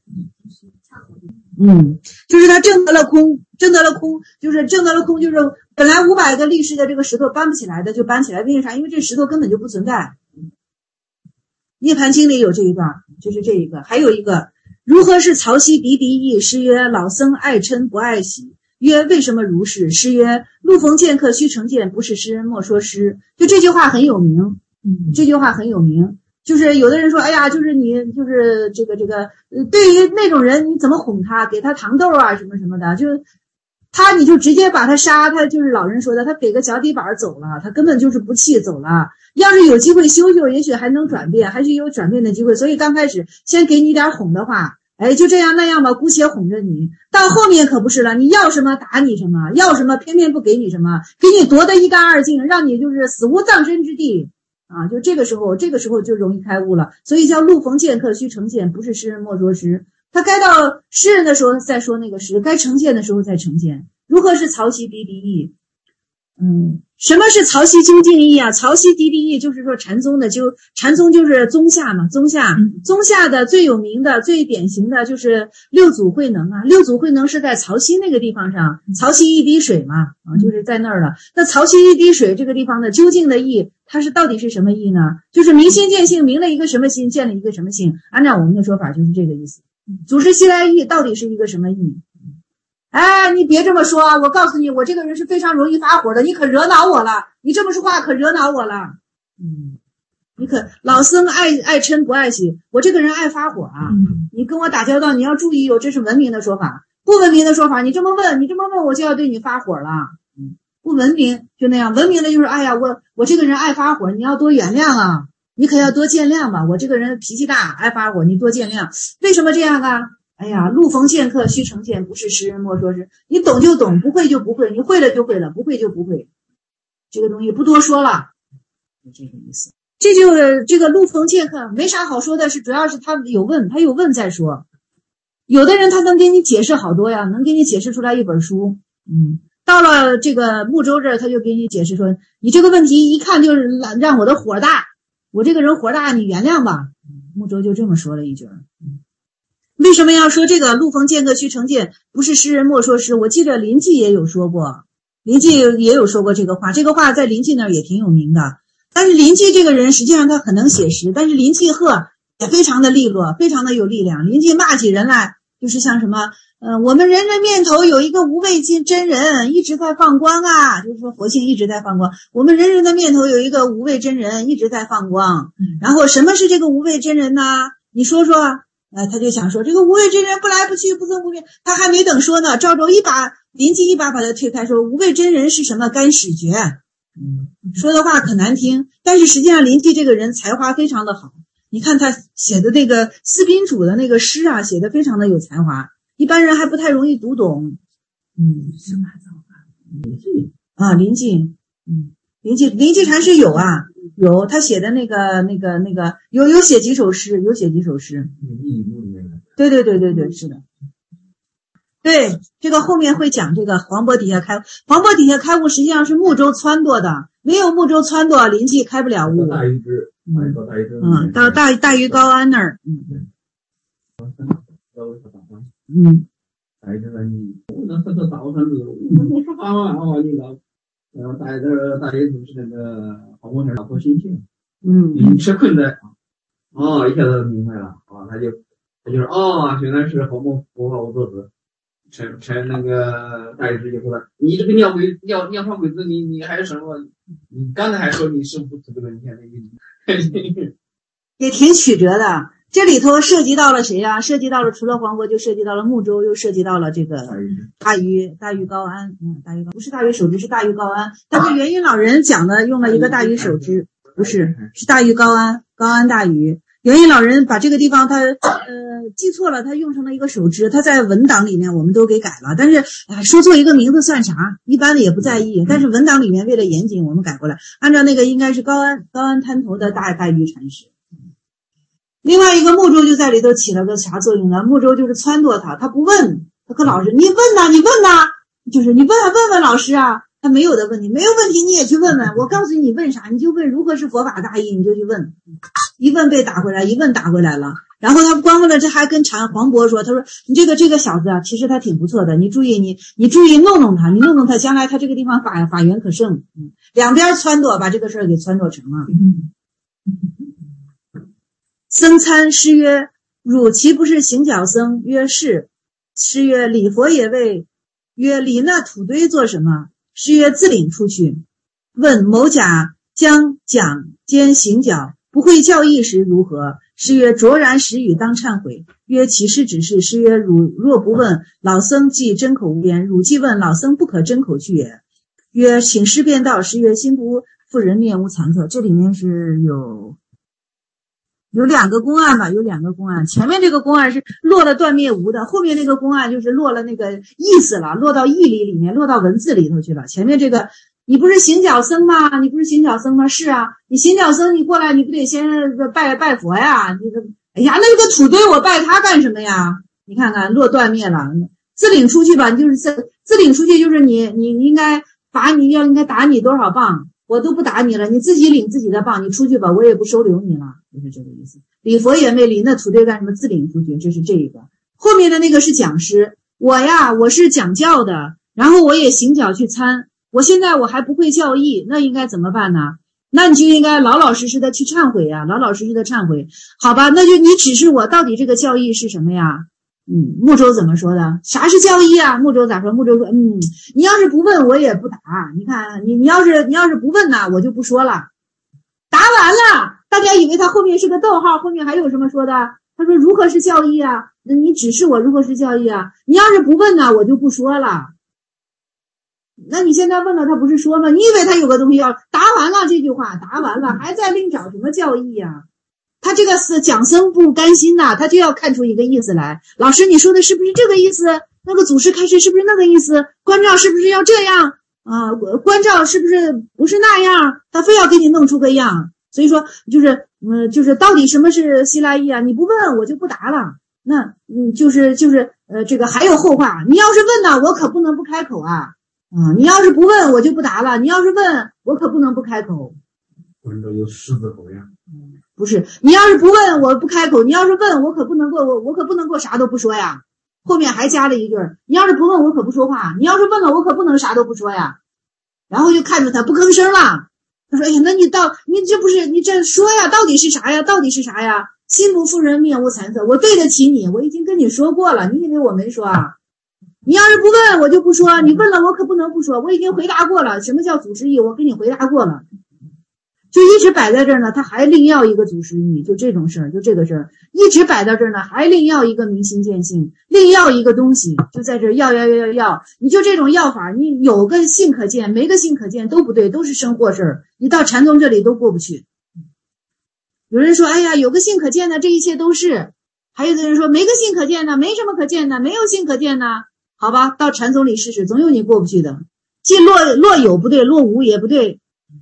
就是他证得了空，就是本来500个力士的这个石头搬不起来的就搬起来，为啥？因为这石头根本就不存在。涅盘经里有这一段，就是这一个。还有一个，如何是曹溪鼻鼻意？诗曰老僧爱嗔不爱喜。曰为什么如是？诗曰路逢剑客须成剑，不是诗莫说诗。就这句话很有名，就是有的人说，哎呀，就是你就是这个对于那种人你怎么哄他，给他糖豆啊什么什么的，你就直接把他杀，他就是老人说的，他给个脚底板走了，他根本就是不气走了。要是有机会修，也许还能转变，还是有转变的机会。所以刚开始先给你点哄的话，哎，就这样那样吧，姑且哄着你。到后面可不是了，你要什么打你什么，要什么偏偏不给你什么，给你夺得一干二净，让你就是死无葬身之地。就这个时候就容易开悟了，所以叫路逢剑客须成剑，不是诗人莫说诗。他该到诗人的时候再说那个诗，该成剑的时候再成剑。如何是曹溪鼻鼻意？什么是曹溪究竟意啊？曹溪鼻鼻意就是说禅宗就是宗下嘛，宗下的最有名的最典型的就是六祖慧能啊。六祖慧能是在曹溪那个地方上，曹溪一滴水嘛，就是在那儿了。那曹溪一滴水这个地方的究竟的意，它是到底是什么意呢？就是明心见性，明了一个什么心，见了一个什么性。按照我们的说法就是这个意思。祖师西来意到底是一个什么意？哎，你别这么说啊！我告诉你，我这个人是非常容易发火的，你可惹恼我了。你这么说话可惹恼我了。你可老僧爱嗔不爱喜，我这个人爱发火啊。你跟我打交道，你要注意这是文明的说法。不文明的说法，你这么问，我就要对你发火了。不文明就那样，文明的就是哎呀，我这个人爱发火，你要多原谅啊，你可要多见谅吧。我这个人脾气大，爱发火，你多见谅。为什么这样啊？哎呀，路逢剑客须成剑，不是诗人莫说诗。你懂就懂，不会就不会，你会了就会了，不会就不会。这个东西不多说了，就这个意思。这个路逢剑客没啥好说的，主要是他有问再说。有的人他能给你解释好多呀，能给你解释出来一本书。到了这个木舟这儿，他就给你解释说，你这个问题一看就是让我的火大，我这个人火大，你原谅吧。木舟就这么说了一句。为什么要说这个路逢剑客须成剑，不是诗人莫说诗？我记得林记也有说过这个话，这个话在林记那儿也挺有名的。但是林记这个人实际上他很能写实，但是林记鹤也非常的利落，非常的有力量。林记骂起人来就是像什么我们人人面头有一个无畏真人一直在放光啊，就是说佛性一直在放光。我们人人的面头有一个无畏真人一直在放光。然后什么是这个无畏真人呢？你说说。他就想说这个无畏真人不来不去不增不灭，他还没等说呢，赵州林记一把把他推开，说无畏真人是什么干屎绝。说的话可难听，但是实际上林记这个人才华非常的好。 你看他写的那个四宾主的那个诗啊，写的非常的有才华，一般人还不太容易读懂。 什么造法？ 临济，临济禅师有啊，有他写的那个有写几首诗，对，是的。对，这个后面会讲这个黄渤底下开悟实际上是木舟撺掇的，没有木舟撺掇，临济开不了悟。到大鱼高安那儿。 大爷就是那个黄渤那老婆心切，吃困在一下子明白了他就是原来是黄渤佛法无作子。陈那个大禹治就说了，你这个尿床鬼子，你还是什么？你刚才还说你是不这个，你看那个也挺曲折的。这里头涉及到了谁啊？涉及到了除了黄渤，就涉及到了木舟，又涉及到了这个大禹高安。大禹高不是大禹守之，是大禹高安。但是元云老人讲的用了一个大禹守之，不是，是大禹高安，高安大禹。元云老人把这个地方他记错了，他用成了一个手之，他在文档里面我们都给改了，但是说错一个名字算啥，一般的也不在意，但是文档里面为了严谨我们改过来，按照那个应该是高安滩头的大禹禅师。另外一个木舟就在里头起了个啥作用呢？木舟就是撺掇他不问，他和老师你问呐，就是你问老师啊，他没有的问题，没有问题你也去问问，我告诉你问啥，你就问如何是佛法大义，你就去问，一问被打回来，一问打回来了。然后他不光问了，这还跟黄渤说，他说你这个小子啊，其实他挺不错的，你注意弄他，你弄他，将来他这个地方法缘可盛。两边撺掇，把这个事儿给撺掇成了。僧参诗曰：汝岂不是行脚僧？曰是。诗曰：礼佛也未。曰：礼那土堆做什么？诗曰：自领出去。问某甲将讲兼行脚，不会教义时如何？诗曰：卓然实语当忏悔。曰：其事只是。诗曰：汝若不问，老僧即真口无言；汝既问，老僧不可真口去也。曰：请师便道。诗曰：心不负人，面无惭色。这里面是有两个公案吧，前面这个公案是落了断灭无的，后面那个公案就是落了那个意思了，落到义理里面，落到文字里头去了。前面这个你不是行脚僧吗？是啊，你行脚僧你过来你不得先拜佛呀？哎呀，那个土堆我拜他干什么呀？你看看落断灭了，自领出去吧，就是自领出去，就是你应该打你多少棒，我都不打你了，你自己领自己的棒，你出去吧，我也不收留你了，就是这个意思。礼佛也没礼，那土堆干什么？自领出去，这是这一个。后面的那个是讲师，我是讲教的，然后我也行脚去参，我现在我还不会教义，那应该怎么办呢？那你就应该老老实实的去忏悔呀，忏悔。好吧，那就你指示我到底这个教义是什么呀？木舟怎么说的？啥是教义啊？木舟咋说？木舟说，你要是不问我也不答。你看，你要是不问呢，我就不说了。答完了，大家以为他后面是个逗号，后面还有什么说的？他说如何是教义啊？那你指示我如何是教义啊？你要是不问呢，我就不说了。那你现在问了，他不是说吗？你以为他有个东西要答完了这句话，答完了还在另找什么教义啊？他这个讲僧不甘心呐，他就要看出一个意思来。老师，你说的是不是这个意思？那个祖师开示是不是那个意思？关照是不是要这样啊？关照是不是那样？他非要给你弄出个样。所以说，就是到底什么是西来意啊？你不问我就不答了。那这个还有后话。你要是问呢，我可不能不开口啊。你要是不问我就不答了。你要是问我可不能不开口。 关照有狮子口呀。 不是，你要是不问我不开口，你要是问我可不能够啥都不说呀。后面还加了一句，你要是不问我可不说话，你要是问了我可不能啥都不说呀。然后就看着他不吭声了。他说，哎呀，那你这说呀，到底是啥呀？心不负人，面无惭色。我对得起你，我已经跟你说过了，你以为我没说啊？你要是不问我就不说，你问了我可不能不说，我已经回答过了。什么叫祖师意？我跟你回答过了。就一直摆在这儿呢，他还另要一个祖师意，就这种事儿，就这个事儿一直摆到这儿呢，还另要一个明心见性，另要一个东西，就在这儿要，你就这种要法，你有个性可见，没个性可见都不对，都是生祸事儿，你到禅宗这里都过不去。 有人说，哎呀，有个性可见的，这一切都是；还有的人说，没个性可见的，没什么可见的，没有性可见的。好吧，到禅宗里试试，总有你过不去的。既若有不对，若无也不对。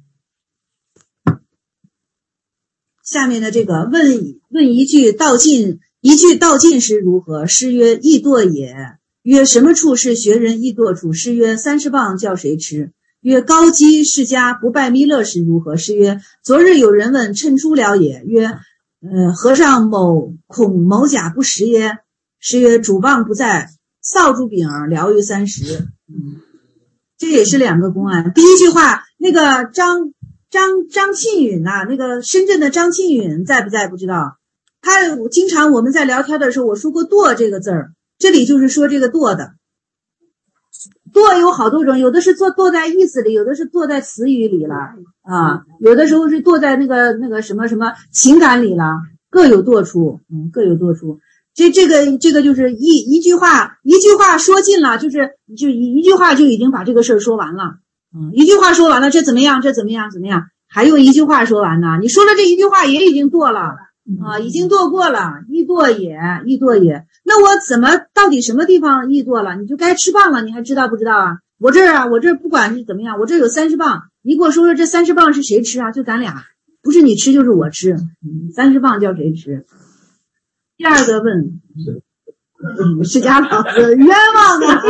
下面的这个问一句道尽时如何？师曰：易堕也。曰：什么处是学人易堕处？师曰：30棒叫谁吃？曰：高基世家不拜弥勒时如何？师曰：昨日有人问，趁出了也。曰：和尚恐某甲不食耶？师曰：主棒不在，扫帚饼疗于30。这也是2个公案。第一句话，那个张庆允呐，那个深圳的张庆允在不在不知道。他经常我们在聊天的时候，我说过堕这个字儿，这里就是说这个堕的。堕有好多种，有的是堕在意思里，有的是堕在词语里了啊，有的时候是堕在那个什么情感里了，各有堕处，各有堕处。这个就是一句话说尽了，就一句话就已经把这个事儿说完了。一句话说完了，这怎么样？还用一句话说完呢？你说了这一句话也已经堕了啊，已经堕过了，易堕也。那我到底什么地方易堕了？你就该吃棒了，你还知道不知道啊？我这不管是怎么样，我这有30棒，你给我说这30棒是谁吃啊？就咱俩，不是你吃就是我吃，30棒叫谁吃？第二个问，释迦老子冤枉啊！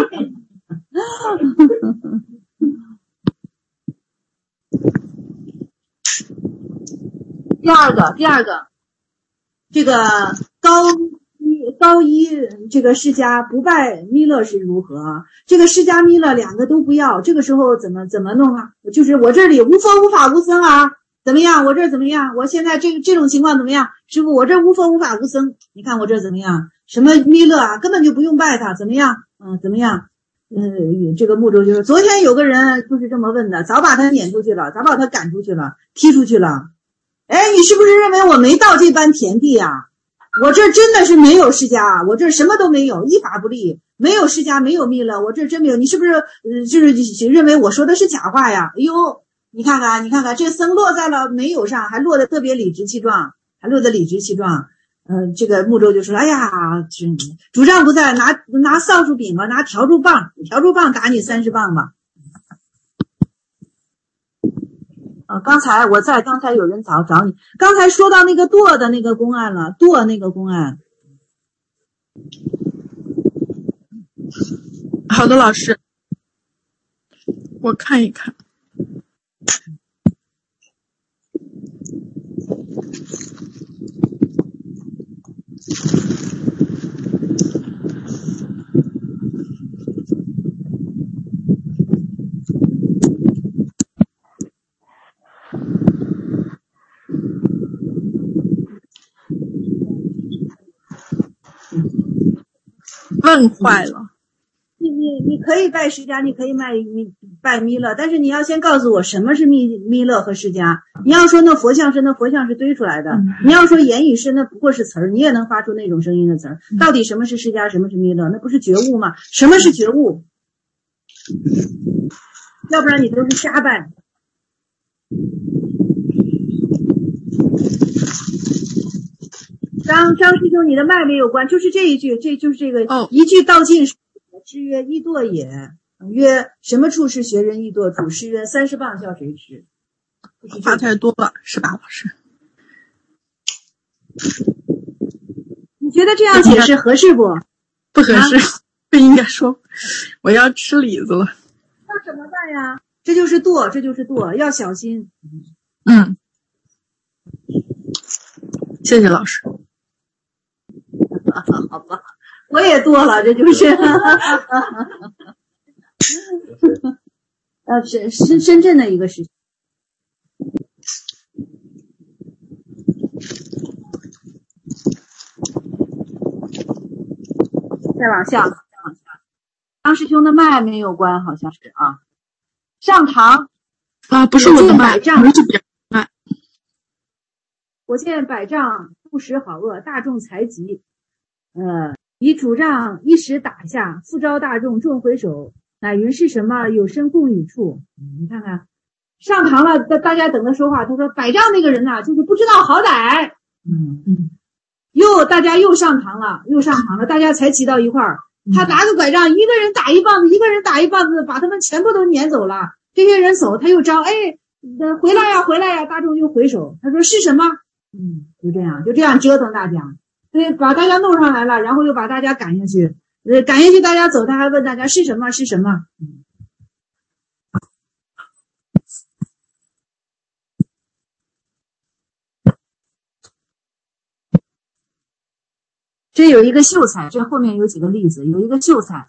第二个，这个高一这个释迦不拜弥勒是如何？这个释迦弥勒2个都不要，这个时候怎么弄啊？就是我这里无佛无法无僧啊，怎么样？我这怎么样？我现在这种情况怎么样？师父，我这无佛无法无僧，你看我这怎么样？什么弥勒啊，根本就不用拜他，怎么样？怎么样？这个木舟就说，昨天有个人就是这么问的，早把他撵出去了，早把他赶出去了，踢出去了。哎，你是不是认为我没到这般田地啊？我这真的是没有释迦，我这什么都没有，一法不立，没有释迦，没有弥勒，我这真没有。你是不是就是认为我说的是假话呀？哎呦，你看看，这僧落在了没有上，还落得特别理直气壮，这个木舟就说：“哎呀，主丈不在，拿扫帚柄吧，拿笤帚棒打你30棒吧。”刚才有人找你，刚才说到那个堕的那个公案了，堕那个公案。 好的，老师，我看一看。问坏了。 你可以拜释迦，你可以拜弥勒，但是你要先告诉我什么是弥勒和释迦。你要说那佛像是堆出来的，你要说言语是那不过是词儿，你也能发出那种声音的词儿。到底什么是释迦，什么是弥勒？那不是觉悟吗？什么是觉悟？要不然你都是瞎拜。张师兄，你的麦没有关，就是这一句，这就是这个一句道尽。师曰：易堕也。曰：什么处是学人易堕处？师曰：30棒叫谁吃？ 话太多了，是吧，老师？ 你觉得这样解释合适不？ 不合适，不应该说。我要吃李子了。 那怎么办呀？这就是堕，要小心。 谢谢老师。 好吧，我也堕了，这就是。深圳的一个事情。再往下，张师兄的麦没有关，好像是啊。上堂啊，不是我的麦， 我见百丈不识好恶，大众财急。以主杖一时打下，复招大众众回首，乃云是什么有身共语处。你看看上堂了，大家等他说话。他说摆账那个人呐，就是不知道好歹。大家又上堂了，大家才齐到一块儿。他拿个拐杖，一个人打一棒子，一个人打一棒子，把他们全部都撵走了。这些人走，他又招，回来呀，回来呀！大众又回首，他说是什么？就这样折腾大家，对，把大家弄上来了，然后又把大家赶下去，大家走，他还问大家是什么？是什么？这有一个秀才，这后面有几个例子，有一个秀才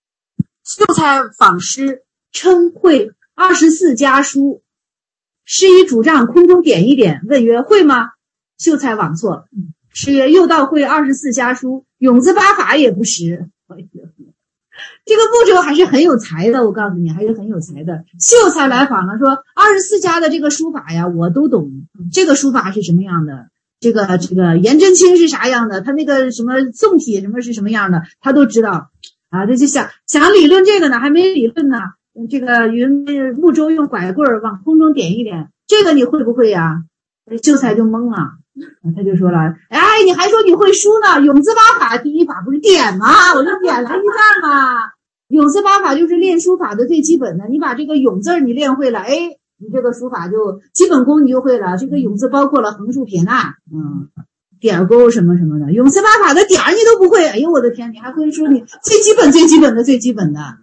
访师，称会24家书，师以拄杖空中点一点，问曰：会吗？秀才枉错。师曰：又道会24家书，永字八法也不识。这个穆州还是很有才的，我告诉你，还是很有才的。秀才来访了，说24家的这个书法呀，我都懂。这个书法是什么样的？这个颜真卿是啥样的？他那个什么宋体什么是什么样的？他都知道啊。他就想理论这个呢，还没理论呢。这个穆州用拐棍往空中点一点，这个你会不会呀？秀才就懵了，他就说了：你还说你会书呢？永字八法第一法不是点吗？我就点来一下嘛。永字八法就是练书法的最基本的，你把这个永字你练会了，你这个书法就基本功你就会了。这个永字包括了横竖撇捺，点钩什么什么的。永字八法的点你都不会，哎呦我的天，你还会说你最基本的，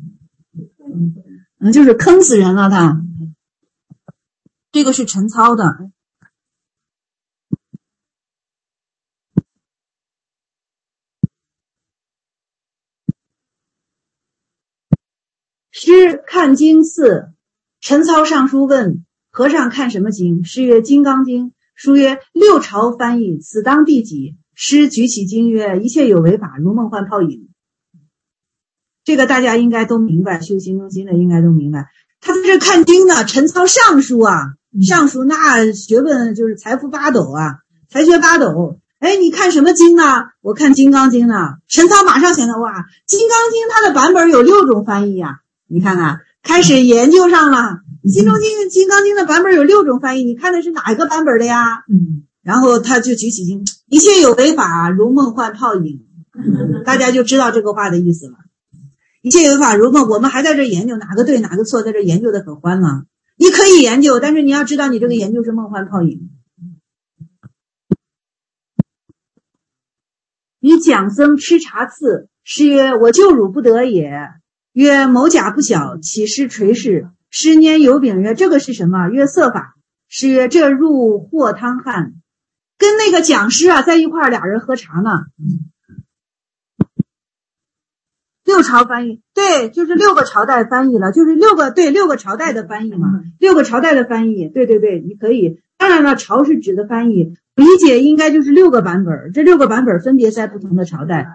就是坑死人了他。这个是陈操的。师看经寺，陈操上书问和尚看什么经？师曰：金刚经。书曰：六朝翻译，此当第几？师举起经曰：一切有为法，如梦幻泡影。这个大家应该都明白，修行中心的应该都明白。他在这看经呢，陈操上书啊，上书那学问就是财富八斗啊，才学八斗。你看什么经呢？我看金刚经呢。陈操马上想到，哇，金刚经它的版本有6种翻译呀。你看看，开始研究上了。金刚经的版本有6种翻译，你看的是哪一个版本的呀？然后他就举起经，一切有为法，如梦幻泡影。大家就知道这个话的意思了。一切有为法如梦，我们还在这研究哪个对哪个错，在这研究的可欢了。你可以研究，但是你要知道你这个研究是梦幻泡影。与蒋僧吃茶次，师曰：我救汝不得也。曰：某甲不小，岂师垂视。师拈油饼曰：这个是什么？曰：色法。师曰：这入或汤汉。跟那个讲师啊在一块儿，俩人喝茶呢。六朝翻译，对，就是6个朝代翻译了，就是6个朝代的翻译嘛，6个朝代的翻译，对，你可以。当然了，朝是指的翻译，理解应该就是6个版本，这6个版本分别在不同的朝代。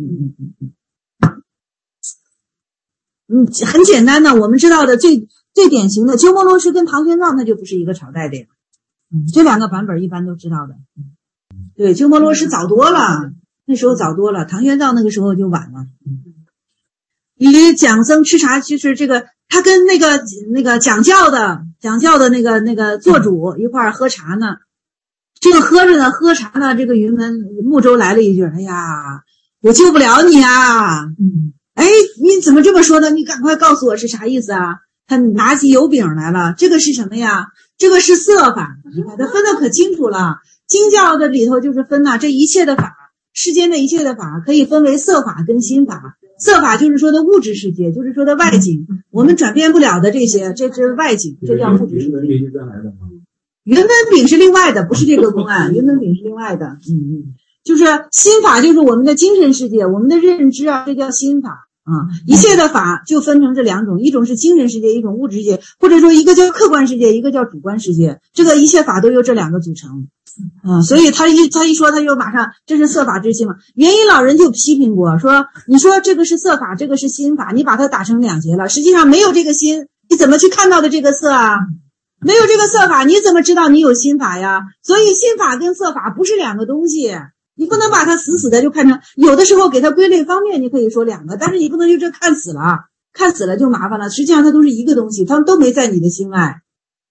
很简单的，我们知道的最典型的鸠摩罗什跟唐玄奘，那就不是一个朝代的呀。这2个版本一般都知道的。对，鸠摩罗什早多了，那时候早多了，唐玄奘那个时候就晚了。与蒋僧吃茶，就是这个他跟那个讲教的那个做主一块儿喝茶呢。这个喝着呢，喝茶呢，这个云门穆州来了一句：哎呀，我救不了你啊。你怎么这么说的？你赶快告诉我是啥意思啊？他拿起油饼来了，这个是什么呀？这个是色法。你看他分得可清楚了。经教的里头就是分这一切的法，世间的一切的法可以分为色法跟心法。色法就是说的物质世界，就是说的外境，我们转变不了的这些，这是外境，这叫物质世界。云门饼是另外的，不是这个公案，云门饼是另外的。就是心法，就是我们的精神世界，我们的认知啊，这叫心法啊。一切的法就分成这2种，一种是精神世界，一种物质世界，或者说一个叫客观世界，一个叫主观世界。这个一切法都由这2个组成。所以他一说，他就马上这是色法之心嘛。元羲老人就批评过，说你说这个是色法，这个是心法，你把它打成2截了，实际上没有这个心，你怎么去看到的这个色啊？没有这个色法，你怎么知道你有心法呀？所以心法跟色法不是2个东西，你不能把它死的就看成，有的时候给它归类方面你可以说2个，但是你不能就这看死了就麻烦了。实际上它都是一个东西，它们都没在你的心外，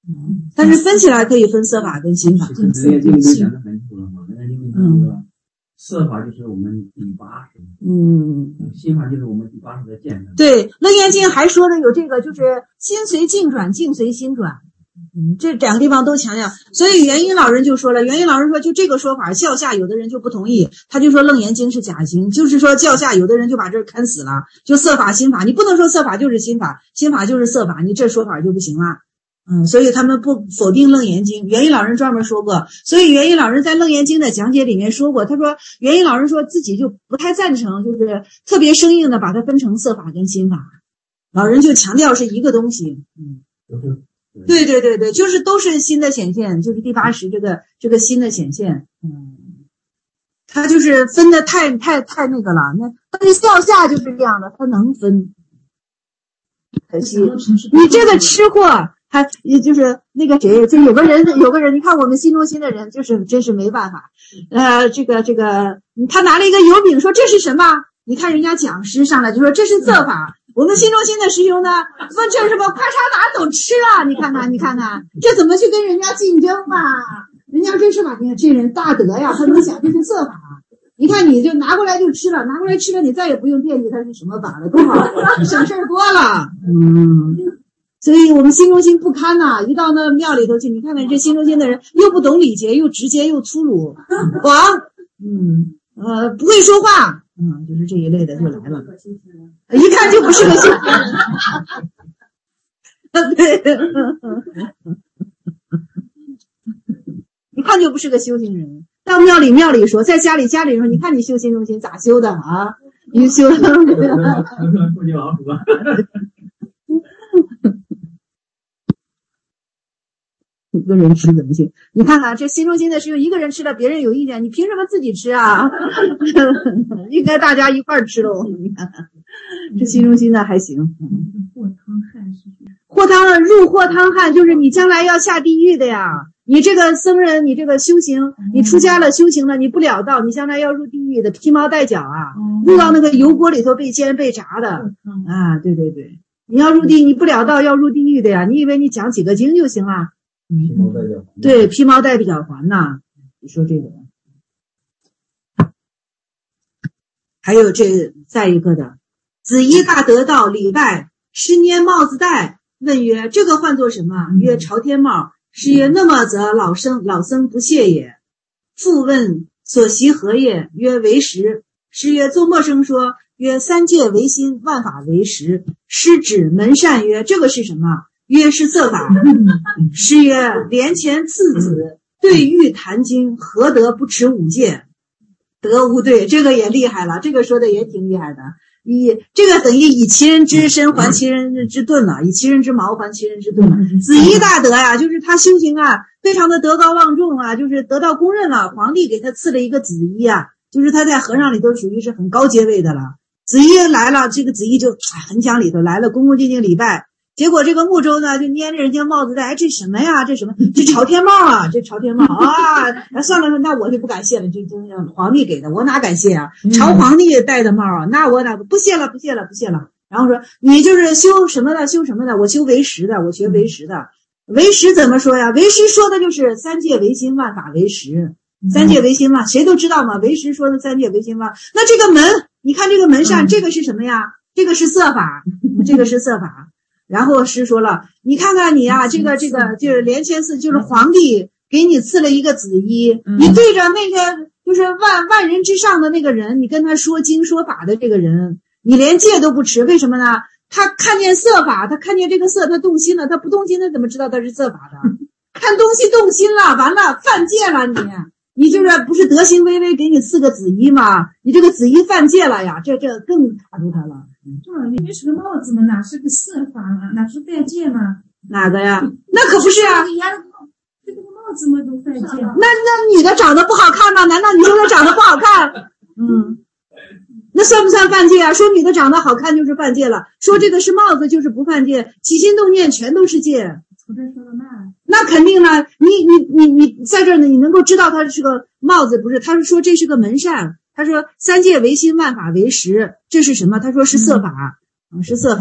但是分起来可以分色法跟心法。 这个经都讲得很清楚了嘛，那因为这个色法就是我们第80，心法就是我们第80的见证。 对，楞严经还说的有这个，就是心随境转，境随心转。这两个地方都强调，所以元音老人就说了，元音老人说就这个说法，教下有的人就不同意，他就说楞严经是假经，就是说教下有的人就把这看死了，就色法心法，你不能说色法就是心法，心法就是色法，你这说法就不行了。所以他们不否定楞严经，元音老人专门说过，所以元音老人在楞严经的讲解里面说过，他说元音老人说自己就不太赞成，就是特别生硬的把它分成色法跟心法，老人就强调是一个东西。对，就是都是心的显现，就是第80这个心的显现。他就是分的太那个了，那但是教下就是这样的，他能分。可惜你这个吃货。他也就是那个谁，就有个人，你看我们心中心的人，就是真是没办法。这个，他拿了一个油饼，说这是什么？你看人家讲师上来就说这是色法。我们心中心的师兄呢，问这是什么？咔嚓拿走吃了。你看看，这怎么去跟人家竞争啊？人家真是把你看这人大德呀，他能想这是色法。你看你就拿过来就吃了，你再也不用惦记它是什么法了，多好，省事多了。所以我们心中心不堪呐，一到那庙里头去，你看看这心中心的人又不懂礼节，又直接又粗鲁，黄，不会说话，就是这一类的就来了，一看就不是个修行人，对，一看就不是个修行人。到庙里说，在家里说，你看你修心中心咋修的啊？你修的。一个人吃怎么行？你看看这心中心的是一个人吃了，别人有意见，你凭什么自己吃啊？应该大家一块儿吃喽。你看看这心中心的还行。祸汤入祸汤汉，就是你将来要下地狱的呀。你这个僧人，你这个修行，你出家了修行了，你不了道，你将来要入地狱的，披毛戴角啊，入到那个油锅里头被煎被炸的啊！对，你要入地，你不了道要入地狱的呀。你以为你讲几个经就行了？对，披毛戴角环呐，你说这个，还有这再一个的，子衣大得道，礼拜师拈帽子戴，问曰：这个唤作什么？曰：朝天帽。师曰：那么则老僧不屑也。复问所习何业？曰：为实。师曰：作默声说。曰：三界唯心，万法唯实。师指门扇曰：这个是什么？曰：是色法。师曰：莲前次子对玉坛经，何得不持五戒？得无对，这个也厉害了，这个说的也挺厉害的。这个等于以其人之身还其人之盾了，以其人之矛还其人之盾了。子衣大德呀，就是他修行啊，非常的德高望重啊，就是得到公认了。皇帝给他赐了一个子衣啊，就是他在和尚里头属于是很高阶位的了。子衣来了，这个子衣就很讲里头来了，恭恭敬敬礼拜。结果这个木舟呢，就拈着人家帽子戴，这什么呀？这什么？这朝天帽啊！这朝天帽啊！算了，那我就不敢谢了，这皇帝给的，我哪敢谢啊？朝皇帝戴的帽啊，那我哪不谢了？然后说你就是修什么的？我修为实的，我学为实的。为实怎么说呀？为实说的就是三界唯心，万法唯实。三界唯心嘛，谁都知道嘛。为实说的三界唯心万。那这个门，你看这个门扇，这个是什么呀？这个是色法，这个是色法。然后师说了，你看看你啊，这个就是莲前寺，就是皇帝给你赐了一个紫衣，你对着那个就是万人之上的那个人，你跟他说经说法的这个人，你连戒都不持，为什么呢？他看见色法，他看见这个色，他动心了，他不动心，他怎么知道他是色法的？看东西动心了，完了犯戒了你就是不是德行微微给你赐个紫衣吗？你这个紫衣犯戒了呀，这更卡住他了。 你是个帽子嘛，哪是个色法啊？哪是犯戒嘛？ 哪个呀？那可不是啊！ 这个帽子嘛都犯戒。 那女的长得不好看吗？难道你说她长得不好看？那算不算犯戒啊？说女的长得好看就是犯戒了，说这个是帽子就是不犯戒，起心动念全都是戒。那肯定了，你在这儿呢，你能够知道它是个帽子，不是？他是说这是个门扇。他说三界唯心，万法唯实，这是什么？他说是色法，是色法。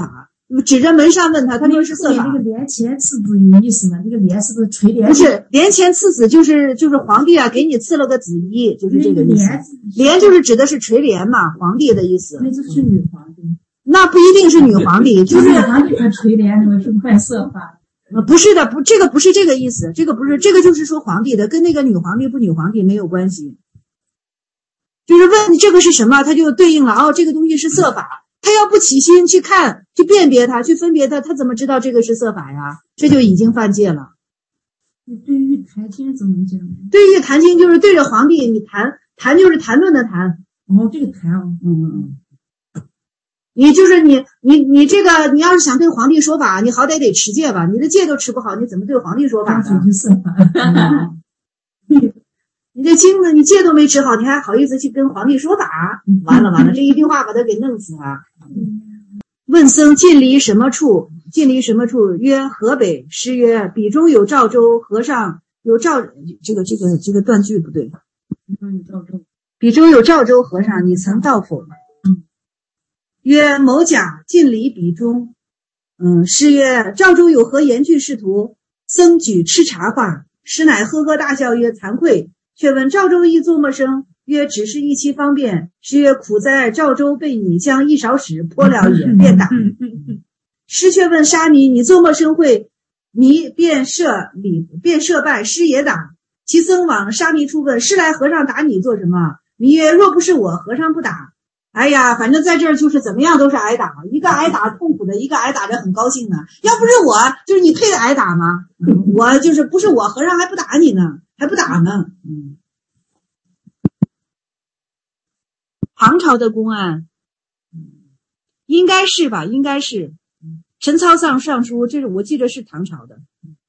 指着门上问他，他说是色法。 这个帘前赐子有意思吗？这个帘是不是垂帘？ 不是，帘前赐子就是皇帝啊，给你赐了个子衣，就是这个意思。帘就是指的是垂帘嘛，皇帝的意思。 那就是女皇帝。 那不一定是女皇帝，就是皇帝和垂帘，我是犯色法。 不是的，这个不是这个意思，这个不是，这个就是说皇帝的，跟那个女皇帝不女皇帝没有关系。就是问你这个是什么，他就对应了哦，这个东西是色法。他要不起心去看、去辨别它、去分别它，他怎么知道这个是色法呀？这就已经犯戒了。 对于谈经怎么讲？ 对于谈经就是对着皇帝，你谈就是谈论的谈。 哦，这个谈啊， 你就是你这个，你要是想对皇帝说法，你好歹得持戒吧？你的戒都持不好，你怎么对皇帝说法呢？ 就色法。 你这经呢，你戒都没持好，你还好意思去跟皇帝说法？完了，这一句话把他给弄死了。问僧近离什么处？近离什么处？曰河北。师曰：彼中有赵州和尚，有赵这个断句不对。彼中有赵州和尚，你曾到否？曰某甲近离彼中。师曰：赵州有何言句仕途？僧举吃茶话。师乃呵呵大笑曰：惭愧。却问赵州亦作么生？曰只是一期方便。师曰苦哉，赵州被你将一勺屎泼了也，便打。师却问沙弥：你作么生会？弥便设拜，师也打。其僧往沙弥处问：师来和尚打你做什么？弥曰：若不是我，和尚不打。哎呀，反正在这儿就是怎么样都是挨打，一个挨打痛苦的，一个挨打着很高兴的。要不是我，就是你配挨打吗？我就是不是我，和尚还不打你呢，还不打呢。唐朝的公案，应该是吧？应该是陈操上书，这是我记得是唐朝的。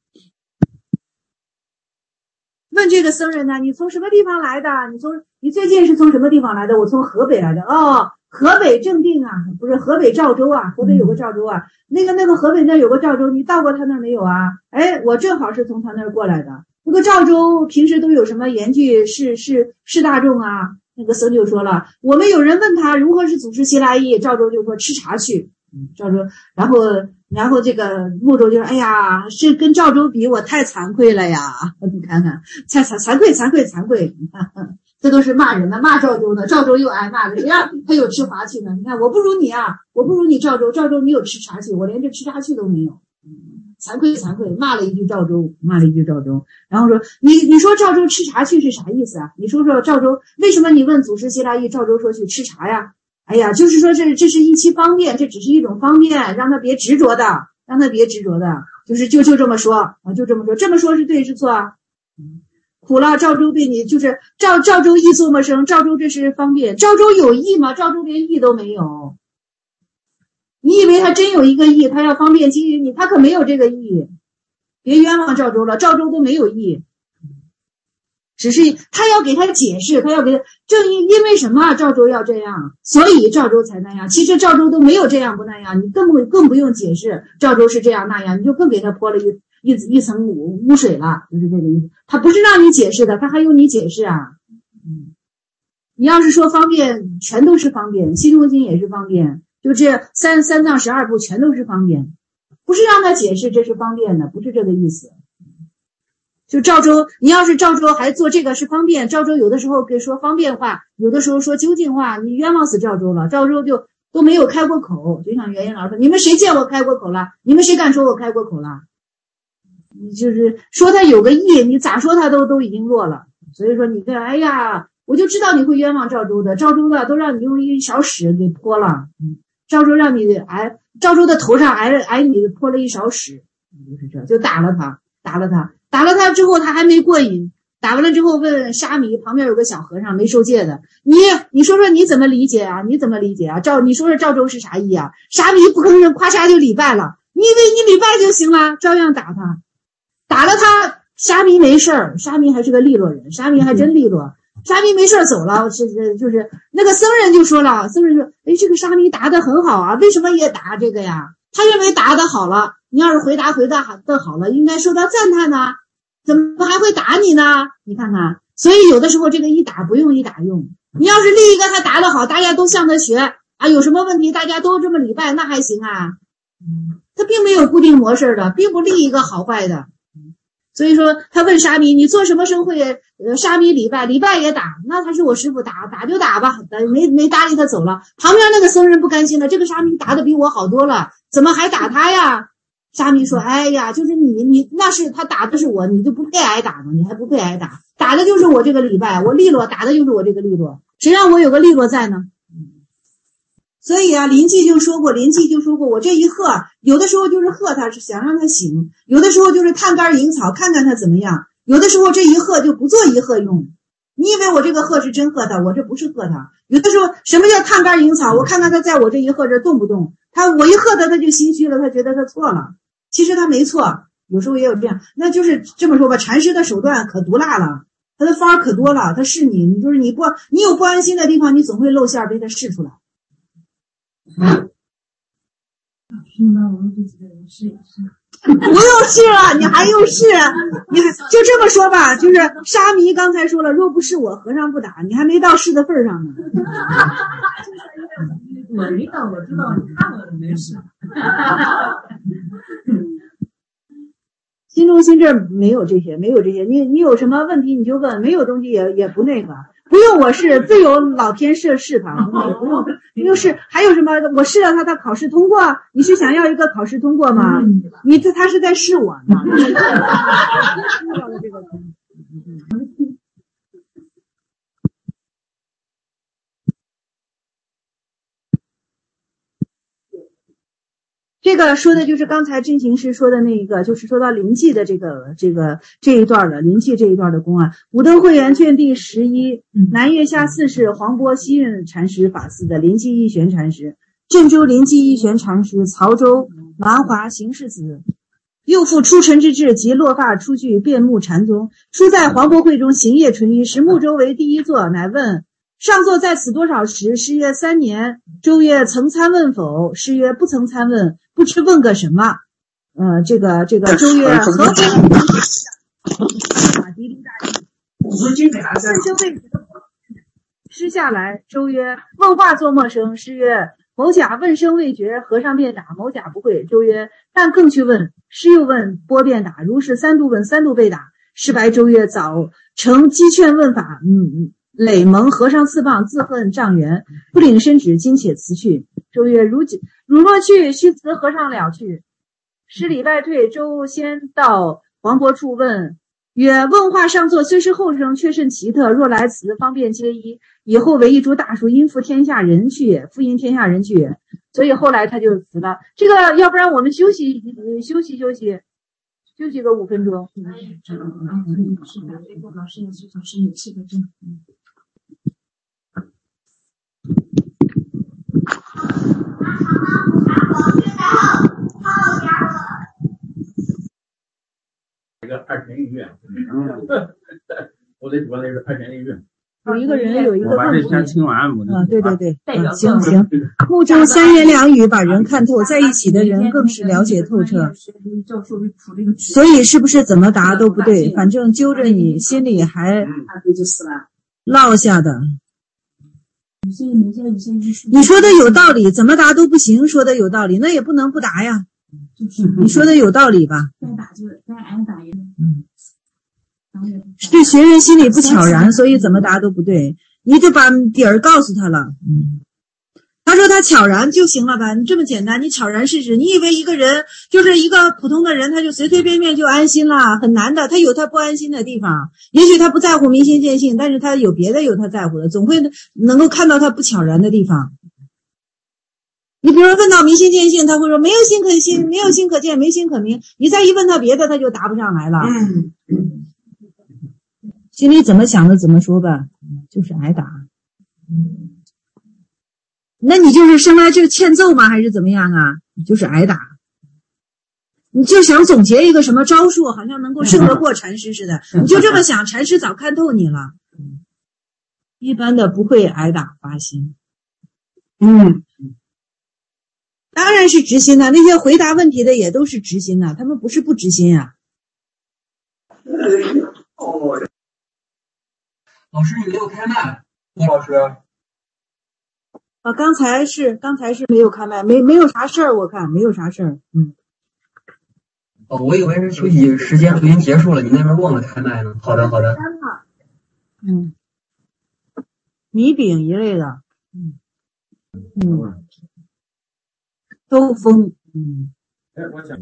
问这个僧人呢，你从什么地方来的？你最近是从什么地方来的？我从河北来的。哦，河北正定啊，不是河北赵州啊，河北有个赵州啊，那个河北那有个赵州，你到过他那儿没有啊？哎，我正好是从他那儿过来的。那个赵州平时都有什么言句是大众啊？那个僧就说了，我们有人问他如何是祖师西来意，赵州就说吃茶去。赵州，然后这个穆州就说，哎呀，是跟赵州比，我太惭愧了呀！你看看，惭愧，你看，这都是骂人的，骂赵州的，赵州又挨骂的，谁让他有吃茶去呢？你看，我不如你啊，我不如你赵州你有吃茶去，我连这吃茶去都没有。惭愧，骂了一句赵州，然后说你说赵州吃茶去是啥意思啊？你说赵州为什么你问祖师西来意，赵州说去吃茶呀？哎呀，就是说这是一期方便，这只是一种方便，让他别执着的，就是就这么说啊，这么说是对是错啊？苦了，赵州被你就是赵州意作么生？赵州这是方便，赵州有意吗？赵州连意都没有。你以为他真有一个意，他要方便经营你，他可没有这个意，别冤枉赵州了，赵州都没有意，只是他要给他解释，他要给他正因为什么赵州要这样，所以赵州才那样。其实赵州都没有这样不那样，你更不用解释赵州是这样那样，你就更给他泼了一层污水了，就是这个意思。他不是让你解释的，他还用你解释啊。你要是说方便，全都是方便，心中经也是方便。就这三藏12部全都是方便，不是让他解释这是方便的，不是这个意思。就赵州，你要是赵州还做这个是方便，赵州有的时候给说方便话，有的时候说究竟话，你冤枉死赵州了。赵州就都没有开过口，就像袁云老师说，你们谁见我开过口了？你们谁敢说我开过口了？你就是说他有个意，你咋说他都已经落了。所以说你这，哎呀，我就知道你会冤枉赵州的，赵州的都让你用一勺屎给泼了。赵州让你赵州的头上挨你泼了一勺屎，就是这，就打了他之后他还没过瘾，打完了之后问沙弥，旁边有个小和尚没受戒的，你说说你怎么理解啊？你说说赵州是啥意啊？沙弥不吭声，夸嚓就礼拜了。你以为你礼拜就行了？照样打他，打了他，沙弥没事儿，沙弥还是个利落人，沙弥还真利落。沙弥没事走了，就是那个僧人就说了，僧人说，哎，这个沙弥答得很好啊，为什么也答这个呀？他认为答得好了，你要是回答得好了，应该受到赞叹呢，怎么还会打你呢？你看看，所以有的时候这个一打不用一打用，你要是立一个他答得好，大家都向他学啊，有什么问题大家都这么礼拜，那还行啊。 他并没有固定模式的，并不立一个好坏的。所以说他问沙弥，你做什么生会？沙弥礼拜也打，那他是我师父，打就打吧，没搭理他走了。旁边那个僧人不甘心了，这个沙弥打的比我好多了，怎么还打他呀？沙弥说，哎呀，就是你那是他打的是我，你就不配挨打吗？你还不配挨打，打的就是我这个礼拜，我利落，打的就是我这个利落，谁让我有个利落在呢？所以啊，临济就说过，我这一喝，有的时候就是喝他是想让他醒，有的时候就是探竿引草，看看他怎么样，有的时候这一喝就不做一喝用。你以为我这个喝是真喝他，我这不是喝他。有的时候什么叫探竿引草？我看看他在我这一喝这动不动，我一喝他就心虚了，他觉得他错了，其实他没错，有时候也有这样。那就是这么说吧，禅师的手段可毒辣了，他的方可多了，他试你就是你有不安心的地方，你总会露馅被他试出来。 是吗？我们这几个人试一试。 不用试了，你还用试？你还就这么说吧，就是沙弥刚才说了，若不是我，和尚不打，你还没到试的份上呢。 我没到，我知道你看我没试。 新中心这儿没有这些，你有什么问题你就问，没有东西也不那个。不用我试，自有老天试他，不用试。还有什么？我试了他考试通过，你是想要一个考试通过吗？他是在试我呢。这个说的就是刚才真行师说的那个，就是说到临济的这一段的临济这一段的公案。武德会元卷第11，南岳下四世黄波西运禅师法寺的临济义玄禅师，郑州临济义玄禅师，曹州南华行世子，又复出尘之志及落发出具遍目禅宗，初在黄波会中行业纯一，时木舟为第一座，乃问上座在此多少时？师曰3年。周曰曾参问否？师曰不曾参问，不知问个什么？这个周曰何乎？师下来，周曰问话作默声。师曰某甲问声未决，和尚便打，某甲不会。周曰但更去问。师又问，波便打，如是3度问，3度被打。师白周曰早成击劝问法，累蒙和尚刺棒，自恨障缘，不领身旨，今且辞去。周曰如若去，须辞和尚了去。师礼拜退，周先到黄伯处问曰问话上座，虽是后生，却甚奇特，若来此方便皆一，以后为一株大树，因复天下人去也，复因天下人去也。所以后来他就辞了。这个要不然我们休息个5分钟。 老师也是老师有气的真。 一个2天1月，我得说那是2天1月。 有一个人有一个问题， 听完对，行，木舟3言2语把人看透，在一起的人更是了解透彻。所以是不是怎么答都不对，反正揪着你心里还落下的。你说的有道理，怎么答都不行，说的有道理，那也不能不答呀。你说的有道理吧？ 该挨打也。 是学员心里不悄然，所以怎么答都不对。你就把底儿告诉他了。他说他悄然就行了吧？你这么简单，你悄然试试。你以为一个人就是一个普通的人，他就随随便便就安心了？很难的，他有他不安心的地方。也许他不在乎明心见性，但是他有别的有他在乎的，总会能够看到他不悄然的地方。你比如说问到明心见性，他会说没有心可心，没有心可见，没心可明。你再一问他别的，他就答不上来了。心里怎么想的怎么说吧，就是挨打。那你就是生来就欠揍吗？还是怎么样啊？就是挨打。你就想总结一个什么招数，好像能够胜得过禅师似的，你就这么想，禅师早看透你了。一般的不会挨打发心。当然是直心的，那些回答问题的也都是直心的，他们不是不直心啊。 老师，你没有开麦，郭老师。 啊，刚才是没有开麦，没有啥事儿，我看没有啥事儿。 哦，我以为是休息时间都已经结束了，你那边忘了开麦呢。好的。 米饼一类的，兜风， 我想，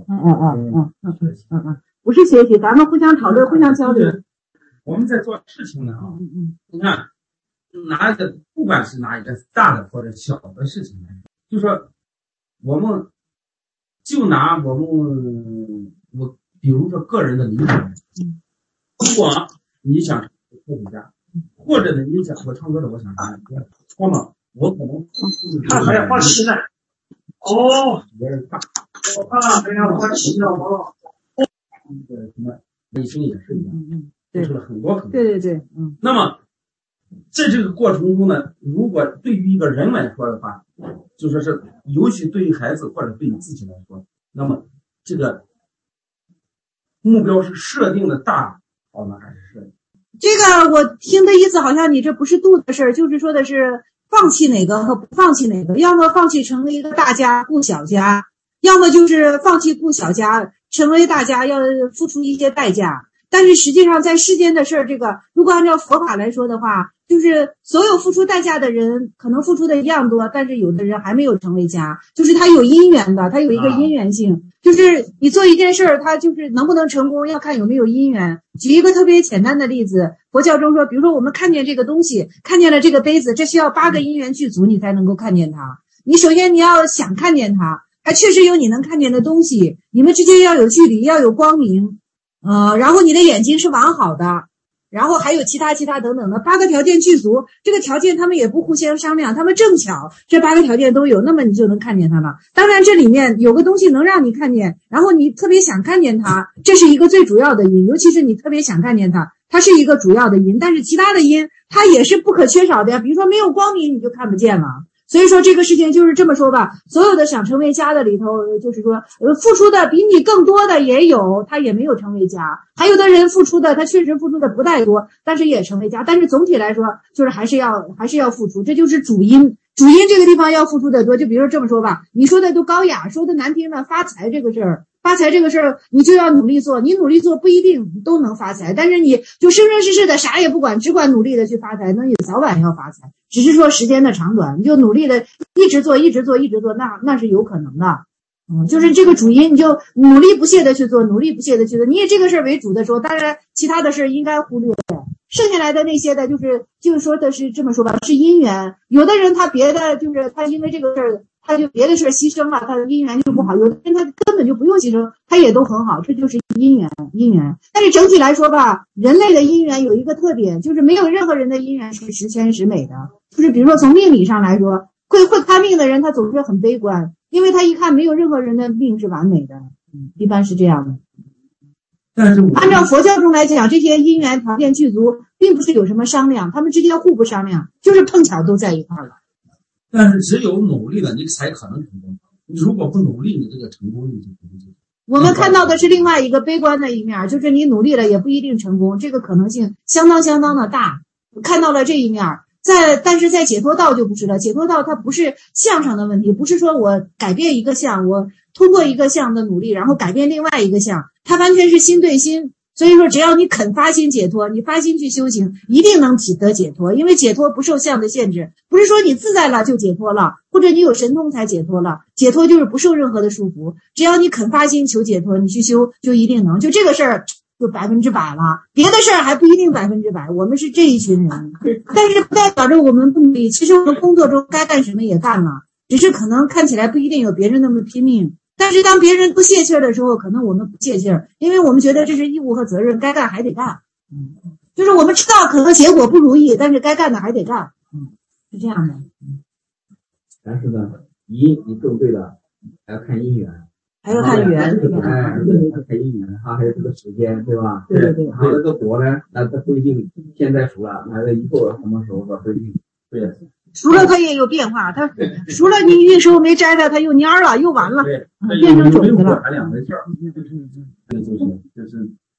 不是学习，咱们互相讨论，互相交流。 我们在做事情呢啊，你看，拿一个不管是拿一个大的或者小的事情来说，就说我们就拿我比如说个人的理解，如果你想科学家，或者呢你想我唱歌的，我想当那么我可能还要花钱呢。哦，有点大。我看人家花钱了，那个什么卫星也是一样，做出了很多可能。 对， 那么在这个过程中呢，如果对于一个人来说的话，就说是尤其对于孩子或者对你自己来说，那么这个目标是设定的大好呢，还是设定？ 这个我听的意思好像你这不是度的事儿，就是说的是放弃哪个和不放弃哪个，要么放弃成为一个大家顾小家，要么就是放弃顾小家成为大家，要付出一些代价。但是实际上在世间的事儿，这个如果按照佛法来说的话，就是所有付出代价的人可能付出的一样多，但是有的人还没有成为家，就是他有因缘的，他有一个因缘性，就是你做一件事儿，他就是能不能成功要看有没有因缘。举一个特别简单的例子，佛教中说，比如说我们看见这个东西，看见了这个杯子，这需要8个因缘具足你才能够看见它。你首先你要想看见它，还确实有你能看见的东西，你们之间要有距离，要有光明，然后你的眼睛是完好的，然后还有其他等等的8个条件具足，这个条件他们也不互相商量，他们正巧这8个条件都有，那么你就能看见它了。当然这里面有个东西能让你看见，然后你特别想看见它，这是一个最主要的因，尤其是你特别想看见它，它是一个主要的因，但是其他的因它也是不可缺少的呀，比如说没有光明你就看不见了。所以说这个事情就是这么说吧，所有的想成为家的里头，就是说付出的比你更多的也有，他也没有成为家，还有的人付出的他确实付出的不太多，但是也成为家，但是总体来说就是还是要付出，这就是主因这个地方要付出的多。就比如说这么说吧，你说的都高雅，说的难听了，发财这个事儿你就要努力做，你努力做不一定都能发财，但是你就生生世世的啥也不管，只管努力的去发财，那你早晚要发财，只是说时间的长短，你就努力的一直做，那是有可能的。就是这个主因你就努力不懈的去做，你以这个事儿为主的时候，当然其他的事儿应该忽略，剩下来的那些的就是说的是这么说吧，是因缘。有的人他别的就是他因为这个事儿他就别的事牺牲了，他的因缘就不好，有的人他根本就不用牺牲，他也都很好，这就是因缘。但是整体来说吧，人类的因缘有一个特点，就是没有任何人的因缘是十全十美的。就是比如说从命理上来说，会看命的人他总是很悲观，因为他一看没有任何人的命是完美的，一般是这样的。 但是按照佛教中来讲，这些因缘条件具足，并不是有什么商量，他们之间互不商量，就是碰巧都在一块了。 但是只有努力了，你才可能成功。你如果不努力，你这个成功率就不会。 我们看到的是另外一个悲观的一面，就是你努力了也不一定成功，这个可能性相当的大。看到了这一面，但是在解脱道就不是了。解脱道它不是相上的问题，不是说我改变一个相，我通过一个相的努力，然后改变另外一个相，它完全是心对心。所以说只要你肯发心解脱，你发心去修行，一定能得解脱。因为解脱不受相的限制，不是说你自在了就解脱了，或者你有神通才解脱了，解脱就是不受任何的束缚。只要你肯发心求解脱，你去修就一定能，就这个事儿就100%了，别的事儿还不一定100%。我们是这一群人，但是不代表着我们不努力。其实我们工作中该干什么也干了，只是可能看起来不一定有别人那么拼命。但是当别人不泄气儿的时候，可能我们不泄气儿，因为我们觉得这是义务和责任，该干还得干。就是我们知道可能结果不如意，但是该干的还得干。是这样的。 但是呢，你种对了，还要看因缘。 还要看缘， 看因缘，还有这个时间，对吧？ 对。 还有这个果呢，那它不一定现在熟了，那以后什么时候不一定。对。 熟了它也有变化，它熟了你运时候没摘它，它又蔫了，又完了，变成种子了。 还两回事儿。就是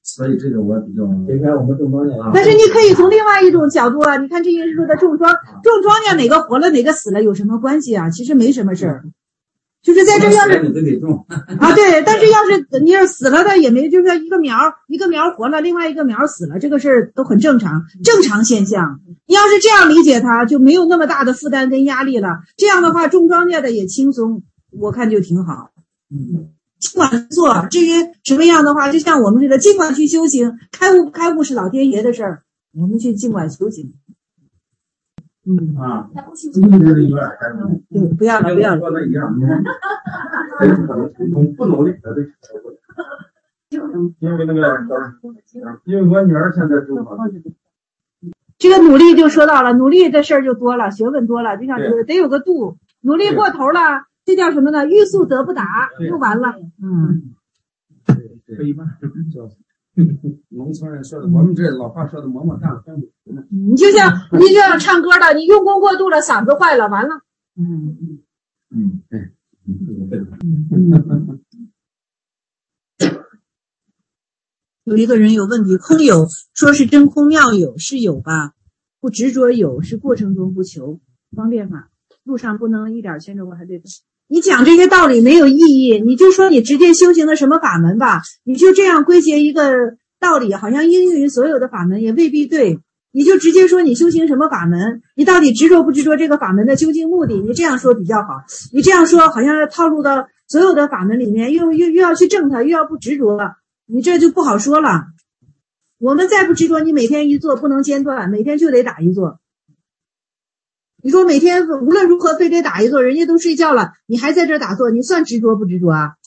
所以这个我比较。 离开我们种庄稼。 但是你可以从另外一种角度啊，你看这些说的种庄稼哪个活了哪个死了有什么关系啊？其实没什么事儿。就是在这要是你都得种啊，对，但是要是你要死了的也没，就是一个苗活了，另外一个苗死了，这个事儿都很正常现象。你要是这样理解它，就没有那么大的负担跟压力了。这样的话，种庄稼的也轻松，我看就挺好。尽管做，至于什么样的话，就像我们似的，尽管去修行，开悟是老天爷的事儿，我们去尽管修行。对，不要了。 说的一样，不努力的对。因为我女儿现在种好。 这个努力就说到了，努力的事儿就多了，学问多了，就像得有个度，努力过头了，这叫什么呢？欲速则不达，就完了。 可以吧？农村人说的，我们这老话说的，磨磨干干。 你就像唱歌的，你用功过度了，嗓子坏了，完了。有一个人有问题，空有说是真空妙有，是有吧？不执着有，是过程中不求。方便法路上不能一点牵着我还对。你讲这些道理没有意义，你就说你直接修行的什么法门吧，你就这样归结一个道理，好像应用于所有的法门也未必对。你就直接说你修行什么法门，你到底执着不执着这个法门的究竟目的，你这样说比较好。你这样说好像套入到所有的法门里面，又要去证它，又要不执着，你这就不好说了。我们再不执着，你每天一坐不能间断，每天就得打一坐。你说每天无论如何非得打一坐，人家都睡觉了，你还在这打坐，你算执着不执着啊？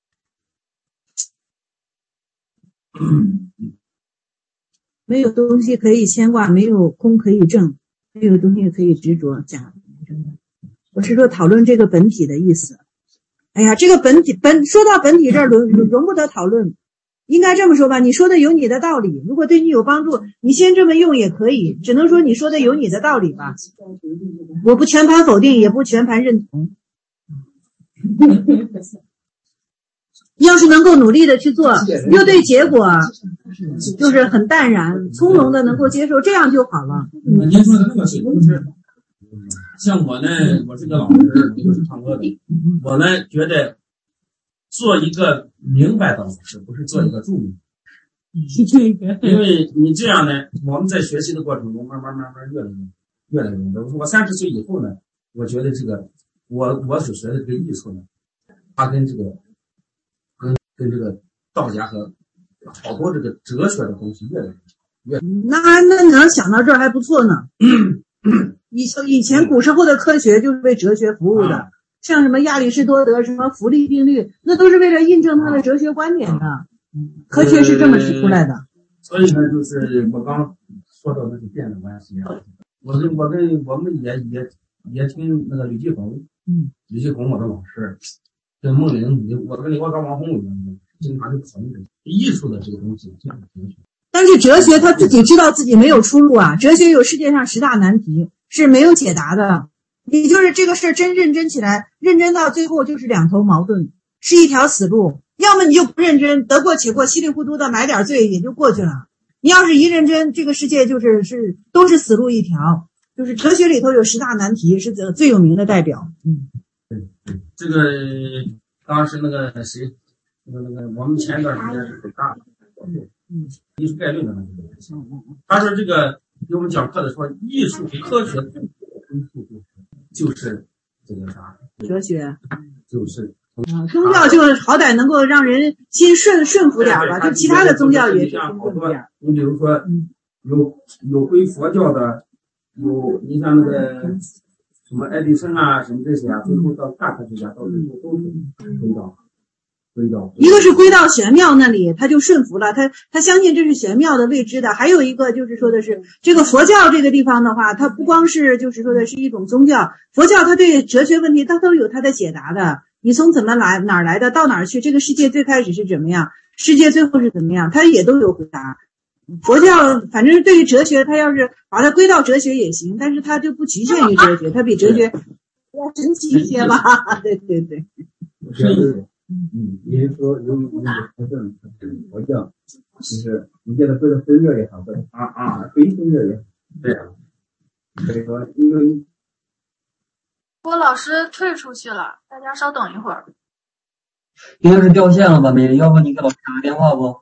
没有东西可以牵挂，没有空可以证，没有东西可以执着。讲，我是说讨论这个本体的意思。哎呀，这个说到本体这儿容不得讨论。应该这么说吧，你说的有你的道理，如果对你有帮助，你先这么用也可以，只能说你说的有你的道理吧。我不全盘否定，也不全盘认同。要是能够努力的去做，又对结果就是很淡然从容的能够接受，这样就好了。 您说的那个是就是像我呢，我是个老师，我是唱歌的，我呢觉得做一个明白的老师，不是做一个著名。因为你这样呢，我们在学习的过程中，慢慢越来越多。我30岁以后呢，我觉得这个我所学的这个艺术呢，它跟这个跟这个道家和好多这个哲学的东西越来越。 那能想到这儿还不错呢。以前古时候的科学就是为哲学服务的。像什么亚里士多德什么浮力定律，那都是为了印证他的哲学观点的。科学是这么使出来的。 所以呢，就是我刚说到那个电的关系，我们也听那个吕继红，吕继红我的老师，跟孟玲，我跟王红一样，经常就讨论艺术的这个东西，这样的哲学。 但是哲学他自己知道自己没有出路啊，哲学有世界上10大难题是没有解答的。你就是这个事儿真认真起来，认真到最后就是两头矛盾，是一条死路。要么你就不认真，得过且过，稀里糊涂的买点罪也就过去了。你要是一认真，这个世界都是死路一条。就是哲学里头有10大难题，是最有名的代表。 对，这个当时那个谁，那个我们前一段时间是北大艺术概论的那个，他说这个给我们讲课的说，艺术科学就是这个啥哲学， 就是宗教就好歹能够让人心顺服点吧，就其他的宗教也是好多。你比如说有归佛教的，你像那个什么爱迪生啊，什么这些啊，最后到大科学家到最后都是归到一个是归到玄妙那里，他就顺服了，他相信这是玄妙的未知的。还有一个就是说的是这个佛教这个地方的话，它不光是就是说的是一种宗教，佛教它对哲学问题它都有它的解答的。你从怎么来哪儿来的到哪儿去，这个世界最开始是怎么样，世界最后是怎么样，它也都有回答。佛教反正对于哲学，它要是把它归到哲学也行，但是它就不局限于哲学，它比哲学要神奇一些吧。对对对。 您说由于佛教就是你觉得或者分热也好，或者非分热也好，对啊。所以说，因为郭老师退出去了，大家稍等一会儿。 应该是掉线了吧？美丽，要不你给老师打个电话不？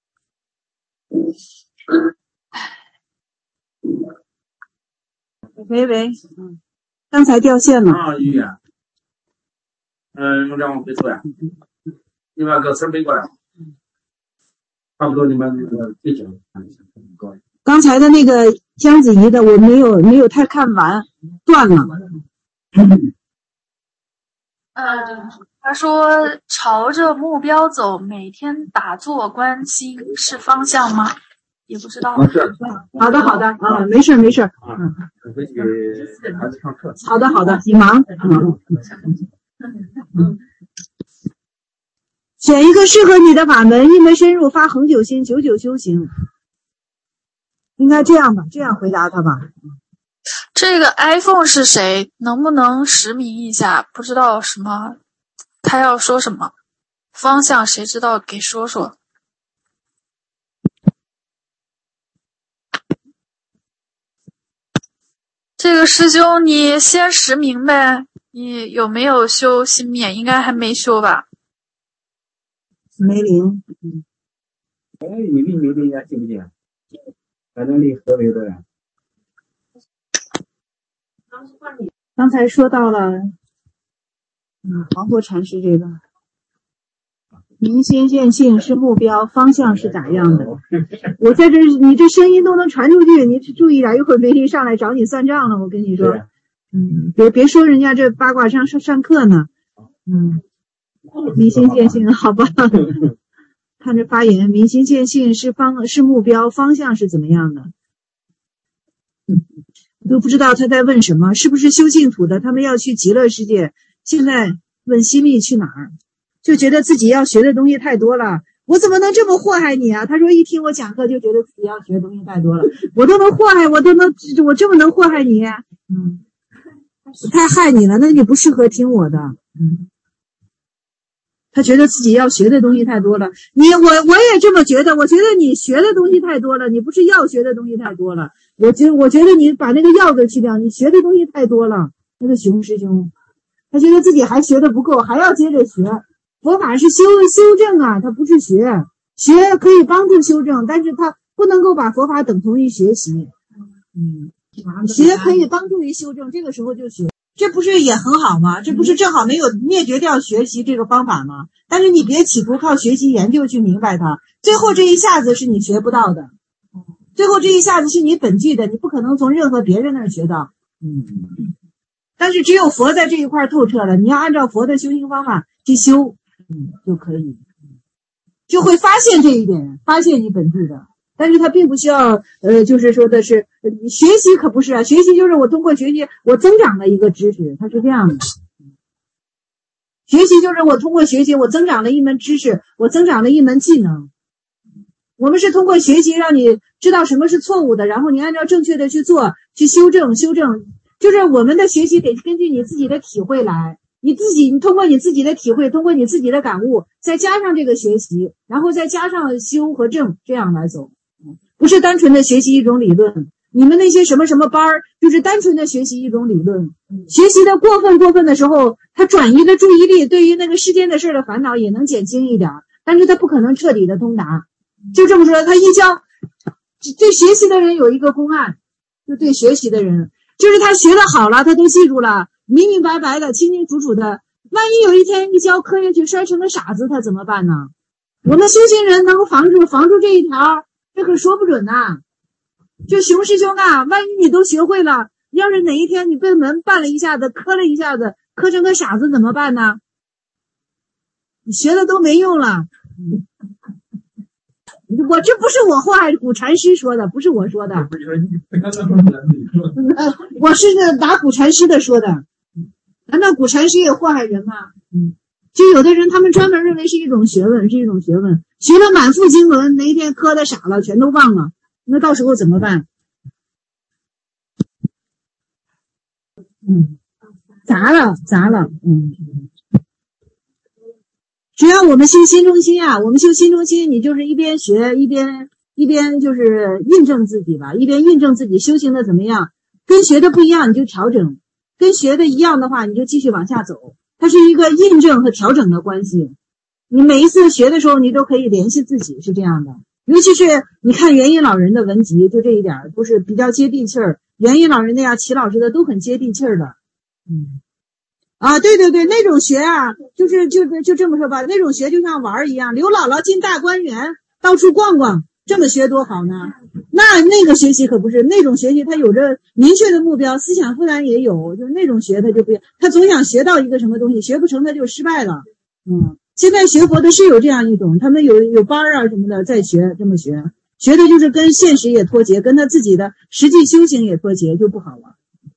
喂，刚才掉线了。 啊，玉啊，让我背错呀，你把歌词背过来，差不多你把那个背景看一下， 刚才的那个姜子怡的我没有太看完，断了。 他说朝着目标走，每天打坐观心是方向吗？也不知道。 好的啊，没事。 回去孩子上课。 好的，你忙。选一个适合你的法门，一门深入，发恒久心，久久修行。应该这样吧，这样回答他吧。 这个 iPhone 是谁？能不能实名一下？不知道什么，他要说什么方向，谁知道？给说说。这个师兄，你先实名呗。你有没有修心灭？应该还没修吧？ 没灵。 你立没立呀？记不记？反正立合为的呀。 刚才说到了，黄国禅师这个明心见性是目标，方向是咋样的？我在这，你这声音都能传出去，你注意点，一会儿媒体上来找你算账了。我跟你说，别说人家这八卦上课呢，明心见性，好吧？看着发言，明心见性是目标，方向是怎么样的？都不知道他在问什么，是不是修净土的？他们要去极乐世界，现在问西密去哪儿？就觉得自己要学的东西太多了，我怎么能这么祸害你啊？他说一听我讲课就觉得自己要学的东西太多了，我都能祸害，我这么能祸害你？我太害你了，那你不适合听我的。他觉得自己要学的东西太多了，我也这么觉得，我觉得你学的东西太多了，你不是要学的东西太多了，我觉得你把那个要字去掉，你学的东西太多了。那个熊师兄，他觉得自己还学的不够，还要接着学。佛法是修正啊，它不是学可以帮助修正，但是它不能够把佛法等同于学习。学可以帮助于修正，这个时候就学，这不是也很好吗？这不是正好没有灭绝掉学习这个方法吗？但是你别企图靠学习研究去明白它，最后这一下子是你学不到的，最后这一下子是你本具的，你不可能从任何别人那儿学到。但是只有佛在这一块透彻了，你要按照佛的修行方法去修，就可以，就会发现这一点，发现你本具的。但是他并不需要，就是说的是学习，可不是啊，学习就是我通过学习我增长了一个知识，它是这样的。学习就是我通过学习我增长了一门知识，我增长了一门技能。我们是通过学习让你知道什么是错误的，然后你按照正确的去做，去修正，就是我们的学习得根据你自己的体会来。你通过你自己的体会，通过你自己的感悟，再加上这个学习，然后再加上修和正，这样来走。不是单纯的学习一种理论，你们那些什么什么班就是单纯的学习一种理论。学习的过分的时候，他转移的注意力，对于那个世间的事的烦恼也能减轻一点，但是他不可能彻底的通达。就这么说，他一教对学习的人有一个公案，就对学习的人，就是他学的好了，他都记住了，明明白白的，清清楚楚的。万一有一天一教磕下去摔成个傻子，他怎么办呢？我们修行人能够防住这一条，这可说不准呐。就熊师兄啊，万一你都学会了，要是哪一天你被门绊了一下子，磕了一下子，磕成个傻子怎么办呢？你学的都没用了。这不是我祸害古禅师说的，不是我说的，我是拿古禅师的说的。难道古禅师也祸害人吗？就有的人他们专门认为是一种学问，学了满腹经纶，哪一天磕的傻了，全都忘了，那到时候怎么办？砸了。 只要我们修心中心啊，我们修心中心，你就是一边学一边就是印证自己吧，一边印证自己修行的怎么样，跟学的不一样你就调整，跟学的一样的话你就继续往下走，它是一个印证和调整的关系。你每一次学的时候你都可以联系自己，是这样的。尤其是你看元音老人的文集，就这一点都是比较接地气儿，元音老人的呀，齐老师的都很接地气儿的。对对对，那种学啊，就这么说吧，那种学就像玩一样，刘姥姥进大观园，到处逛逛，这么学多好呢？那个学习可不是那种学习，它有着明确的目标，思想负担也有，就是那种学他就不，他总想学到一个什么东西，学不成他就失败了。现在学佛的是有这样一种，他们有班啊什么的在学，这么学的就是跟现实也脱节，跟他自己的实际修行也脱节，就不好了。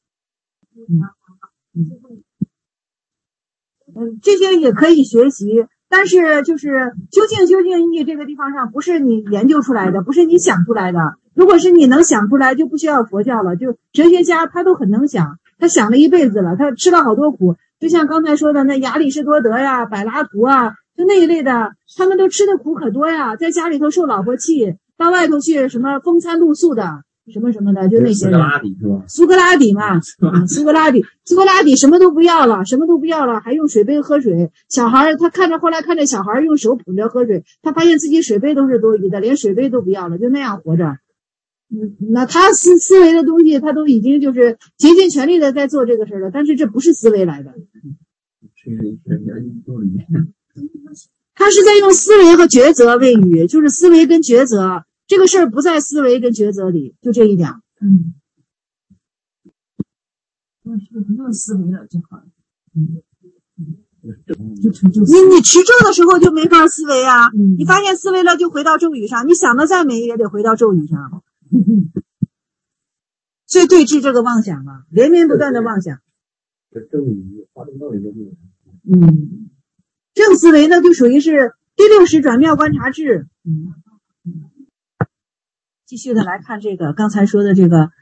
这些也可以学习，但是就是究竟义这个地方上不是你研究出来的，不是你想出来的。如果是你能想出来，就不需要佛教了。就哲学家他都很能想，他想了一辈子了，他吃了好多苦。就像刚才说的那亚里士多德呀、柏拉图啊，就那一类的，他们都吃的苦可多呀，在家里头受老婆气，到外头去什么风餐露宿的，什么什么的，就那些人。苏格拉底嘛，苏格拉底什么都不要了，还用水杯喝水。小孩他后来看着小孩用手捧着喝水，他发现自己水杯都是多余的，连水杯都不要了，就那样活着。那他思维的东西他都已经就是竭尽全力的在做这个事了，但是这不是思维来的，他是在用思维和抉择为语，就是思维跟抉择，这个事儿不在思维跟抉择里，就这一点。 不用思维了就好了。 你持咒的时候就没法思维啊，你发现思维了就回到咒语上，你想的再美也得回到咒语上。所以对治这个妄想嘛，连绵不断的妄想。正思维呢就属于是第60转妙观察智。继续的来看这个刚才说的这个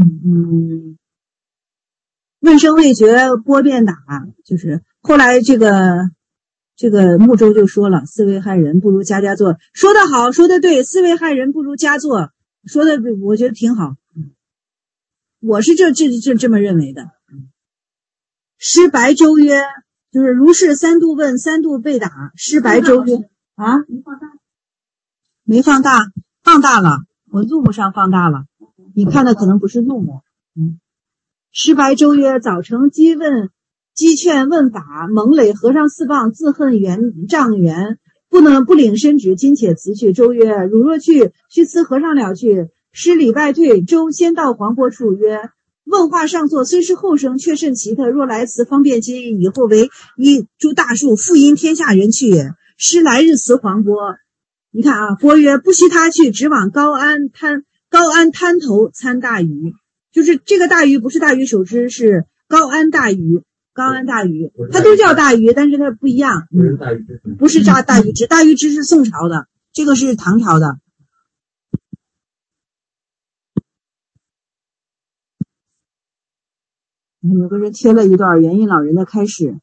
问声未觉波便打，就是后来这个木舟就说了，思维害人不如家家做，说得好，说得对，思维害人不如家做，说的我觉得挺好。我是这么认为的。师白周曰，就是如是3度问3度被打，师白周曰啊，没放大，放大了，我 Zoom 上放大了，你看的可能不是 Zoom。师白周曰，早成机劝问法，蒙累和尚4棒，自恨障缘，不领身旨，今且辞去。周曰，汝若去，须辞和尚了去。师礼拜退，周先到黄波处曰，问话上座，虽是后生，却甚奇特。若来辞，方便接应，以后为一株大树，复因天下人去也。师来日辞黄波，你看啊，波曰，不须他去，只往高安滩头参大鱼。就是这个大鱼不是大鱼手支，是高安大鱼，它都叫大鱼，但是它不一样。不是大鱼支，大鱼支是宋朝的，这个是唐朝的。有个人贴了一段元音老人的开示，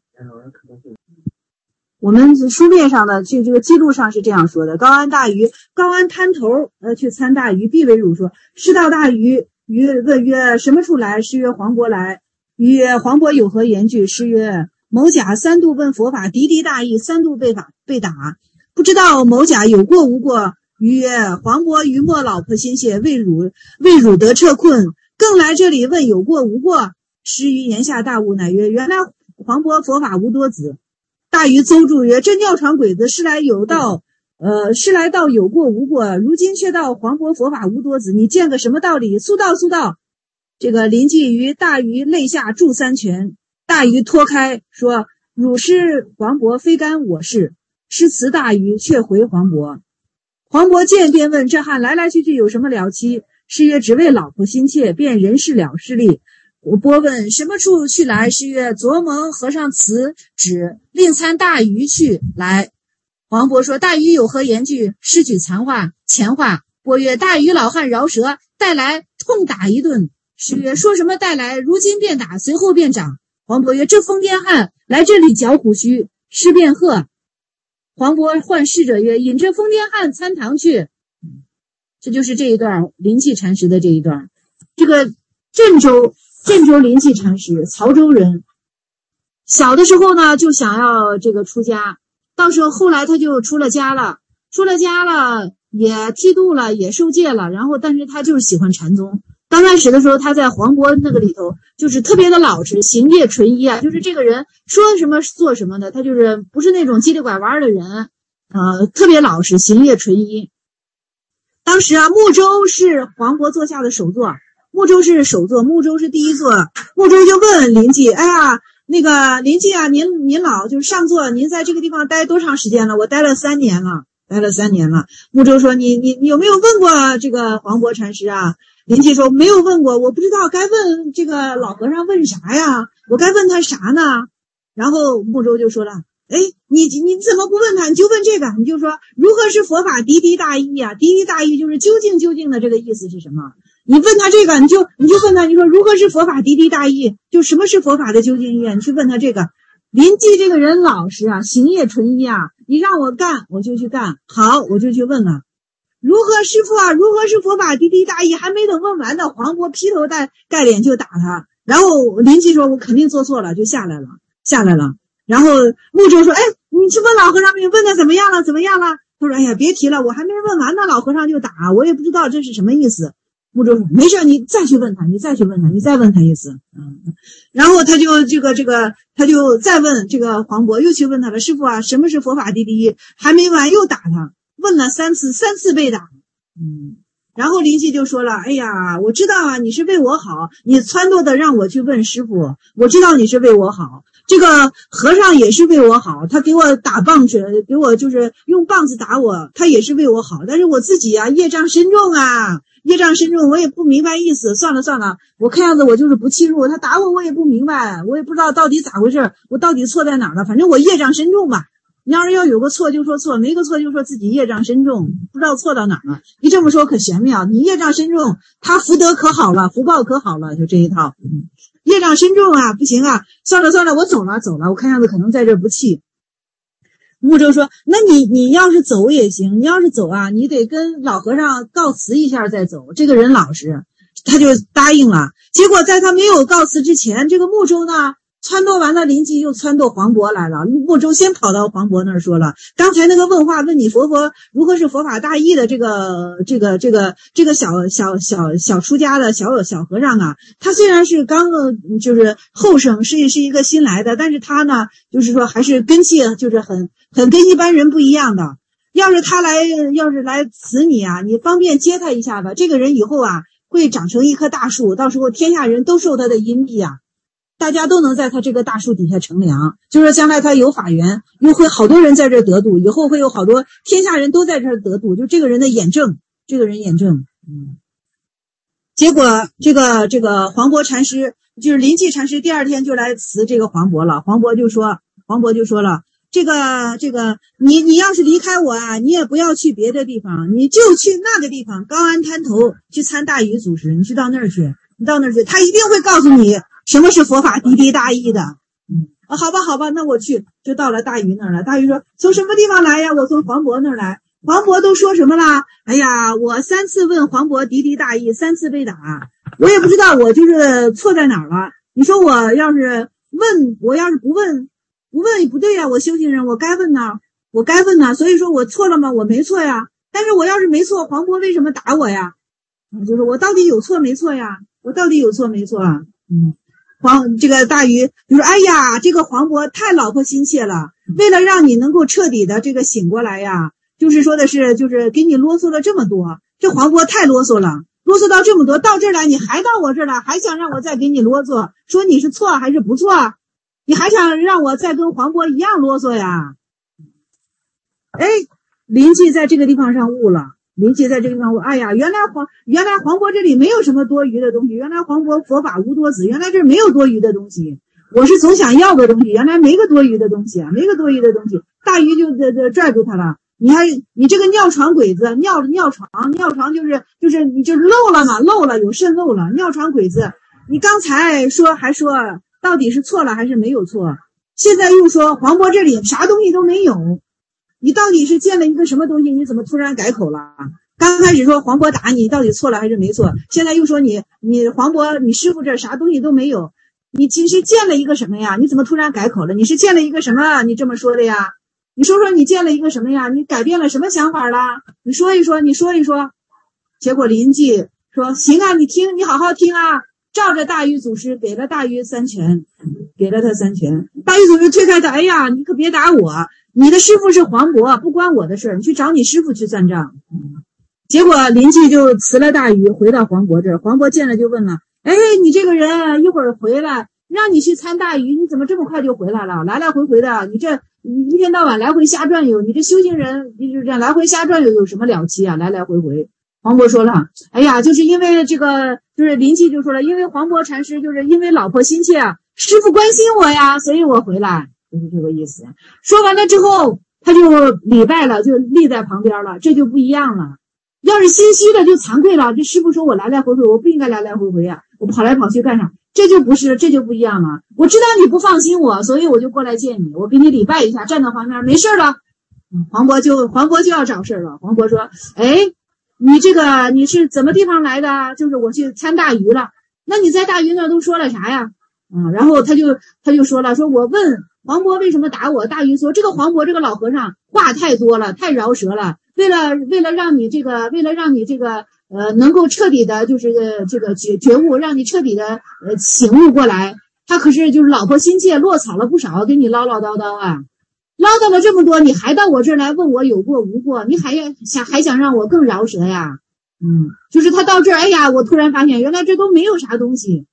我们书面上的这个记录上是这样说的：高安大鱼，高安滩头去参大鱼，必为汝说。师到大鱼，鱼问曰，什么处来？师曰，黄渤来。鱼曰，黄渤有何言句？师曰，某甲3度问佛法，敌大义，3度被打，不知道某甲有过无过。鱼曰，黄渤余没老婆心切，为汝得撤困，更来这里问有过无过。师于言下大悟，乃曰，原来黄渤佛法无多子。大鱼邹住曰，这尿床鬼子，是来道有过无过，如今却道黄渤佛法无多子，你见个什么道理？速道。这个临近于大鱼肋下助3拳，大鱼脱开说，汝师黄渤非干我事。师辞大鱼，却回黄渤。黄渤见便问，这汉来去有什么了期？师曰，只为老婆心切，便人事了事力。波问，什么处去来？师曰，昨蒙和尚辞旨，另参大鱼去来。黄渤说，大鱼有何言句？师举前话。波曰，大鱼老汉饶舌，带来痛打一顿。师曰，说什么带来？如今便打，随后便长。黄渤曰，这疯癫汉来这里嚼虎须。师便喝。 黄渤唤侍者曰：“引这疯天汉参堂去。”这就是这一段灵气禅师的这一段。这个郑州灵气禅师，曹州人，小的时候呢就想要这个出家，到时候后来他就出了家了，也剃度了，也受戒了，然后但是他就是喜欢禅宗。刚开始的时候他在黄渤那个里头就是特别的老实，行业纯一啊，就是这个人说什么做什么的，他就是不是那种叽里拐弯的人，特别老实，行业纯一。当时啊，木舟是黄渤座下的首座，木舟是首座，木舟是第一座。木舟就问临济：“哎呀，那个临济啊，您老就是上座，您在这个地方待多长时间了？”“我待了3年了。”“待了3年了。”木舟说：“你有没有问过这个黄渤禅师啊？”临济说：“没有问过，我不知道该问这个老和尚问啥呀？我该问他啥呢？”然后木舟就说了：“哎，你怎么不问他？你就问这个，你就说如何是佛法滴滴大义啊？滴滴大义就是究竟的这个意思是什么？你问他这个，你就问他，你说如何是佛法滴滴大义？就什么是佛法的究竟义啊？你去问他这个。”临济这个人老实啊，行业纯一啊，你让我干我就去干，好我就去问了。如何师父啊？如何是佛法滴滴大义？还没等问完呢，黄渤劈头盖脸就打他。然后临济说：“我肯定做错了，就下来了。”然后木舟说：“哎，你去问老和尚没有？问他怎么样了？”他说：“哎呀，别提了，我还没问完呢，老和尚就打，我也不知道这是什么意思。”木舟说：“没事，你再去问他，你再问他一次。”然后他就他就再问这个黄渤，又去问他了：“师父啊，什么是佛法滴滴？”还没完又打他。问了3次被打。然后临济就说了：“哎呀，我知道啊，你是为我好，你撺掇的让我去问师父，我知道你是为我好。这个和尚也是为我好，他给我打棒子，给我就是用棒子打我，他也是为我好。但是我自己啊，业障深重，我也不明白意思。算了，我看样子我就是不欺入，他打我也不明白，我也不知道到底咋回事，我到底错在哪儿了？反正我业障深重吧。你要是有个错就说错，没个错就说自己业障深重，不知道错到哪儿了。你这么说可玄妙，你业障深重，他福德可好了，福报可好了，就这一套。业障深重啊，不行啊，算了，我走了，我看样子可能在这不弃。木舟说：“那你要是走也行，你要是走啊，你得跟老和尚告辞一下再走。”这个人老实，他就答应了。结果在他没有告辞之前，这个木舟呢撺掇完了，临济又撺掇黄渤来了。木舟先跑到黄渤那儿说了：“刚才那个问话问你佛如何是佛法大义的这个小出家的小和尚啊，他虽然是就是后生，是一个新来的，但是他呢就是说还是根气就是很跟一般人不一样的。要是来辞你啊，你方便接他一下吧。这个人以后啊会长成一棵大树，到时候天下人都受他的荫庇啊。”大家都能在他这个大树底下乘凉，就是将来他有法缘，又会好多人在这得度，以后会有好多天下人都在这儿得度，就这个人的眼正，结果这个黄渤禅师，就是临济禅师第2天就来辞这个黄渤了。黄渤就说了：“这个你要是离开我啊，你也不要去别的地方，你就去那个地方高安滩头去参大禹祖师，你去到那儿去，他一定会告诉你什么是佛法滴滴大义的。”好吧，那我去，就到了大禹那儿了。大禹说：“从什么地方来呀？”“我从黄渤那儿来。”黄渤都说什么了？“哎呀，我3次问黄渤滴滴大义，3次被打，我也不知道我就是错在哪儿了。你说我要是不问也不对呀，我修行人我该问呢，所以说我错了吗？我没错呀。但是我要是没错，黄渤为什么打我呀？就是我到底有错没错呀？这个大禹就说：“哎呀，这个黄渤太老婆心切了，为了让你能够彻底的这个醒过来呀，就是给你啰嗦了这么多。这黄渤太啰嗦了，啰嗦到这么多，到这儿来你还到我这儿来，还想让我再给你啰嗦，说你是错还是不错？你还想让我再跟黄渤一样啰嗦呀？”哎，临济在这个地方上悟了。哎呀，原来黄渤这里没有什么多余的东西，原来黄渤佛法无多子，原来这没有多余的东西，我是总想要个东西，原来没个多余的东西。大禹就拽住他了：“你这个尿床鬼子，尿床就是你就漏了，有渗漏了，尿床鬼子，你刚才还说到底是错了还是没有错？现在又说黄渤这里啥东西都没有。” 你到底是见了一个什么东西？你怎么突然改口了？刚开始说黄渤打你，到底错了还是没错？现在又说你黄渤，你师傅这啥东西都没有，你其实见了一个什么呀？你怎么突然改口了？你是见了一个什么？你这么说的呀？你说说你见了一个什么呀？你改变了什么想法啦？你说一说。结果临济说行啊，你听，你好好听啊，照着大禹祖师给了大禹3拳，给了他3拳。大禹祖师推开他，哎呀，你可别打我，你的师傅是黄渤，不关我的事，你去找你师傅去算账。结果临济就辞了大禹，回到黄渤这儿。黄渤见了就问了，哎，你这个人一会儿回来，让你去参大禹，你怎么这么快就回来了？来来回回的，你一天到晚来回瞎转悠，你这修行人你就这样来回瞎转悠有什么了不起啊？来来回回。黄渤说了，哎呀，就是因为这个，就是临济就说了，因为黄渤禅师就是因为老婆心切啊，师傅关心我呀，所以我回来，就是这个意思。说完了之后，他就礼拜了，就立在旁边了，这就不一样了。要是心虚的就惭愧了，这师傅说我来来回回，我不应该来来回回啊，我跑来跑去干啥？这就不一样了。我知道你不放心我，所以我就过来见你，我给你礼拜一下，站到旁边，没事了。黄渤就要找事了。黄渤说，哎，你是怎么地方来的？就是我去参大禹了。那你在大禹那都说了啥呀？然后他就说了，说我问黄渤为什么打我，大禹说这个黄渤这个老和尚话太多了，太饶舌了。为了让你这个能够彻底的就是这个觉悟，让你彻底的醒悟过来，他可是就是老婆心切，落草了不少，给你唠唠叨叨啊，唠叨了这么多，你还到我这儿来问我有过无过，你还想让我更饶舌呀？就是他到这儿，哎呀，我突然发现原来这都没有啥东西。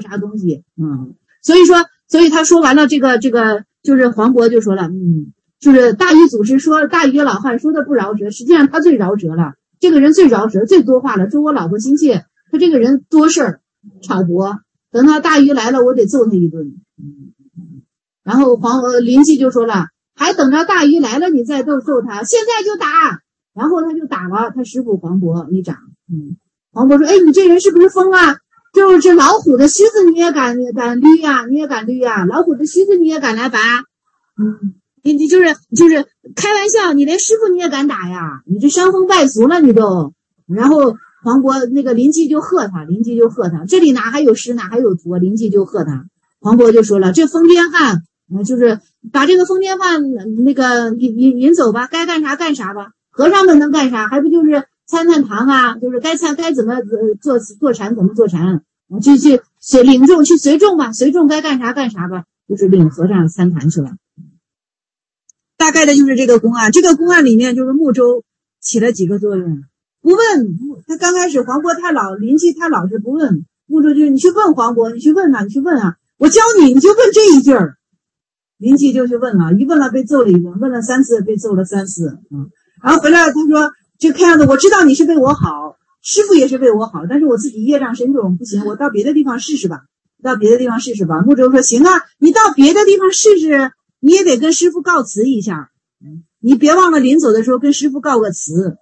所以他说完了这个就是黄渤就说了，就是大禹祖师说大禹老汉说的不饶舌，实际上他最饶舌了，这个人最饶舌最多话了，说我老婆心切，他这个人多事儿挑拨，等到大禹来了我得揍他一顿。然后临济就说了，还等着大禹来了你再揍他，现在就打。然后他就打了他师傅黄渤一掌。黄渤说，哎，你这人是不是疯啊？就是这老虎的须子你也敢捋呀？你也敢捋呀？老虎的须子你也敢来拔？你就是开玩笑，你连师傅你也敢打呀？你这伤风败俗了你都。然后黄渤那个临济就喝他，这里哪还有师哪还有徒，临济就喝他。黄渤就说了，这疯癫汉就是把这个疯癫汉那个引走吧，该干啥干啥吧。和尚们能干啥？还不就是参堂啊？就是该怎么做禅怎么做禅，去领众去随众吧，随众该干啥干啥吧，就是领和尚参坛去了。大概的就是这个公案。这个公案里面就是穆州起了几个作用。不问他刚开始黄渤太老，临济他老是不问，穆州就是你去问黄渤，你去问啊，我教你就问这一句儿。临济就去问了，一问了被揍了一顿，问了3次被揍了3次。然后回来他说，这看样子我知道你是为我好，师傅也是为我好，但是我自己业障深重，不行，我到别的地方试试吧。穆州说行啊，你到别的地方试试，你也得跟师傅告辞一下，你别忘了临走的时候跟师傅告个辞。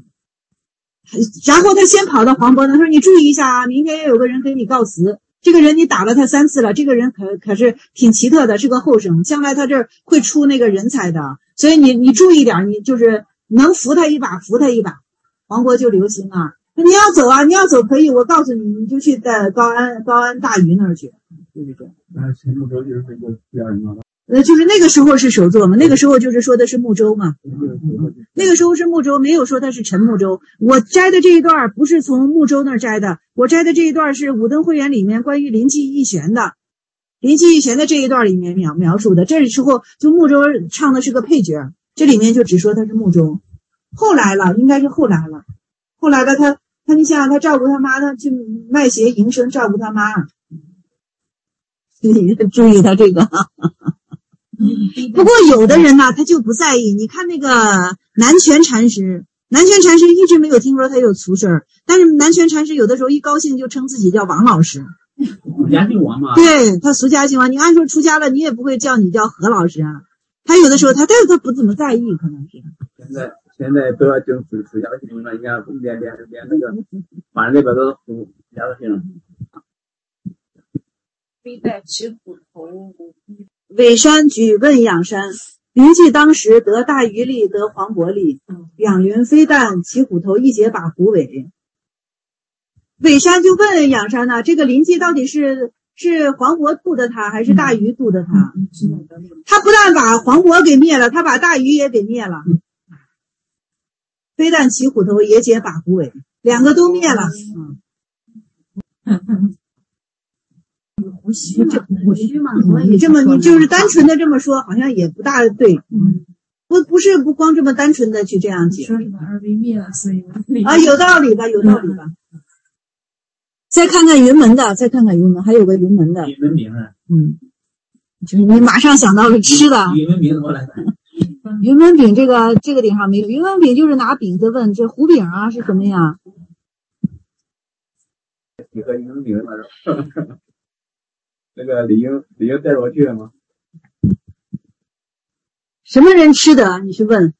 然后他先跑到黄渤那说，你注意一下啊，明天有个人给你告辞，这个人你打了他3次了，这个人可是挺奇特的，是个后生，将来他这儿会出那个人才的，所以你注意点，你就是能扶他一把。黄渤就留心啊，你要走啊，你要走可以，我告诉你，你就去高安大禹那儿去，就是这样。 陈穆州就是这个第二人了。 就是那个时候是首座嘛，那个时候就是说的是穆州嘛，那个时候是穆州，没有说他是陈穆州。我摘的这一段不是从穆州那儿摘的，我摘的这一段是武登会元里面关于临济义玄的这一段里面描述的。这时候就穆州唱的是个配角，这里面就只说他是穆州。后来了，应该是后来了他你想想，他照顾他妈，他去卖鞋营生，照顾他妈。你注意他这个。不过有的人呢，他就不在意。你看那个南泉禅师一直没有听说他有俗事儿，但是南泉禅师有的时候一高兴就称自己叫王老师。 俗家姓王嘛。 对，他俗家姓王，你按说出家了，你也不会叫你叫何老师啊。他有的时候但是他不怎么在意，可能是。 现在都要整俗家姓了，你看连那个，反正那边都是俗家姓。背带起虎头。 尾山举问养山， 临济当时得大鱼力，得黄渤力，养云飞弹，骑虎头，一节把虎尾。尾山就问仰山呢，这个临济到底是黄渤渡的他，还是大鱼渡的他？他不但把黄渤给灭了，他把大鱼也给灭了。飞弹骑虎头，也解把虎尾，两个都灭了。 胡须嘛， 你就是单纯的这么说，好像也不大对。不光这么单纯的去这样解。 说是把二位灭了，所以有道理吧。再看看云门，还有个云门的。 云门名啊。 就是你马上想到了吃的。 云门名怎么来的？ 云门饼这个顶上没有，云门饼就是拿饼子问这胡饼啊是什么呀？ 你和云门饼那是。那个李英带着我去了吗？ 什么人吃的？你去问。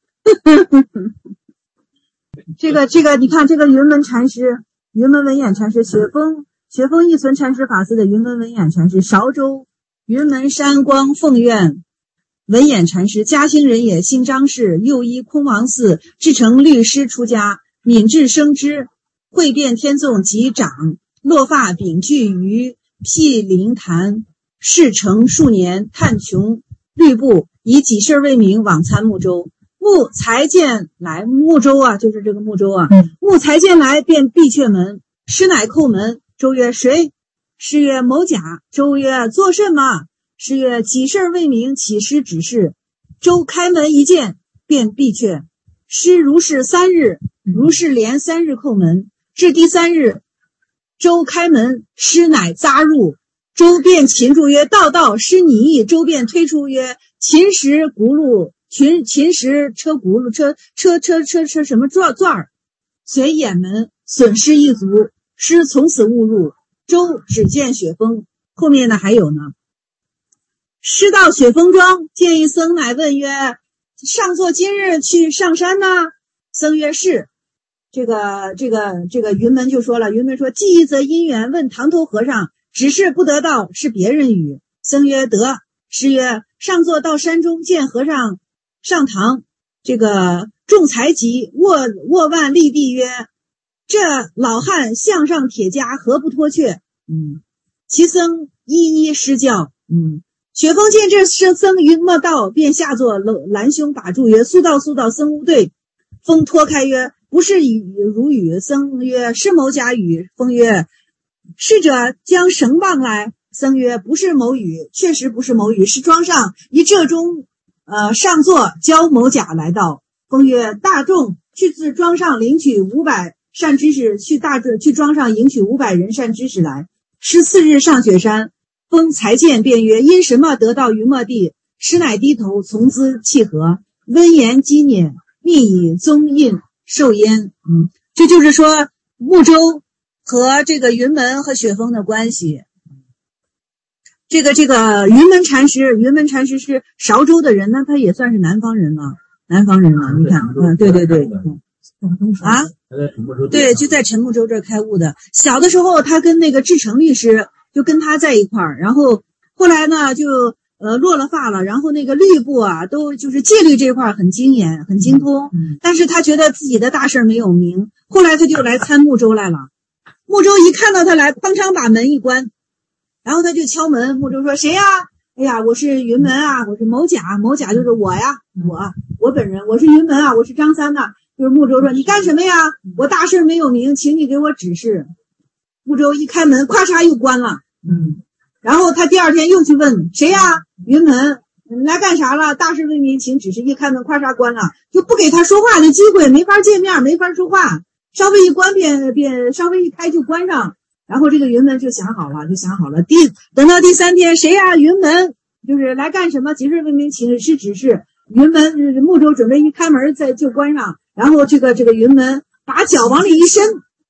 这个，你看这个云门禅师，云门文偃禅师，雪峰一存禅师法寺的云门文偃禅师，韶州云门山光凤院文偃禅师，嘉兴人也，姓张氏，右依空王寺，至成律师出家，敏智生之，会遍天纵及长，落发秉具于毗陵坛，事成数年，探穷律部，以己事为名，往参睦州。穆才见来，睦州啊，就是这个睦州啊。穆才见来，便闭阙门，师乃叩门。周曰：谁？师曰：某甲。周曰：作甚嘛？师曰：己事为名，起师指示。周开门一见，便闭阙。师如是3日，如是连3日叩门，至第3日，周开门，师乃扎入。周便擒住曰：道。师拟意。周便推出曰：秦时轱辘，秦时车轱辘，车什么钻儿，随掩门，损失一足。师从此误入。周只见雪峰，后面呢还有呢。师到雪峰庄，见一僧，乃问曰：上座今日去上山呢？僧曰：是。这个云门就说了，云门说：记忆则因缘，问堂头和尚，只是不得道，是别人语。僧曰：得。师曰：上座到山中，见和尚上堂，这个众财集，握腕立地曰：这老汉项上铁枷，何不脱却？其僧一一施教。雪峰见这僧于莫道，便下作拦胸把住曰：速道，僧无对。风脱开曰：不是如语。僧曰：是某甲语。风曰：侍者将绳棒来。僧曰：不是某语，确实不是某语，是庄上一浙中上座教某甲来到。风曰：大众去自庄上领取500善知识，去庄上迎取500人善知识来。14日上雪山，风才见，便曰：因什么得到于末地？师乃低头，从兹契合，温言积辇，密以宗印受焉。这就是说睦州和这个云门和雪峰的关系。这个云门禅师是韶州的人，那他也算是南方人了。你看，对啊，对，就在陈睦州这儿开悟的。小的时候，他跟那个志诚律师就跟他在一块儿，然后后来呢就落了发了，然后那个律部啊都就是戒律这块儿很精研很精通，但是他觉得自己的大事没有名，后来他就来参睦州来了。睦州一看到他来，当场把门一关，然后他就敲门。睦州说：谁呀？哎呀，我是云门啊，我是某甲就是我呀，我本人，我是云门啊，我是张三呐。就是睦州说：你干什么呀？我大事没有名，请你给我指示。睦州一开门，咵嚓又关了。然后他第二天又去问：谁呀？云门，你来干啥了？大事为名，请指示。一开门，咵嚓关了，就不给他说话的机会，没法见面，没法说话。稍微一关便稍微一开就关上。然后这个云门就想好了。等到第3天，谁呀？云门，就是来干什么？几事为名，请师指示。云门睦州准备一开门再就关上，然后这个云门把脚往里一伸，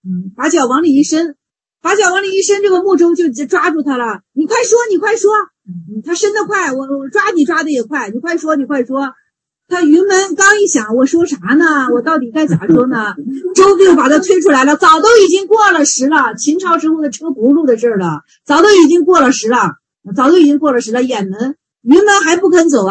这个睦州就抓住他了。你快说，他伸得快，我抓你抓的也快，你快说。他云门刚一想，我说啥呢？我到底该咋说呢？周就把他推出来了，早都已经过了时了，秦朝时候的车轱辘的事了，早都已经过了时了，掩门。云门还不肯走啊，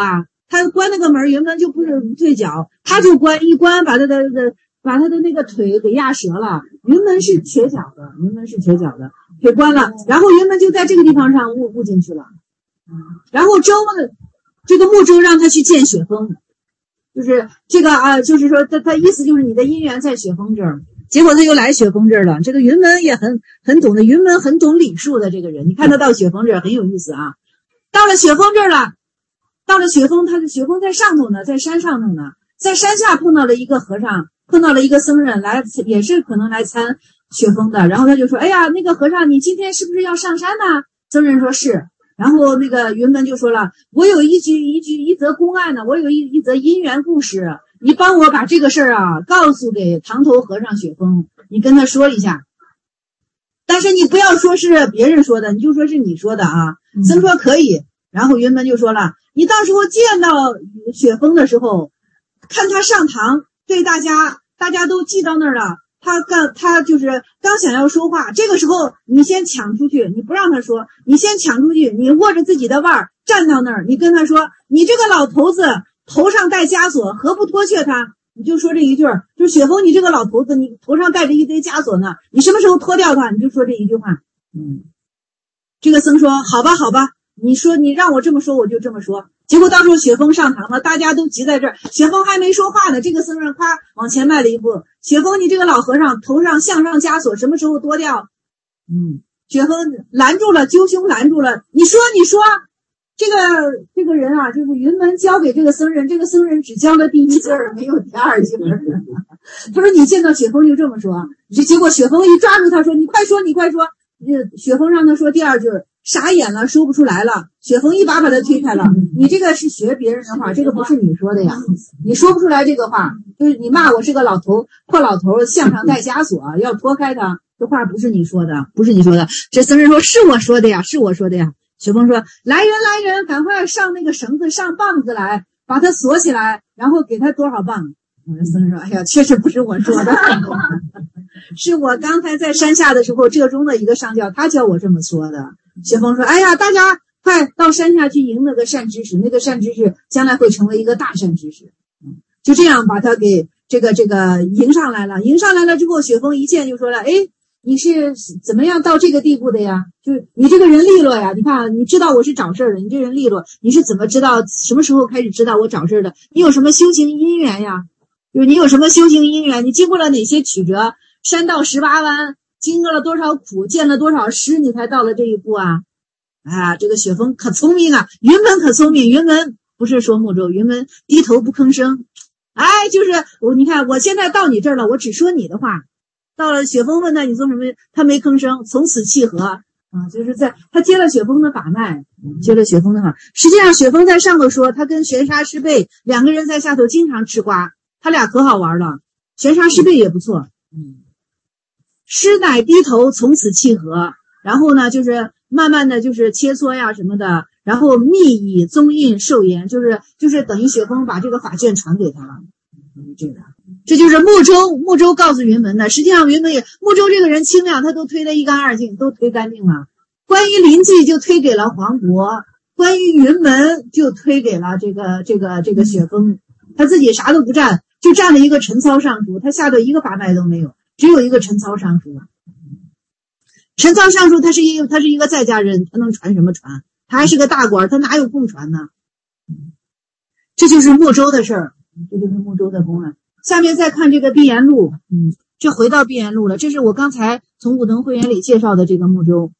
他关那个门，云门就不是对角，他就关，一关把他的那个腿给压折了。云门是瘸脚的，腿关了，然后云门就在这个地方上误进去了。然后这个木舟让他去见雪峰，就是这个就是说他意思就是你的姻缘在雪峰这儿。结果他又来雪峰这儿了。这个云门也很懂的，云门很懂礼数的这个人，你看他到雪峰这儿很有意思啊。到了雪峰这儿了，到了雪峰，他的雪峰在上头呢，在山上头呢，在山下碰到了一个和尚，碰到了一个僧人来，也是可能来参雪峰的。然后他就说：“哎呀，那个和尚，你今天是不是要上山呢？”僧人说是。然后那个云门就说了：“我有一则公案呢，我有一则因缘故事。你帮我把这个事儿啊告诉给堂头和尚雪峰，你跟他说一下，但是你不要说是别人说的，你就说是你说的啊。”僧说可以。然后云门就说了：“你到时候见到雪峰的时候，看他上堂，对大家都记到那儿了，他就是刚想要说话，这个时候你先抢出去，你不让他说，你先抢出去，你握着自己的腕儿站到那儿，你跟他说，你这个老头子头上戴枷锁，何不脱却他？你就说这一句，就是雪峰，你这个老头子，你头上戴着一堆枷锁呢，你什么时候脱掉它？你就说这一句话。这个僧说：“好吧，你说你让我这么说，我就这么说。”结果到时候雪峰上堂了，大家都挤在这儿，雪峰还没说话呢，这个僧人夸往前迈了一步：“雪峰，你这个老和尚头上项上枷锁，什么时候脱掉？”雪峰拦住了，揪胸拦住了：“你说。”这个人啊，就是云门交给这个僧人，这个僧人只教了第一字儿，没有第二句。他说：“你见到雪峰就这么说。”结果雪峰一抓住他说：“你快说。”雪峰让他说第二句，傻眼了，说不出来了。雪峰一把他推开了。你这个是学别人的话，这个不是你说的呀，你说不出来这个话，就是你骂我是个破老头，项上戴枷锁，要脱开他，这话不是你说的。这僧人说：“是我说的呀。”雪峰说：“来人，赶快上那个绳子，上棒子来，把他锁起来，然后给他多少棒。”僧人说：“哎呀，确实不是我说的，是我刚才在山下的时候，浙中的一个上教，他教我这么说的。”雪峰说：“哎呀，大家快到山下去迎那个善知识，那个善知识将来会成为一个大善知识。”就这样把他给这个迎上来了。迎上来了之后，雪峰一见就说了：“哎，你是怎么样到这个地步的呀？就是你这个人利落呀！你看，你知道我是找事儿的，你这人利落，你是怎么知道什么时候开始知道我找事儿的？你有什么修行因缘呀？就是你有什么修行因缘？你经过了哪些曲折？山道18弯，经过了多少苦，见了多少师，你才到了这一步啊？”这个雪峰可聪明啊，云门可聪明。云门不是说木舟，云门低头不吭声。就是你看，我现在到你这儿了，我只说你的话。到了雪峰问他你做什么，他没吭声，从此契合就是他接了雪峰的法脉，实际上雪峰在上头说，他跟玄沙师辈两个人在下头经常吃瓜，他俩可好玩了。玄沙师辈也不错。师乃低头，从此契合。然后呢，就是慢慢的就是切磋呀什么的，然后密以宗印授言，就是等于雪峰把这个法卷传给他了。这就是木舟告诉云门的。实际上云门木舟这个人清亮，他都推得一干二净，都推干净了。关于临济就推给了黄渤，关于云门就推给了这个雪峰，他自己啥都不占，就占了一个陈操尚书，他下头一个法脉都没有，只有一个陈操尚书。陈操尚书他是一个在家人，他能传什么传？他还是个大官，他哪有空传呢？这就是木舟的事儿，这就是木舟的公案。下面再看这个碧岩录，这回到碧岩录了，这是我刚才从武登会员里介绍的这个木舟。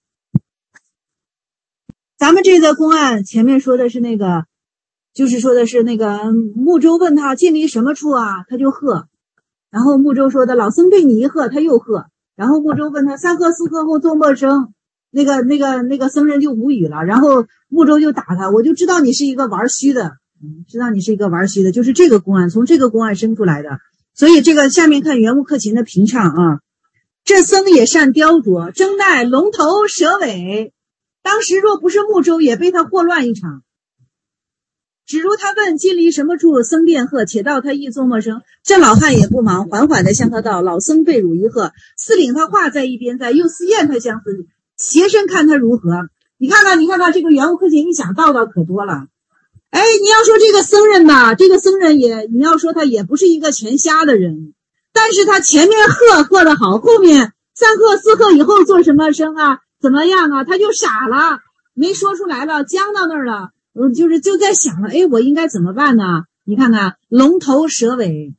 咱们这个公案前面说的是那个，就是说的是那个木舟问他近离什么处啊，他就喝。然后木舟说的老僧对你一喝，他又喝。然后木舟问他3喝4喝后做陌生，那个僧人就无语了。然后木舟就打他，我就知道你是一个玩虚的，就是这个公案，从这个公案生出来的。所以这个下面看袁悟克勤的评唱啊，这僧也善雕琢，争奈龙头蛇尾，当时若不是木舟，也被他祸乱一场。只如他问近离什么处，僧便喝，且道他亦作陌生。这老汉也不忙，缓缓地向他道，老僧被辱一喝，司领他话在一边，在又思验他相思，斜身看他如何。你看看这个袁悟克勤一讲道可多了。 哎，你要说这个僧人吧，这个僧人你要说他也不是一个全瞎的人，但是他前面喝得好，后面3喝4喝以后做什么声啊，怎么样啊，他就傻了，没说出来了，僵到那儿了，就在想了，哎，我应该怎么办呢？你看看龙头蛇尾，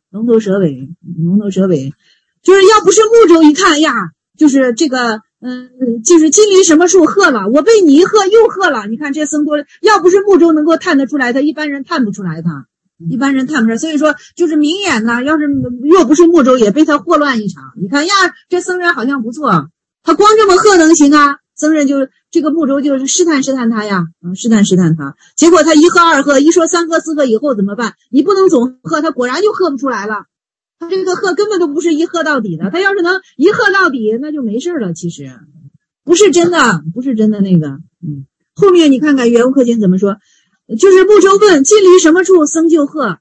就是要不是木舟一看呀，就是这个就是金鳞什么树喝了，我被你一喝又喝了，你看这僧多，要不是木舟能够探得出来，他一般人探不出来，所以说就是明眼呢，要是若不是木舟也被他祸乱一场。你看呀，这僧人好像不错，他光这么喝能行啊？僧人就这个木舟就是试探他呀，试探他，结果他1喝2喝，一说3喝4喝以后怎么办？你不能总喝，他果然就喝不出来了。他这个喝根本都不是一喝到底的，他要是能一喝到底，那就没事了。其实不是真的那个。后面你看看圆悟克勤怎么说，就是木舟问金离什么处，僧就喝。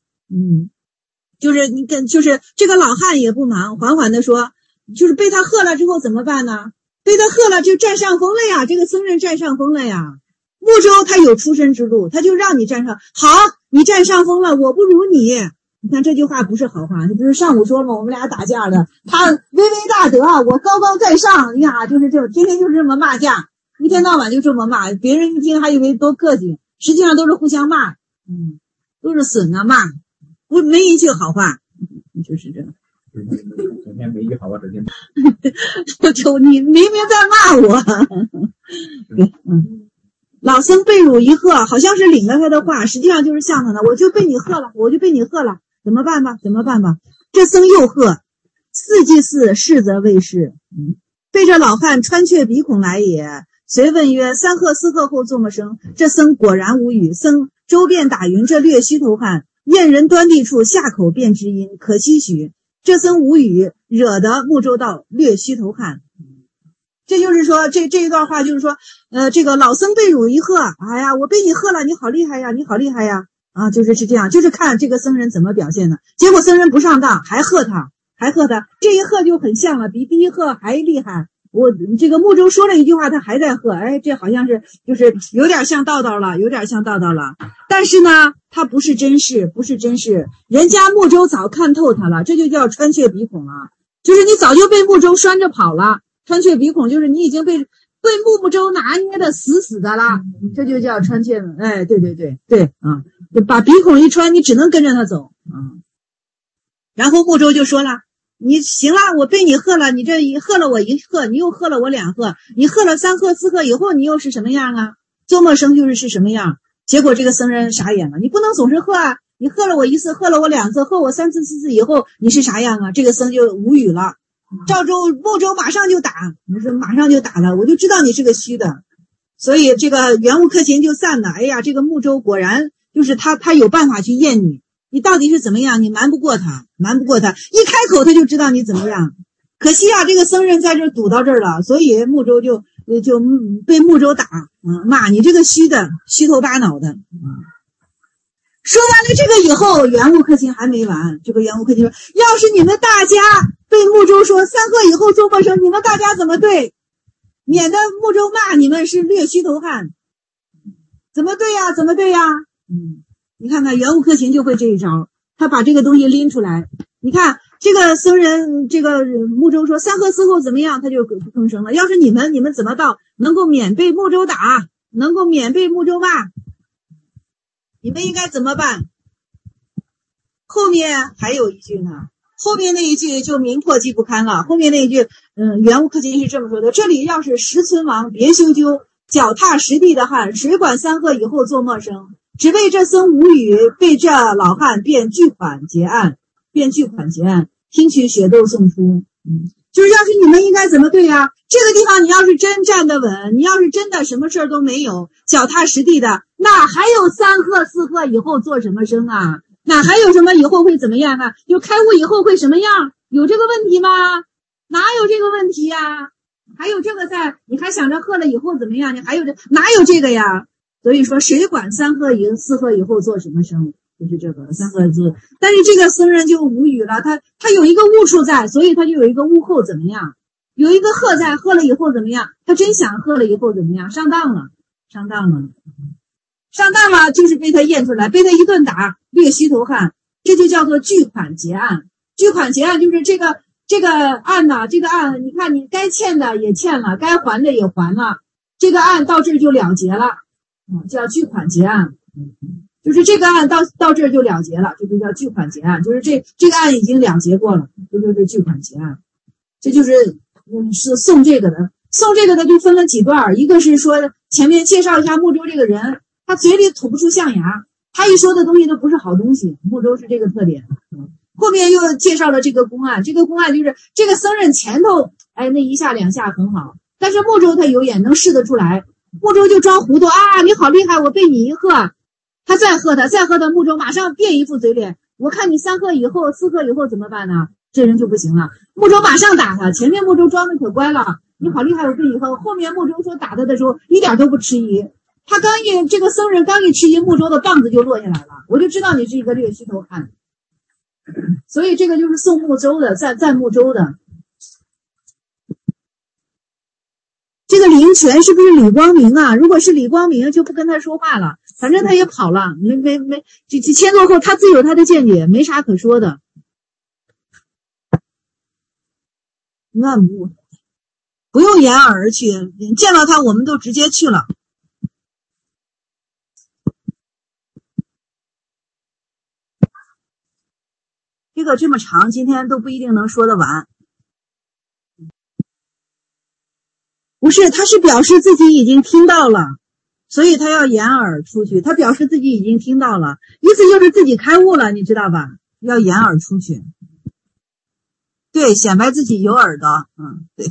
就是这个老汉也不忙，缓缓的说，就是被他喝了之后怎么办呢？被他喝了就占上风了呀，这个僧人占上风了呀。木舟他有出身之路，他就让你占上，好，你占上风了，我不如你。你看这句话不是好话，这不是上午说吗？我们俩打架的，他巍巍大德，我高高在上呀，就是这天天就是这么骂架，一天到晚就这么骂，别人一听还以为多客气，实际上都是互相骂，都是损啊骂，没一句好话，就是这样。 整天没一句好话，整天就你明明在骂我。老僧被辱一喝，好像是领了他的话，实际上就是向他的，我就被你喝了，怎么办吧？这僧又喝，4即4，是则未是。被这老汉穿却鼻孔来也，遂问曰：3喝4喝后作么声？这僧果然无语。僧周遍打云，这略须头汗，验人端地处，下口便知音，可惜许。这僧无语，惹得木舟道略须头汗。这就是说，这一段话就是说，这个老僧被辱一喝，哎呀，我被你喝了，你好厉害呀，啊，是这样，就是看这个僧人怎么表现的。结果僧人不上当，还喝他，这一喝就很像了，比第一喝还厉害。我这个木舟说了一句话，他还在喝，哎，这好像是就是有点像道道了。但是呢，他不是真事，人家木舟早看透他了，这就叫穿却鼻孔了，就是你早就被木舟拴着跑了。穿却鼻孔就是你已经被木舟拿捏的死死的了，这就叫穿却。哎，对啊，就把鼻孔一穿，你只能跟着他走啊。然后木舟就说了，你行了，我被你喝了，你这一喝了我一喝，你又喝了我2喝，你喝了3喝4喝以后，你又是什么样啊？做陌生就是什么样？结果这个僧人傻眼了，你不能总是喝啊，你喝了我1次，喝了我2次，喝我3次4次以后，你是啥样啊？这个僧就无语了。木舟马上就打了，我就知道你是个虚的，所以这个圆悟克勤就散了。哎呀，这个木舟果然就是他有办法去验你到底是怎么样，你瞒不过他，一开口他就知道你怎么样。可惜啊，这个僧人在这堵到这儿了，所以木舟就被木舟打，骂你这个虚的，虚头巴脑的。说完了这个以后，圆悟克勤还没完。这个圆悟克勤说，要是你们大家被木舟说3喝以后做陌生，你们大家怎么对？免得木舟骂你们是略须头汗。怎么对呀？你看看圆悟克勤就会这一招，他把这个东西拎出来。你看这个僧人，这个木舟说3喝4后怎么样，他就吭声了。要是你们怎么到能够免被木舟打，能够免被木舟骂？你们应该怎么办？后面还有一句呢，后面那一句就名破迹不堪了。后面那一句，圆悟克勤是这么说的：这里要是石村王，别修究，脚踏实地的汉，谁管3喝以后做陌生？只为这僧无语，被这老汉便巨款结案，听取血斗送出。就是要是你们应该怎么对呀？这个地方你要是真站得稳，你要是真的什么事儿都没有，脚踏实地的，那还有3喝4喝以后做什么生啊？那还有什么以后会怎么样啊？就开悟以后会什么样？有这个问题吗？哪有这个问题呀？还有这个在，你还想着喝了以后怎么样？你还有哪有这个呀？所以说谁管3喝4喝以后做什么生？就是这个3喝字。但是这个僧人就无语了，他有一个悟处在，所以他就有一个悟后怎么样？有一个喝在，喝了以后怎么样？他真想喝了以后怎么样？上当了。 上当了就是被他验出来，被他一顿打，略虚头汗，这就叫做巨款结案。巨款结案就是这个案呢，这个案你看你该欠的也欠了，该还的也还了，这个案到这儿就了结了，叫巨款结案。就是这个案到这儿就了结了，这就叫巨款结案，就是这个案已经了结过了，这就是巨款结案。这就是是送这个的就分了几段，一个是说前面介绍一下穆州这个人，他嘴里吐不出象牙，他一说的东西都不是好东西，穆州是这个特点。后面又介绍了这个公案，这个公案就是这个僧人前头那一下两下很好，但是穆州他有眼能试得出来，穆州就装糊涂啊，你好厉害，我被你一喝，他再喝他，穆州马上变一副嘴脸，我看你3喝以后4喝以后怎么办呢？这人就不行了，穆州马上打他，前面穆州装的可乖了，你好厉害，我被你喝，后面穆州说打他的时候一点都不迟疑，他这个僧人刚一迟疑，穆州的棒子就落下来了，我就知道你是一个略虚头汗。所以这个就是送穆州的，赞穆州的。这个林泉是不是李光明啊？如果是李光明就不跟他说话了，反正他也跑了，没迁坐后他自有他的见解，没啥可说的。那不用掩耳而去，见到他我们都直接去了。这个这么长，今天都不一定能说得完。不是，他是表示自己已经听到了，所以他要掩耳出去。他表示自己已经听到了，意思就是自己开悟了，你知道吧？要掩耳出去。对，显摆自己有耳朵。对。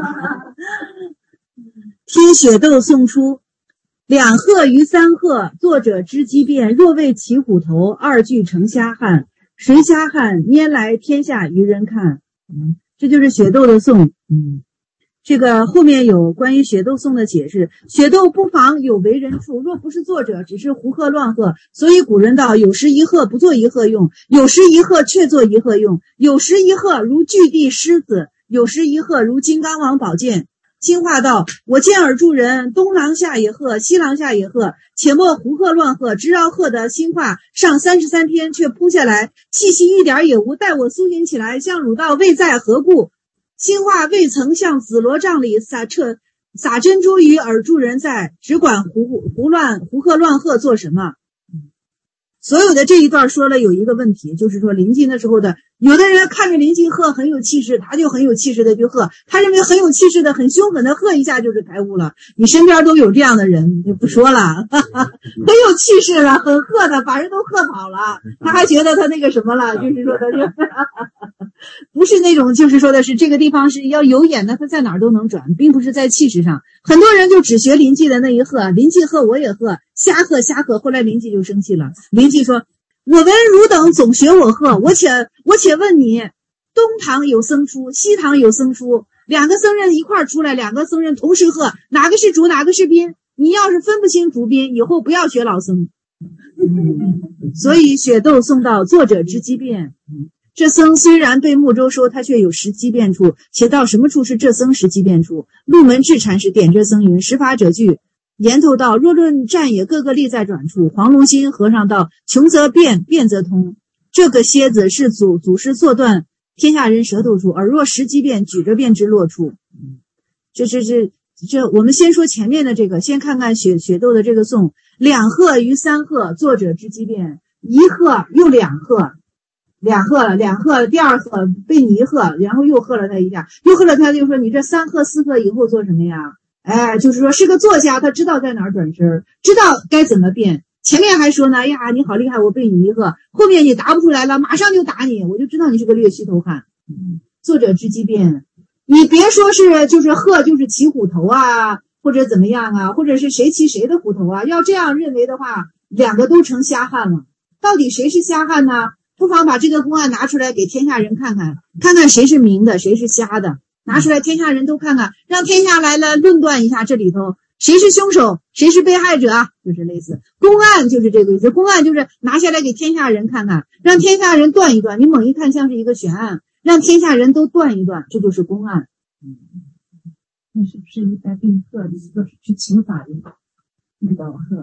天雪窦送出，2鹤于3鹤，作者知机变，若为骑虎头，2句成瞎汉。谁瞎汉？拈来天下愚人看。这就是雪窦的颂。这个后面有关于雪窦颂的解释。雪窦不妨有为人处，若不是作者，只是胡鹤乱鹤。所以古人道：有时一鹤不作一鹤用，有时一鹤却作一鹤用。有时一鹤如巨地狮子，有时一鹤如金刚王宝剑。新话道：我见耳助人，东廊下也鹤，西廊下也鹤，且莫胡鹤乱鹤，直绕鹤的新话上33篇却扑下来，气息一点也无，待我苏醒起来，向汝道未在何故？新话未曾向紫罗帐里撒珍珠于耳助人在，只管胡鹤乱鹤做什么？所有的这一段说了有一个问题，就是说临近的时候的，有的人看着临近鹤很有气势，他就很有气势的去鹤，他认为很有气势的很凶狠的鹤一下就是开悟了。你身边都有这样的人，就不说了，很有气势了，很鹤的，把人都鹤跑了，他还觉得他那个什么了，就是说他就不是那种，就是说的是这个地方是要有眼的，他在哪儿都能转，并不是在气势上。很多人就只学临济的那一鹤，临济鹤我也鹤，瞎鹤，后来临济就生气了。临济说：我闻汝等总学我鹤，我且问你，东堂有僧出，西堂有僧出，2个僧人一块儿出来，2个僧人同时鹤，哪个是主哪个是宾？你要是分不清主宾，以后不要学老僧。所以雪窦送到作者知机变。这僧虽然被穆州收，他却有识机变处，且到什么处是这僧识机变处？入门智禅师点这僧云：识法者具。言头道：若论战也，个个立在转处。黄龙心和尚道：穷则变，变则通。这个蝎子是祖师作断天下人舌头处，而若识机变，举着便知落处。这我们先说前面的这个，先看看雪窦的这个颂：2鹤于3鹤，作者知机变。1鹤又2鹤。2鹤了，2鹤了，第2鹤被你一鹤，然后又喝了他一下，又喝了他，就说你这3鹤4鹤以后做什么呀？就是说是个作家，他知道在哪儿转身，知道该怎么变。前面还说呢，哎呀，你好厉害，我被你一鹤，后面你答不出来了，马上就打你，我就知道你是个略虚头汉。作者知机变，你别说是就是鹤就是骑虎头啊，或者怎么样啊，或者是谁骑谁的虎头啊，要这样认为的话，2个都成瞎汉了。到底谁是瞎汉呢？不妨把这个公案拿出来给天下人看看，看看谁是明的，谁是瞎的，拿出来天下人都看看，让天下来了论断一下这里头谁是凶手，谁是被害者啊，就是类似公案就是这个意思。公案就是拿下来给天下人看看，让天下人断一断，你猛一看像是一个悬案，让天下人都断一断，这就是公案。 那是不是一般病鹤的一个去请法人遇到鹤，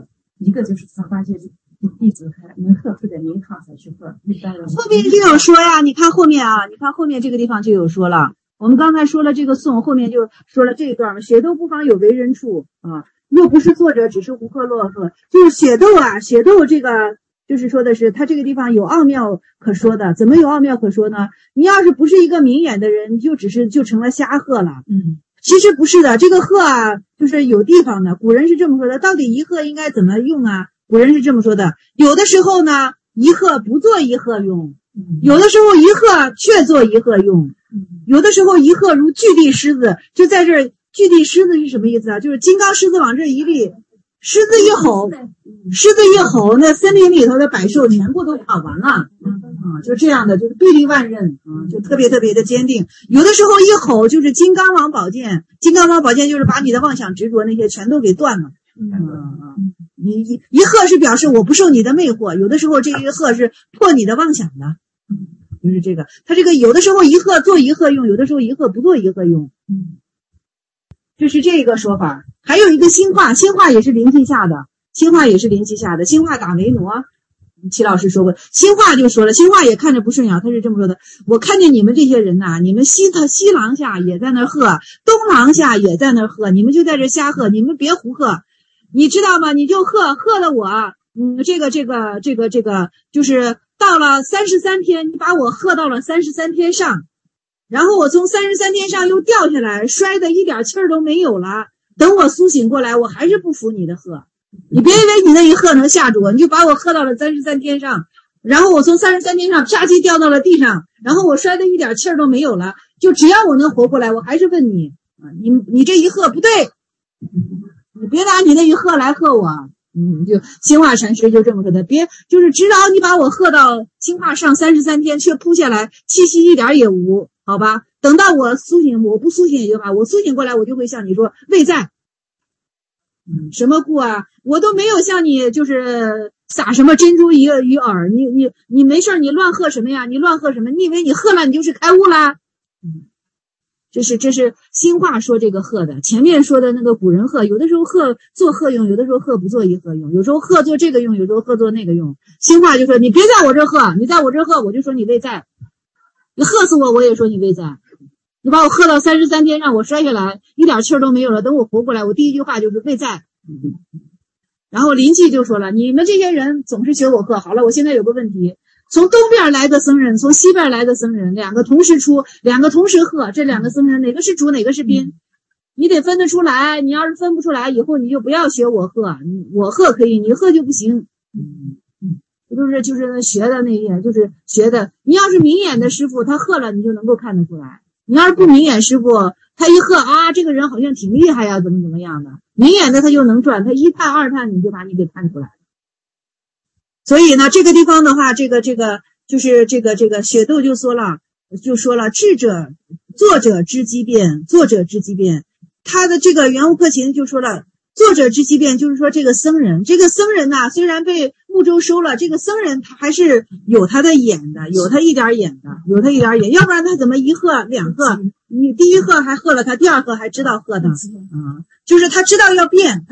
一个就是三八戒弟子还能喝出点名堂才去喝，一般人后面就有说呀，你看后面啊，你看后面这个地方就有说了。我们刚才说了这个颂，后面就说了这一段嘛，雪窦不妨有为人处啊，若不是作者，只是胡喝洛喝。就是雪窦啊，雪窦这个就是说的是他这个地方有奥妙可说的，怎么有奥妙可说呢？你要是不是一个明眼的人，你就成了瞎喝了。其实不是的，这个喝啊，就是有地方的。古人是这么说的，到底一喝应该怎么用啊？古人是这么说的，有的时候呢，一喝不做一喝用，有的时候一喝却做一喝用，有的时候一喝如巨地狮子，就在这儿，巨地狮子是什么意思啊？就是金刚狮子往这一立，狮子一吼，那森林里头的百兽全部都跑完了就这样的，就是对立万仞就特别特别的坚定。有的时候一吼就是金刚王宝剑，金刚王宝剑就是把你的妄想执着那些全都给断了。你一喝是表示我不受你的魅惑，有的时候这一喝是破你的妄想的，就是这个。他这个有的时候一喝做一喝用，有的时候一喝不做一喝用，这是这个说法。还有一个新化，新化也是灵气下的，新化打维挪。齐老师说过，新化就说了，新化也看着不顺眼，他是这么说的：我看见你们这些人呐，你们西廊下也在那喝，东廊下也在那喝，你们就在这瞎喝，你们别胡喝。你知道吗？你就喝了我，这个，就是到了33天，你把我喝到了33天上，然后我从33天上又掉下来，摔得一点气儿都没有了。等我苏醒过来，我还是不服你的喝。你别以为你那一喝能吓住我，你就把我喝到了33天上，然后我从33天上啪叽掉到了地上，然后我摔得一点气儿都没有了。就只要我能活过来，我还是问你你这一喝不对。你别拿你那一喝来喝我，就新化禅师就这么说的，别就是直到你把我喝到新化上33天，却扑下来，气息一点也无，好吧？等到我苏醒，我不苏醒也就罢，我苏醒过来，我就会向你说未在。什么故啊？我都没有向你就是撒什么珍珠于耳，你没事，你乱喝什么呀？你乱喝什么？你以为你喝了你就是开悟啦？这是新话说这个喝的，前面说的那个古人喝，有的时候喝做喝用，有的时候喝不做一喝用，有时候喝做这个用，有时候喝做那个用。新话就说你别在我这喝，你在我这喝我就说你未在，你喝死我也说你未在，你把我喝到33天让我摔下来一点气儿都没有了，等我活过来我第一句话就是未在。然后临济就说了，你们这些人总是学我喝，好了，我现在有个问题，从东边来的僧人，从西边来的僧人，两个同时出，两个同时喝，这两个僧人哪个是主哪个是宾？你得分得出来，你要是分不出来，以后你就不要学我喝，我喝可以，你喝就不行。这都是就是学的那些，就是学的。你要是明眼的师傅，他喝了你就能够看得出来；你要是不明眼师傅，他一喝啊，这个人好像挺厉害呀，怎么样的。明眼的他就能转，他一探二探，你就把你给看出来。所以呢，这个地方的话，这个就是这个雪窦就说了，智者作者之机变，他的这个圆悟克勤就说了，作者之机变就是说这个僧人呐，虽然被木舟收了，这个僧人他还是有他的眼的，有他一点眼，要不然他怎么一喝两喝？你第一喝还喝了他，第二喝还知道喝的就是他知道要变，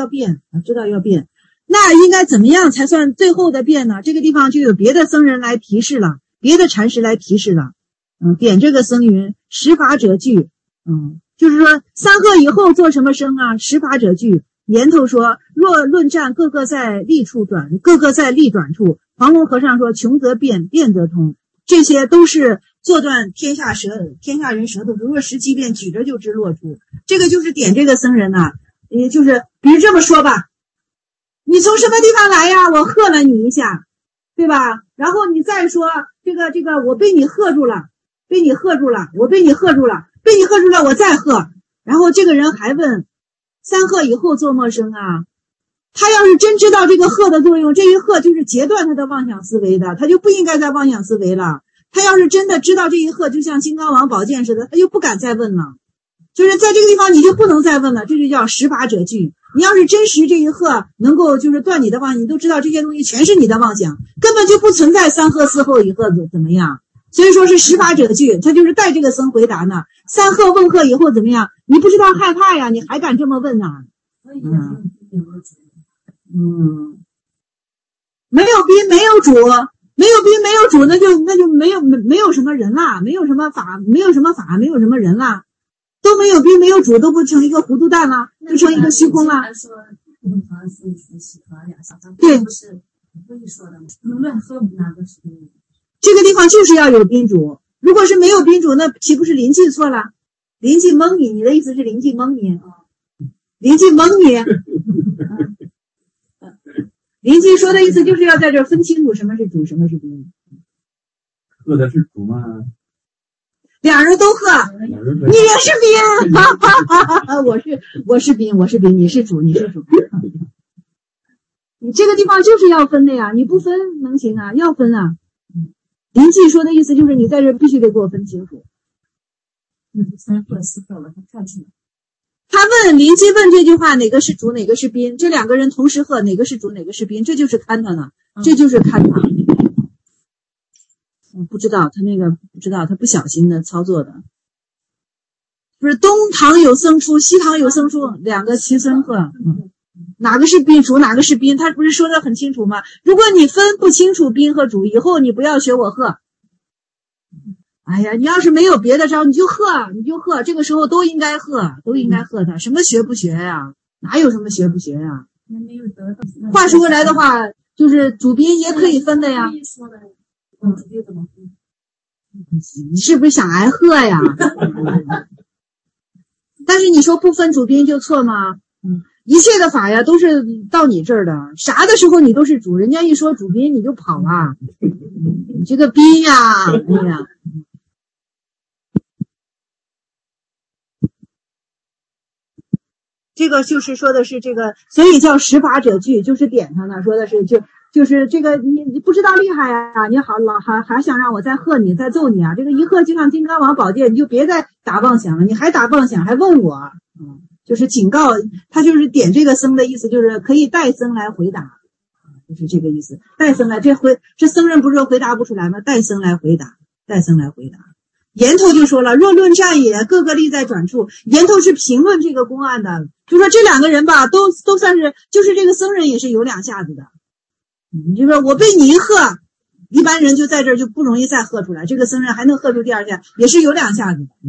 那应该怎么样才算最后的变呢？这个地方就有别的僧人来提示了，别的禅师来提示了。点这个僧云，十法者具。就是说三喝以后做什么声啊？十法者具。言头说，若论战，个个在利转处。黄龙和尚说，穷则变，变则通。这些都是做断天下人舌头，如若十七变，举着就知落处。这个就是点这个僧人呐，也就是比如这么说吧，你从什么地方来呀？我喝了你一下，对吧？然后你再说这个我被你喝住了，我再喝。然后这个人还问，三喝以后做么声啊？他要是真知道这个喝的作用，这一喝就是截断他的妄想思维的，他就不应该再妄想思维了。他要是真的知道这一喝就像金刚王宝剑似的，他就不敢再问了。就是在这个地方你就不能再问了，这就叫十法者具。你要是真实这一喝能够就是断你的妄想，你都知道这些东西全是你的妄想，根本就不存在三喝四后一喝怎么样。所以说是十法者具，他就是带这个僧回答呢。三喝问喝以后怎么样？你不知道害怕呀，你还敢这么问呢？ 没有宾没有主，没有宾没有主，那就没有什么人啦，没有什么法，没有什么人啦，都没有宾没有主，都不成一个糊涂蛋啦，就成一个虚空啦。对，这个地方就是要有宾主，如果是没有宾主，那岂不是灵气错了？灵气蒙你，你的意思是灵气蒙你？灵气蒙你？灵气说的意思就是要在这分清楚什么是主，什么是宾。 喝的是主吗？ 两人都喝，你也是宾，我是宾，你是主，你是主。你这个地方就是要分的呀，你不分能行啊？要分啊。灵气说的意思就是你在这必须得给我分清楚。他问灵气问这句话，哪个是主，哪个是宾？这两个人同时喝，哪个是主，哪个是宾？这就是看他呢，这就是看他。不知道他那个不知道，他不小心的操作的。不是东堂有僧出，西堂有僧出，两个齐僧喝。哪个是宾主，哪个是宾？他不是说的很清楚吗？如果你分不清楚宾和主，以后你不要学我喝。哎呀，你要是没有别的招，你就喝，这个时候都应该喝他。什么学不学呀？哪有什么学不学呀？话说回来的话，就是主宾也可以分的呀。你是不是想挨喝呀？但是你说不分主宾就错吗？一切的法呀都是到你这儿的，啥的时候你都是主，人家一说主宾你就跑啊，你这个宾呀，哎呀。这个就是说的是这个，所以叫十法者具，就是点上呢，说的是就是这个你不知道厉害啊，你好还想让我再喝你再揍你啊，这个一喝就像金刚王宝剑，你就别再打妄想了，你还打妄想还问我，就是警告他，就是点这个僧的意思，就是可以代僧来回答，就是这个意思，代僧来这僧人不是回答不出来吗？代僧来回答。言头就说了，若论战也，各个立在转处。言头是评论这个公案的，就说这两个人吧，都算是，就是这个僧人也是有两下子的。你就说我被你一喝，一般人就在这儿就不容易再喝出来，这个僧人还能喝出第二下，也是有两下子的。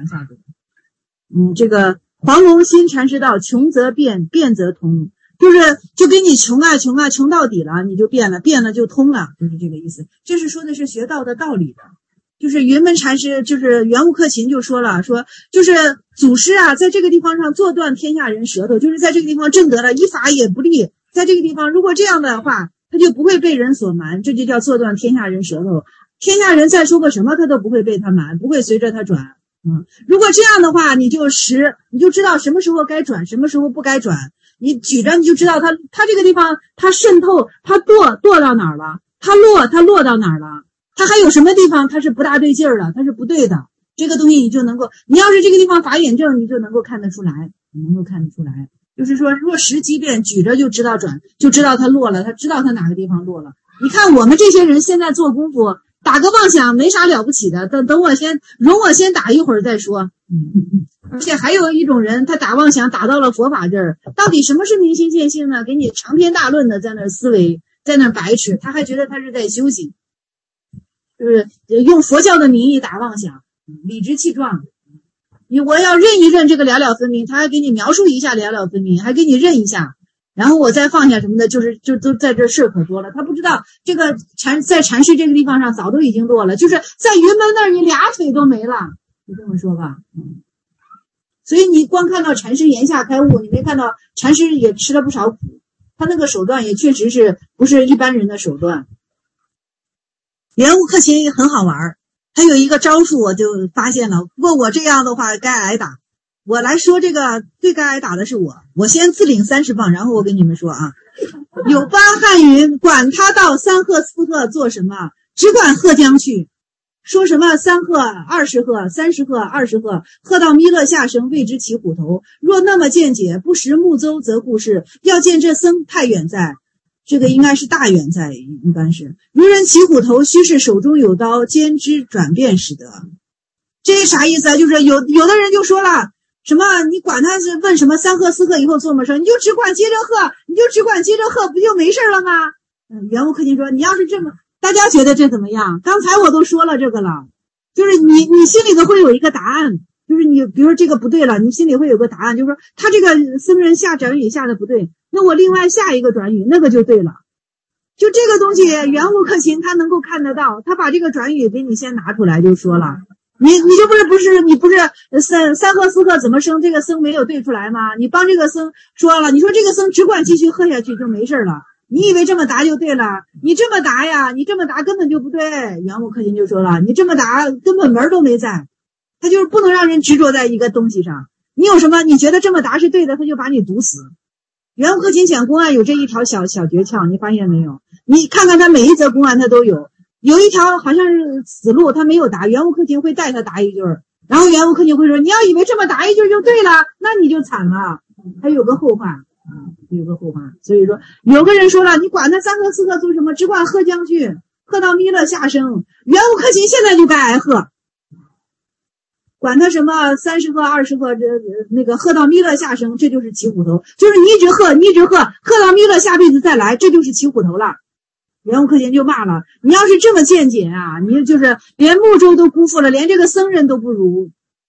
这个黄龙新禅师道，穷则变，变则通，就给你穷到底了，你就变了就通了，就是这个意思。这是说的是学道的道理的。就是云门禅师，就是圆悟克勤就说了，说就是祖师啊，在这个地方上做断天下人舌头，就是在这个地方证得了一法也不立，在这个地方如果这样的话，他就不会被人所瞒，这就叫做断天下人舌头。天下人再说个什么，他都不会被他瞒，不会随着他转。如果这样的话，你就知道什么时候该转，什么时候不该转。你举着你就知道他这个地方他渗透，他堕到哪儿了，他落到哪儿了。他还有什么地方他是不大对劲儿的，他是不对的，这个东西你就能够，你要是这个地方法眼正，你就能够看得出来，就是说若时机变，举着就知道转，就知道他落了，他知道他哪个地方落了。你看我们这些人现在做功夫，打个妄想没啥了不起的，容我先打一会儿再说。而且还有一种人，他打妄想打到了佛法这儿，到底什么是明心见性呢？给你长篇大论的在那思维，在那白痴，他还觉得他是在修行。就是用佛教的名义打妄想，理直气壮。我要认一认这个了了分明，他还给你描述一下了了分明，还给你认一下，然后我再放下什么的，就都在这事可多了。他不知道这个在禅师这个地方上早都已经落了，就是在云门那儿你俩腿都没了，就这么说吧。所以你光看到禅师言下开悟，你没看到禅师也吃了不少苦，他那个手段也确实是不是一般人的手段。圆悟克勤很好玩，他有一个招数我就发现了，不过我这样的话该挨打。我来说这个最该挨打的是我先自领30棒，然后我跟你们说啊，有班汉云，管他到3鹤4鹤做什么，只管鹤将去。说什么3鹤20鹤30鹤20鹤，鹤到弥勒下生，谓之骑虎头。若那么见解，不识木邹则故事，要见这僧太远在。这个应该是大远在，一般是如人骑虎头，须是手中有刀，兼之转变使得。这是啥意思啊？就是有的人就说了， 什么你管他是问什么三喝四喝以后做么事，你就只管接着喝，不就没事了吗？圆悟克勤说，你要是这么，大家觉得这怎么样？刚才我都说了这个了，就是你心里头会有一个答案，就是你比如说这个不对了，你心里会有个答案，就是说他这个僧人下转语下的不对，那我另外下一个转语那个就对了。就这个东西圆悟克勤他能够看得到，他把这个转语给你先拿出来就说了，你就不是三喝四喝怎么生，这个僧没有对出来吗？你帮这个僧说了，你说这个僧只管继续喝下去就没事了，你以为这么答就对了？你这么答呀，你这么答根本就不对。圆悟克勤就说了，你这么答根本门都没在，他就是不能让人执着在一个东西上。你有什么你觉得这么答是对的，他就把你堵死。圆悟克勤讲公案有这一条小诀窍，你发现没有？你看看他每一则公案他都有一条好像是死路他没有答，圆悟克勤会带他答一句，然后圆悟克勤会说，你要以为这么答一句就对了，那你就惨了。还有个后话，所以说有个人说了，你管他三喝四喝做什么，只管喝将去，喝到弥勒下生。圆悟克勤现在就该挨喝，管他什么30喝20喝，那个喝到弥勒下生，这就是骑虎头，就是你一直喝到弥勒下辈子再来，这就是骑虎头了。圆悟克勤就骂了，你要是这么见解啊，你就是连木舟都辜负了，连这个僧人都不如。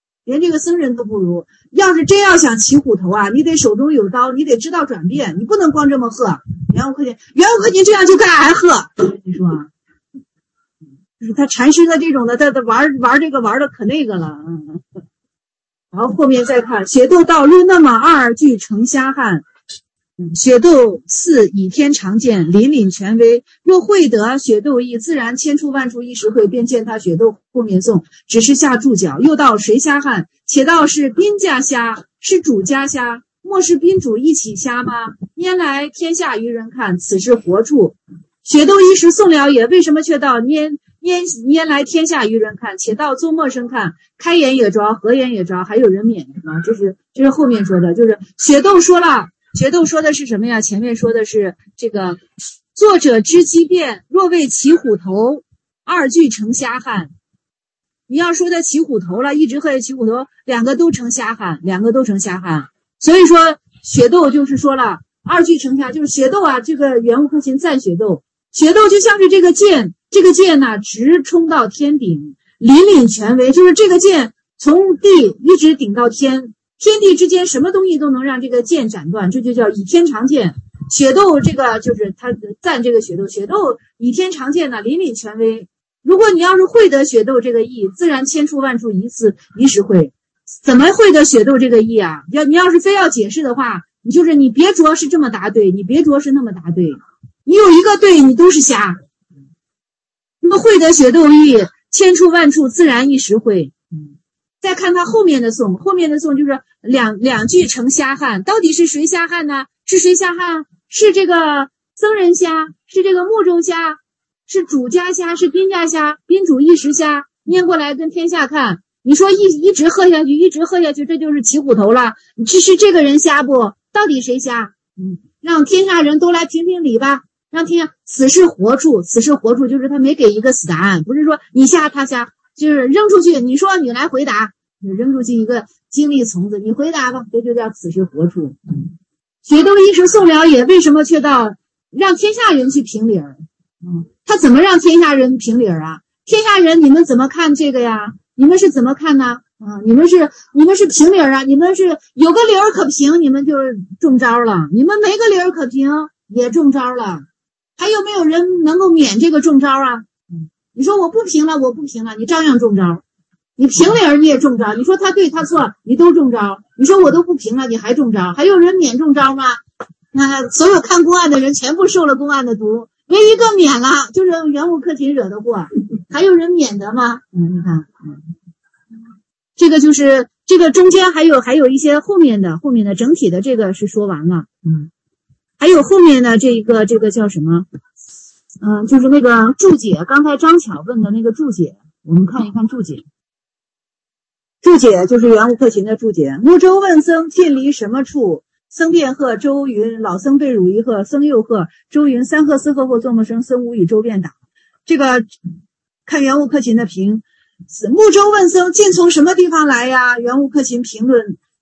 要是真要想骑虎头啊，你得手中有刀，你得知道转变，你不能光这么喝。圆悟克勤这样就该挨喝，你说就是他禅师的这种的，他玩这个玩的可那个了。然后后面再看，雪窦道路那么2俱成瞎汉。雪窦4以天常见，凛凛权威。若会得雪窦意，自然千处万处一时会，便见他雪窦后面颂，只是下注脚。又道谁瞎汉？且道是宾家瞎，是主家瞎，莫是宾主一起瞎吗？拈来天下愚人看，此是活处。雪窦一时颂了也，为什么却道拈来天下愚人看，且道作陌生看，开眼也着，合眼也着，还有人免吗？这是后面说的，就是雪窦说了。雪窦说的是什么呀？前面说的是这个作者之机变，若为骑虎头，2俱成瞎汉。你要说他骑虎头了，一直喝骑虎头，两个都成瞎汉。所以说雪窦就是说了2俱成瞎，就是雪窦啊，这个圆悟克勤赞雪窦就像是这个箭呢直冲到天顶，凛凛权威，就是这个箭从地一直顶到天地之间什么东西都能让这个剑斩断，这就叫以天常见。雪窦这个就是他赞这个雪窦以天常见呢，凛凛权威。如果你要是会得雪窦这个意，自然千处万处一时会。怎么会得雪窦这个意啊？你要是非要解释的话，你别着是这么答对，你别着是那么答对，你有一个对，你都是瞎。那么会得雪窦意，千处万处自然一时会。再看他后面的颂就是两俱成瞎汉，到底是谁瞎汉呢？是谁瞎汉？是这个僧人瞎，是这个木舟瞎，是主家瞎，是宾家瞎，宾主一时瞎，拈过来跟天下看。你说一直喝下去，这就是骑虎头了。是这个人瞎不？到底谁瞎？让天下人都来评评理吧。让天下，此是活处，就是他没给一个死答案，不是说你瞎他瞎。就是扔出去，你说你来回答，扔出去一个精力丛子，你回答吧，这就叫此是活处。雪窦一时颂了也，为什么却到让天下人去评理儿？他怎么让天下人评理儿啊？天下人你们怎么看这个呀？你们是怎么看呢？你们是评理儿啊？你们是有个理儿可评，你们就中招了；你们没个理儿可评，也中招了。还有没有人能够免这个中招啊？你说我不评了，你照样中招。你评理儿你也中招，你说他对他错，你都中招。你说我都不评了，你还中招，还有人免中招吗？那所有看公案的人全部受了公案的毒，唯一个免了，就是圆悟克勤惹的祸，还有人免得吗？你看，这个就是这个中间还有一些后面的整体的这个是说完了，还有后面的这个叫什么？就是那个注解，刚才张巧问的那个注解，我们看一看注解。注解就是圆悟克勤的注解。木舟问僧近离什么处？僧便喝，舟云老僧被辱一喝，僧又喝，舟云3喝4喝或作么声，僧无与舟便打。这个看圆悟克勤的评。木舟问僧近从什么地方来呀？圆悟克勤评论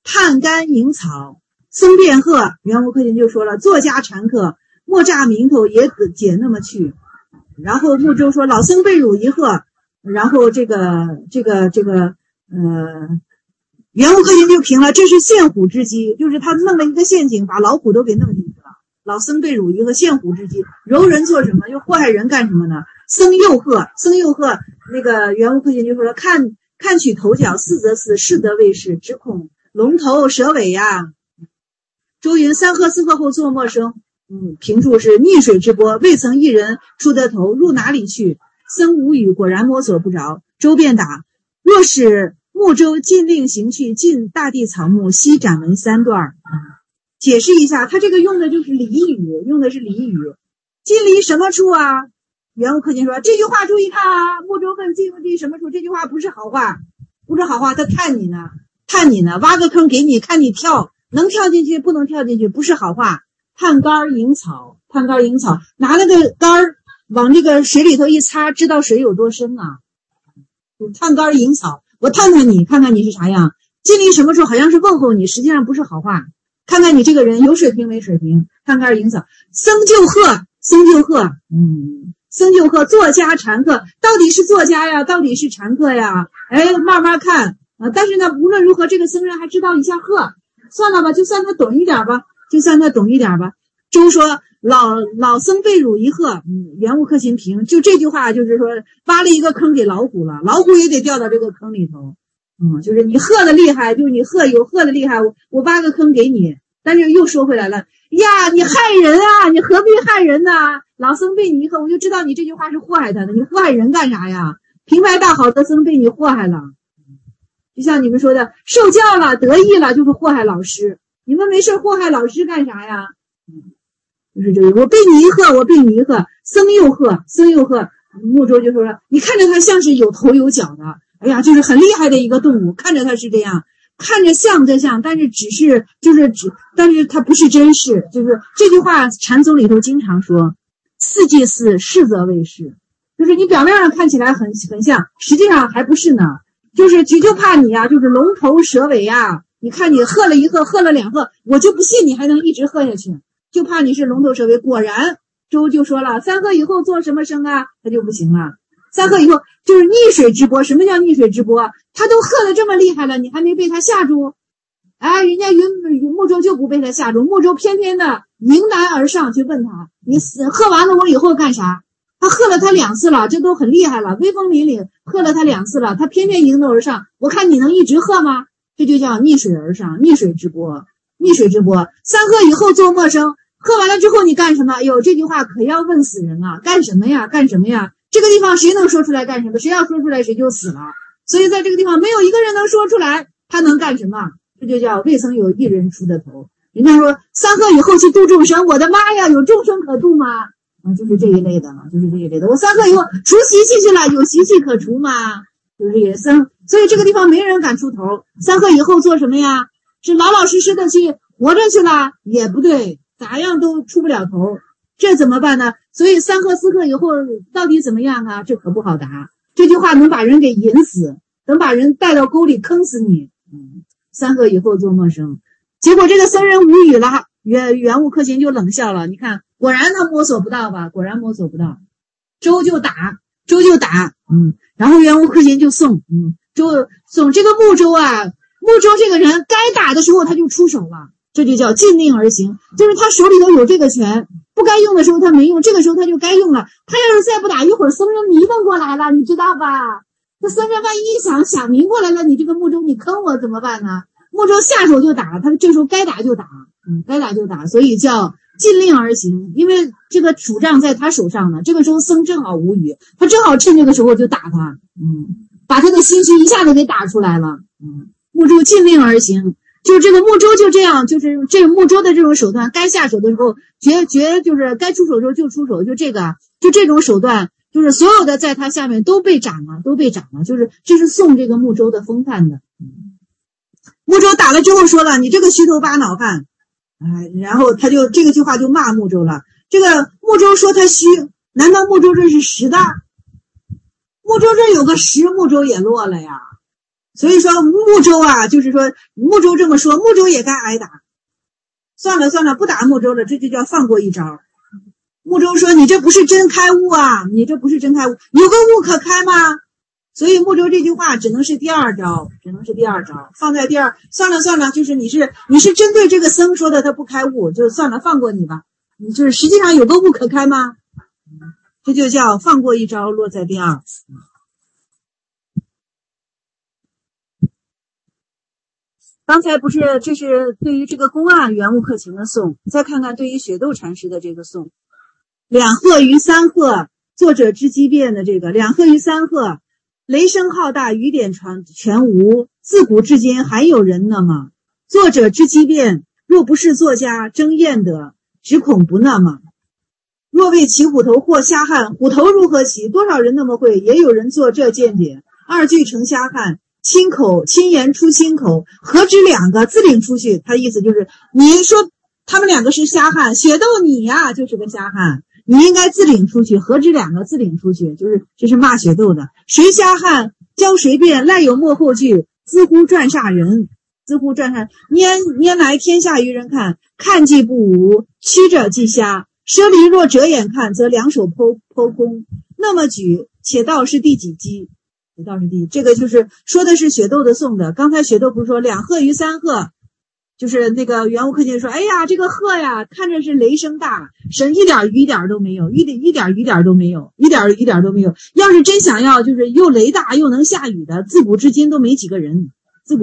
探干迎草。僧辩鹤，元悟克勤就说了，作家禅客，莫诈名头，也解那么去。然后木舟说，老僧被辱一鹤。然后元悟克勤就评了，这是陷虎之计，就是他弄了一个陷阱，把老虎都给弄进去了。老僧被辱一鹤，陷虎之计，柔人做什么？又祸害人干什么呢？僧诱鹤，那个元悟克勤就说了，看取头角，似则似，是则未是，只恐龙头蛇尾呀。周云三鹤四鹤后作陌生。评注是逆水之波，未曾一人出得头，入哪里去？僧无语，果然摸索不着。周便答，若使木舟禁令行去，尽大地草木，悉展文3段。解释一下，他这个用的就是俚语，禁离什么处啊？元悟克勤说，这句话注意看啊，木舟问禁离什么处，这句话不是好话，他探你呢，挖个坑给你，看你跳，能跳进去不能跳进去，不是好话。探竿迎草，拿了个竿往这个水里头一擦，知道水有多深啊。探竿迎草，我探探你，看看你是啥样。禁离什么处，好像是问候你，实际上不是好话。看看你这个人有水平没水平。探竿迎草，僧就鹤，作家禅客，到底是作家呀，到底是禅客呀？慢慢看啊。但是呢，无论如何，这个僧人还知道一下鹤，算了吧，就算他懂一点吧。周说，老僧被辱一鹤。元悟克勤评，就这句话就是说，挖了一个坑给老虎了，老虎也得掉到这个坑里头。就是你鹤的厉害，就是你有鹤的厉害，我挖个坑给你。但是又说回来了呀，你害人啊，你何必害人呢？老僧被你一鹤，我就知道你这句话是祸害他的，你祸害人干啥呀？平白大好的僧被你祸害了，就像你们说的，受教了得意了就是祸害老师，你们没事祸害老师干啥呀？就是这个，我被你一鹤，僧诱鹤。木舟就说了，你看着他像是有头有脚的，哎呀，就是很厉害的一个动物，看着他是这样，看着像这像，但是但是它不是真事。就是这句话禅宗里头经常说，似即似，是则未是，就是你表面上看起来很像，实际上还不是呢。就是就怕你啊，就是龙头蛇尾啊，你看你喝了一鹤，喝了2鹤，我就不信你还能一直喝下去，就怕你是龙头蛇尾。果然周就说了，3鹤以后做什么生啊？他就不行了。3鹤以后就是逆水之波。什么叫逆水之波？他都喝得这么厉害了，你还没被他吓住？人家木舟就不被他吓住，木舟偏偏的迎难而上去问他，你喝完了我以后干啥？他喝了他2次了，这都很厉害了，威风凛凛，喝了他2次了，他偏偏迎头而上，我看你能一直喝吗？这就叫逆水而上，逆水之波。3鹤以后做陌生，喝完了之后你干什么？这句话可要问死人啊！干什么呀？这个地方谁能说出来干什么？谁要说出来谁就死了。所以在这个地方没有一个人能说出来，他能干什么？这就叫未曾有一人出的头。人家说3鹤以后去度众生，我的妈呀，有众生可度吗？就是这一类的了，我3鹤以后除习气去了，有习气可除吗？就是这些僧，所以这个地方没人敢出头。3鹤以后做什么呀？是老老实实的去活着去了，也不对，咋样都出不了头，这怎么办呢？所以3鹤4鹤以后到底怎么样啊？这可不好答。这句话能把人给引死，能把人带到沟里坑死你。3鹤以后做陌生，结果这个僧人无语了，元悟克勤就冷笑了。你看，果然他摸索不到吧？周就打，然后元悟克勤就送，送这个木舟啊，木舟这个人该打的时候他就出手了，这就叫禁令而行，就是他手里头有这个权，不该用的时候他没用，这个时候他就该用了。他要是再不打，一会儿僧人迷瞪过来了，你知道吧？这僧人万一想明过来了，你这个木舟你坑我怎么办呢？木舟下手就打，他这时候该打就打，所以叫禁令而行，因为这个主杖在他手上呢。这个时候僧正好无语，他正好趁这个时候就打他，把他的心虚一下子给打出来了。木舟禁令而行，就是这个木舟就这样，就是这个木舟的这种手段，该下手的时候就是该出手的时候就出手，就这种手段，就是所有的在他下面都被斩了，就是这是送这个木舟的风范的。木舟打了之后说了，你这个虚头巴脑汉，然后他就这个句话就骂木舟了。这个木舟说他虚，难道木舟这是实的？木舟这有个实，木舟也落了呀。 所以说穆州啊，就是说穆州这么说，穆州也该挨打。算了算了，不打穆州了，这就叫放过一招。穆州说你这不是真开悟啊，你这不是真开悟，有个悟可开吗？所以穆州这句话只能是第二招，放在第二。算了算了，就是你是针对这个僧说的他不开悟，就算了，放过你吧。你就是实际上有个悟可开吗？这就叫放过一招，落在第二。刚才不是，这是对于这个公案圆悟克勤的颂，再看看对于雪窦禅师的这个颂。两鹤于三鹤，作者之机变的这个两鹤于三鹤，雷声浩大，雨点全无，自古至今还有人那么。作者之机变，若不是作家争艳的，只恐不那么。若为骑虎头或瞎汉，虎头如何骑？多少人那么会，也有人做这见解。二句成瞎汉，亲言出亲口，何止两个自领出去？他的意思就是你说他们两个是瞎汉，雪窦你呀就是个瞎汉，你应该自领出去，何止两个自领出去？就是这是骂雪窦的。谁瞎汉教谁辩，赖有幕后句，兹乎转煞人。拈来天下于人看，看既不无，曲者既瞎。舍离若折眼看，则两手剖空。那么举，且道是第几击？这个就是说的是雪窦的颂的。刚才雪窦不是说两鹤于三鹤，就是那个圆悟克勤说，哎呀，这个鹤呀，看着是雷声大，神一点雨点都没有，一点都没有。要是真想要就是又雷大又能下雨的，自古至今都没几个人。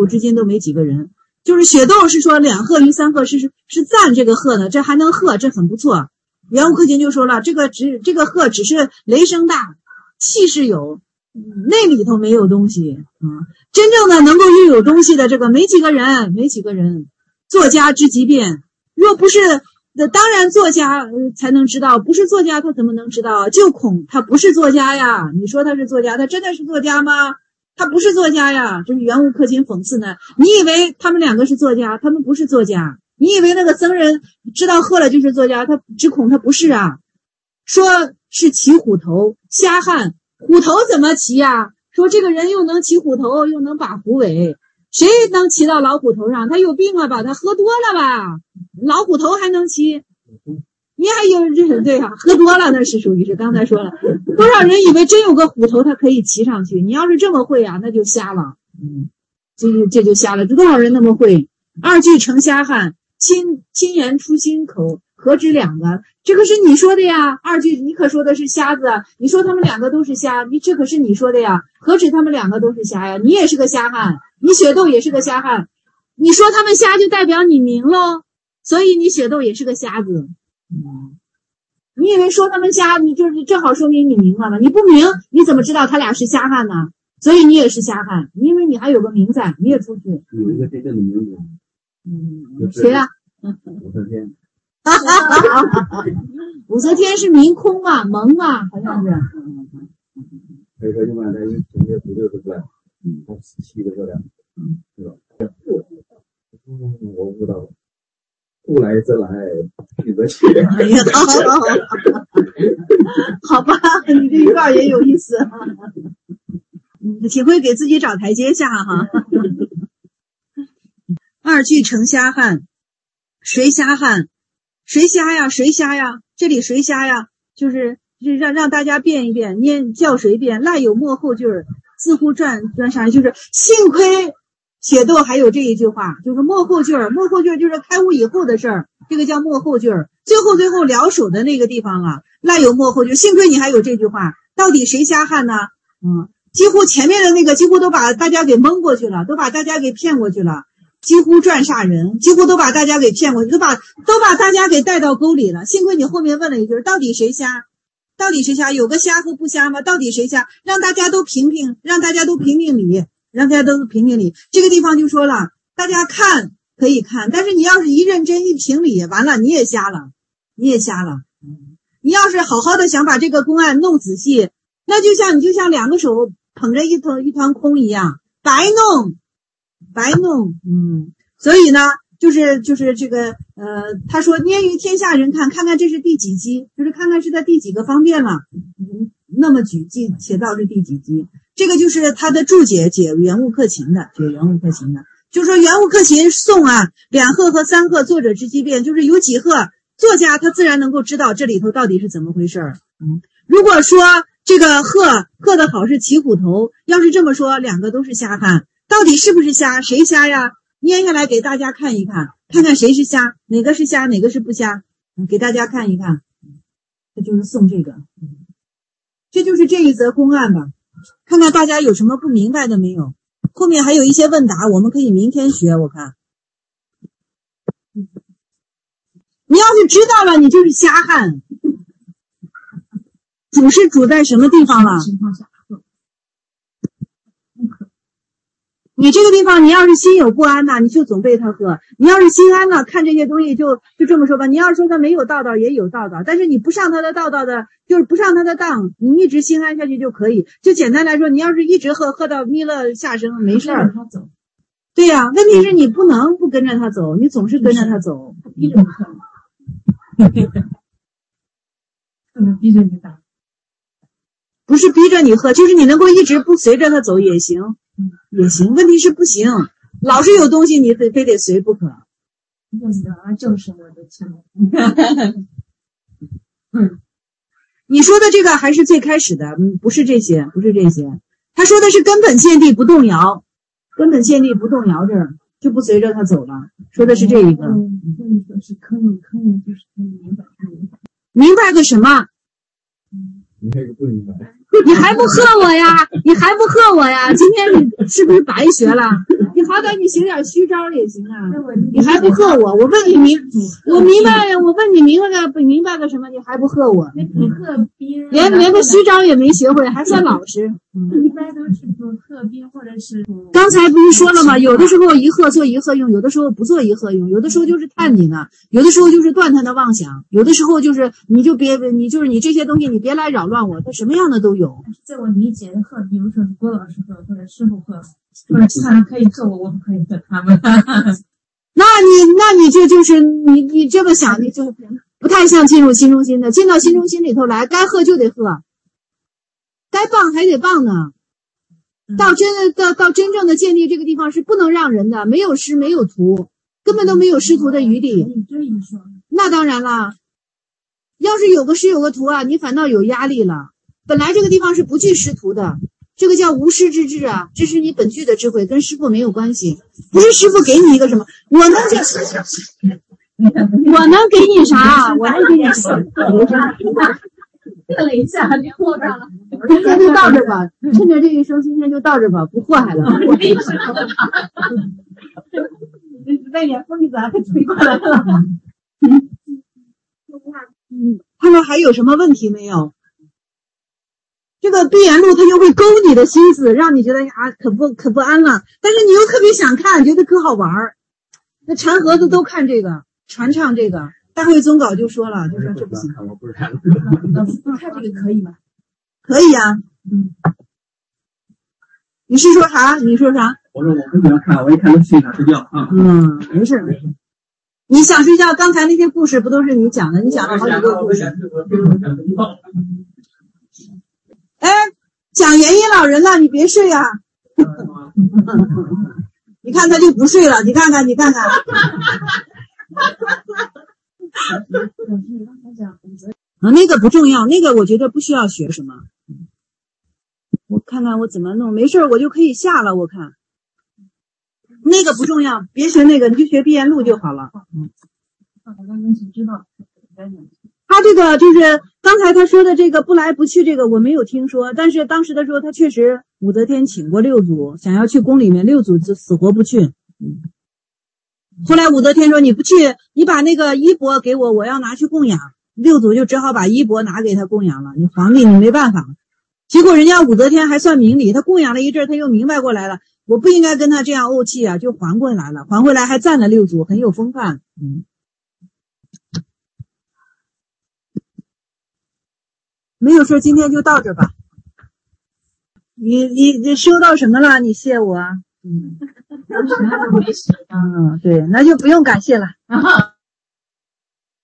就是雪窦是说两鹤于三鹤，是赞这个鹤呢，这还能鹤，这很不错。圆悟克勤就说了，这个鹤只是雷声大，气势有，那里头没有东西真正的能够拥有东西的这个没几个人。作家之机变，若不是当然作家才能知道，不是作家他怎么能知道？就恐他不是作家呀。你说他是作家，他真的是作家吗？他不是作家呀。这是圆悟克勤讽刺呢。你以为他们两个是作家，他们不是作家。你以为那个僧人知道鹤了就是作家，他只恐他不是啊。说是骑虎头，瞎汉，虎头怎么骑啊？说这个人又能骑虎头，又能把虎尾，谁能骑到老虎头上？他有病了吧？他喝多了吧？老虎头还能骑？你还有这对啊，喝多了那是属于是刚才说了，多少人以为真有个虎头他可以骑上去？你要是这么会啊，那就瞎了。这就瞎了。这多少人那么会？二句成瞎汉，亲言出心口，何止两个？这可是你说的呀。二句你可说的是瞎子，你说他们两个都是瞎，这可是你说的呀。何止他们两个都是瞎呀？你也是个瞎汉，你雪窦也是个瞎汉。你说他们瞎就代表你明喽，所以你雪窦也是个瞎子。你以为说他们瞎，你就是正好说明你明了吗？你不明，你怎么知道他俩是瞎汉呢？所以你也是瞎汉，因为你还有个明在，你也出去。 有一个真正的名字。 谁呀？ 武则天。 武则天是明空嘛，蒙嘛，好像是。 所以说一般在情节不就是说，他7个量，是吧？我不知道。故来则来，去则去。 哎呀，好吧，你这一段也有意思。体会给自己找台阶下哈。二句成瞎汉，谁瞎汉？谁瞎呀？谁瞎呀？这里谁瞎呀？就是让大家辩一辩，叫谁辩？赖有末后句儿，似乎转啥？就是幸亏雪窦还有这一句话，就是末后句儿就是开悟以后的事儿，这个叫末后句儿。最后疗手的那个地方啊，赖有末后句，幸亏你还有这句话。到底谁瞎汉呢？几乎前面的那个几乎都把大家给蒙过去了，都把大家给骗过去了，几乎转煞人，几乎都把大家给骗过去，都把大家给带到沟里了。幸亏你后面问了一句，到底谁瞎？有个瞎和不瞎吗？到底谁瞎？让大家都评评理。这个地方就说了，大家看可以看，但是你要是一认真一评理，完了你也瞎了。你要是好好的想把这个公案弄仔细，那就像两个手捧着一团空一样，白弄。所以呢，就是这个他说拈于天下人看看这是第几击，就是看看是在第几个方便了。那么举记且道是第几击， 这个就是他的注解，解圆悟克勤的，就是说圆悟克勤颂啊，两鹤和三鹤作者之机变，就是有几鹤，作家他自然能够知道这里头到底是怎么回事儿。如果说这个鹤的好是骑虎头，要是这么说，两个都是瞎看，到底是不是瞎？谁瞎呀？捏下来给大家看一看，看看谁是瞎，哪个是瞎，哪个是不瞎，给大家看一看。这就是送这个，这就是这一则公案吧。看看大家有什么不明白的没有？后面还有一些问答，我们可以明天学。我看，你要是知道了，你就是瞎汉。主是主在什么地方了？你这个地方，你要是心有不安呐，你就总被他喝；你要是心安了，看这些东西就这么说吧。你要是说他没有道道，也有道道，但是你不上他的道道的，就是不上他的当，你一直心安下去就可以。就简单来说，你要是一直喝到弥勒下生，没事儿。对呀，问题是你不能不跟着他走，你总是跟着他走。 逼着你喝，不能逼着你打。 不是逼着你喝，就是你能够一直不随着他走也行。也行，问题是不行，老是有东西你非得随不可。 就是我的天。 你说的这个还是最开始的，不是这些。他说的是根本见地不动摇，根本见地不动摇这儿就不随着他走了，说的是这一个。 是坑就是明白。 明白个什么？ 你还是不明白。 你还不喝我呀？今天你是不是白学了？你好歹你行点虚招也行啊！你还不喝我？我问你明白个什么？你还不喝我？连个虚招也没学会，还算老实。 一般都是不喝冰或者是。 刚才不是说了吗？有的时候一鹤做一鹤用，有的时候不做一鹤用，有的时候就是探你呢，有的时候就是断他的妄想，有的时候就是你这些东西你别来扰乱我，他什么样的都有。 在我理解的鹤，比如说是郭老师鹤或者师傅鹤，或者其他人可以克我不可以克他们。 那你就是你这么想，你就不太像进入心中心的。进到心中心里头来，该喝就得喝，该棒还得棒呢。到真正的见地这个地方是不能让人的，没有师没有徒，根本都没有师徒的余地。那当然了，要是有个师有个徒啊，你反倒有压力了。本来这个地方是不惧师徒的，这个叫无师之智啊，这是你本具的智慧，跟师父没有关系。不是师父给你一个什么，我能给你啥？我能给你啥？ 看了一下，连后上了。 今天就到这吧，趁着这一生，今天就到这吧，不祸害了。外面风一刮，它吹过来了。他们还有什么问题没有？这个闭眼录它就会勾你的心思，让你觉得呀可不安了，但是你又特别想看，觉得可好玩儿。那禅盒子都看这个，传唱这个。大会总稿就说了，就说这不行。 我不是看。 不看这个可以吗？ 可以呀。你是说啥？你说啥？ 我说我不喜欢看，我一看就睡着睡觉啊。 没事。你想睡觉？刚才那些故事不都是你讲的？你讲了好几个故事。哎，讲元音老人了，你别睡啊！你看他就不睡了，你看看。那个不重要，那个我觉得不需要学什么。我看看我怎么弄，没事我就可以下了。我看那个不重要，别学那个，你就学闭眼录就好了。他这个就是刚才他说的这个不来不去，这个我没有听说，但是当时的时候他确实武则天请过六祖，想要去宫里面，六祖就死活不去。后来武则天说你不去，你把那个衣钵给我，我要拿去供养。六祖就只好把衣钵拿给他供养了。你皇帝你没办法。结果人家武则天还算明理，他供养了一阵，他又明白过来了，我不应该跟他这样怄气啊，就还回来了。还回来还赞了六祖，很有风范。没有说今天就到这吧。你收到什么了？你谢我啊？对，那就不用感谢了。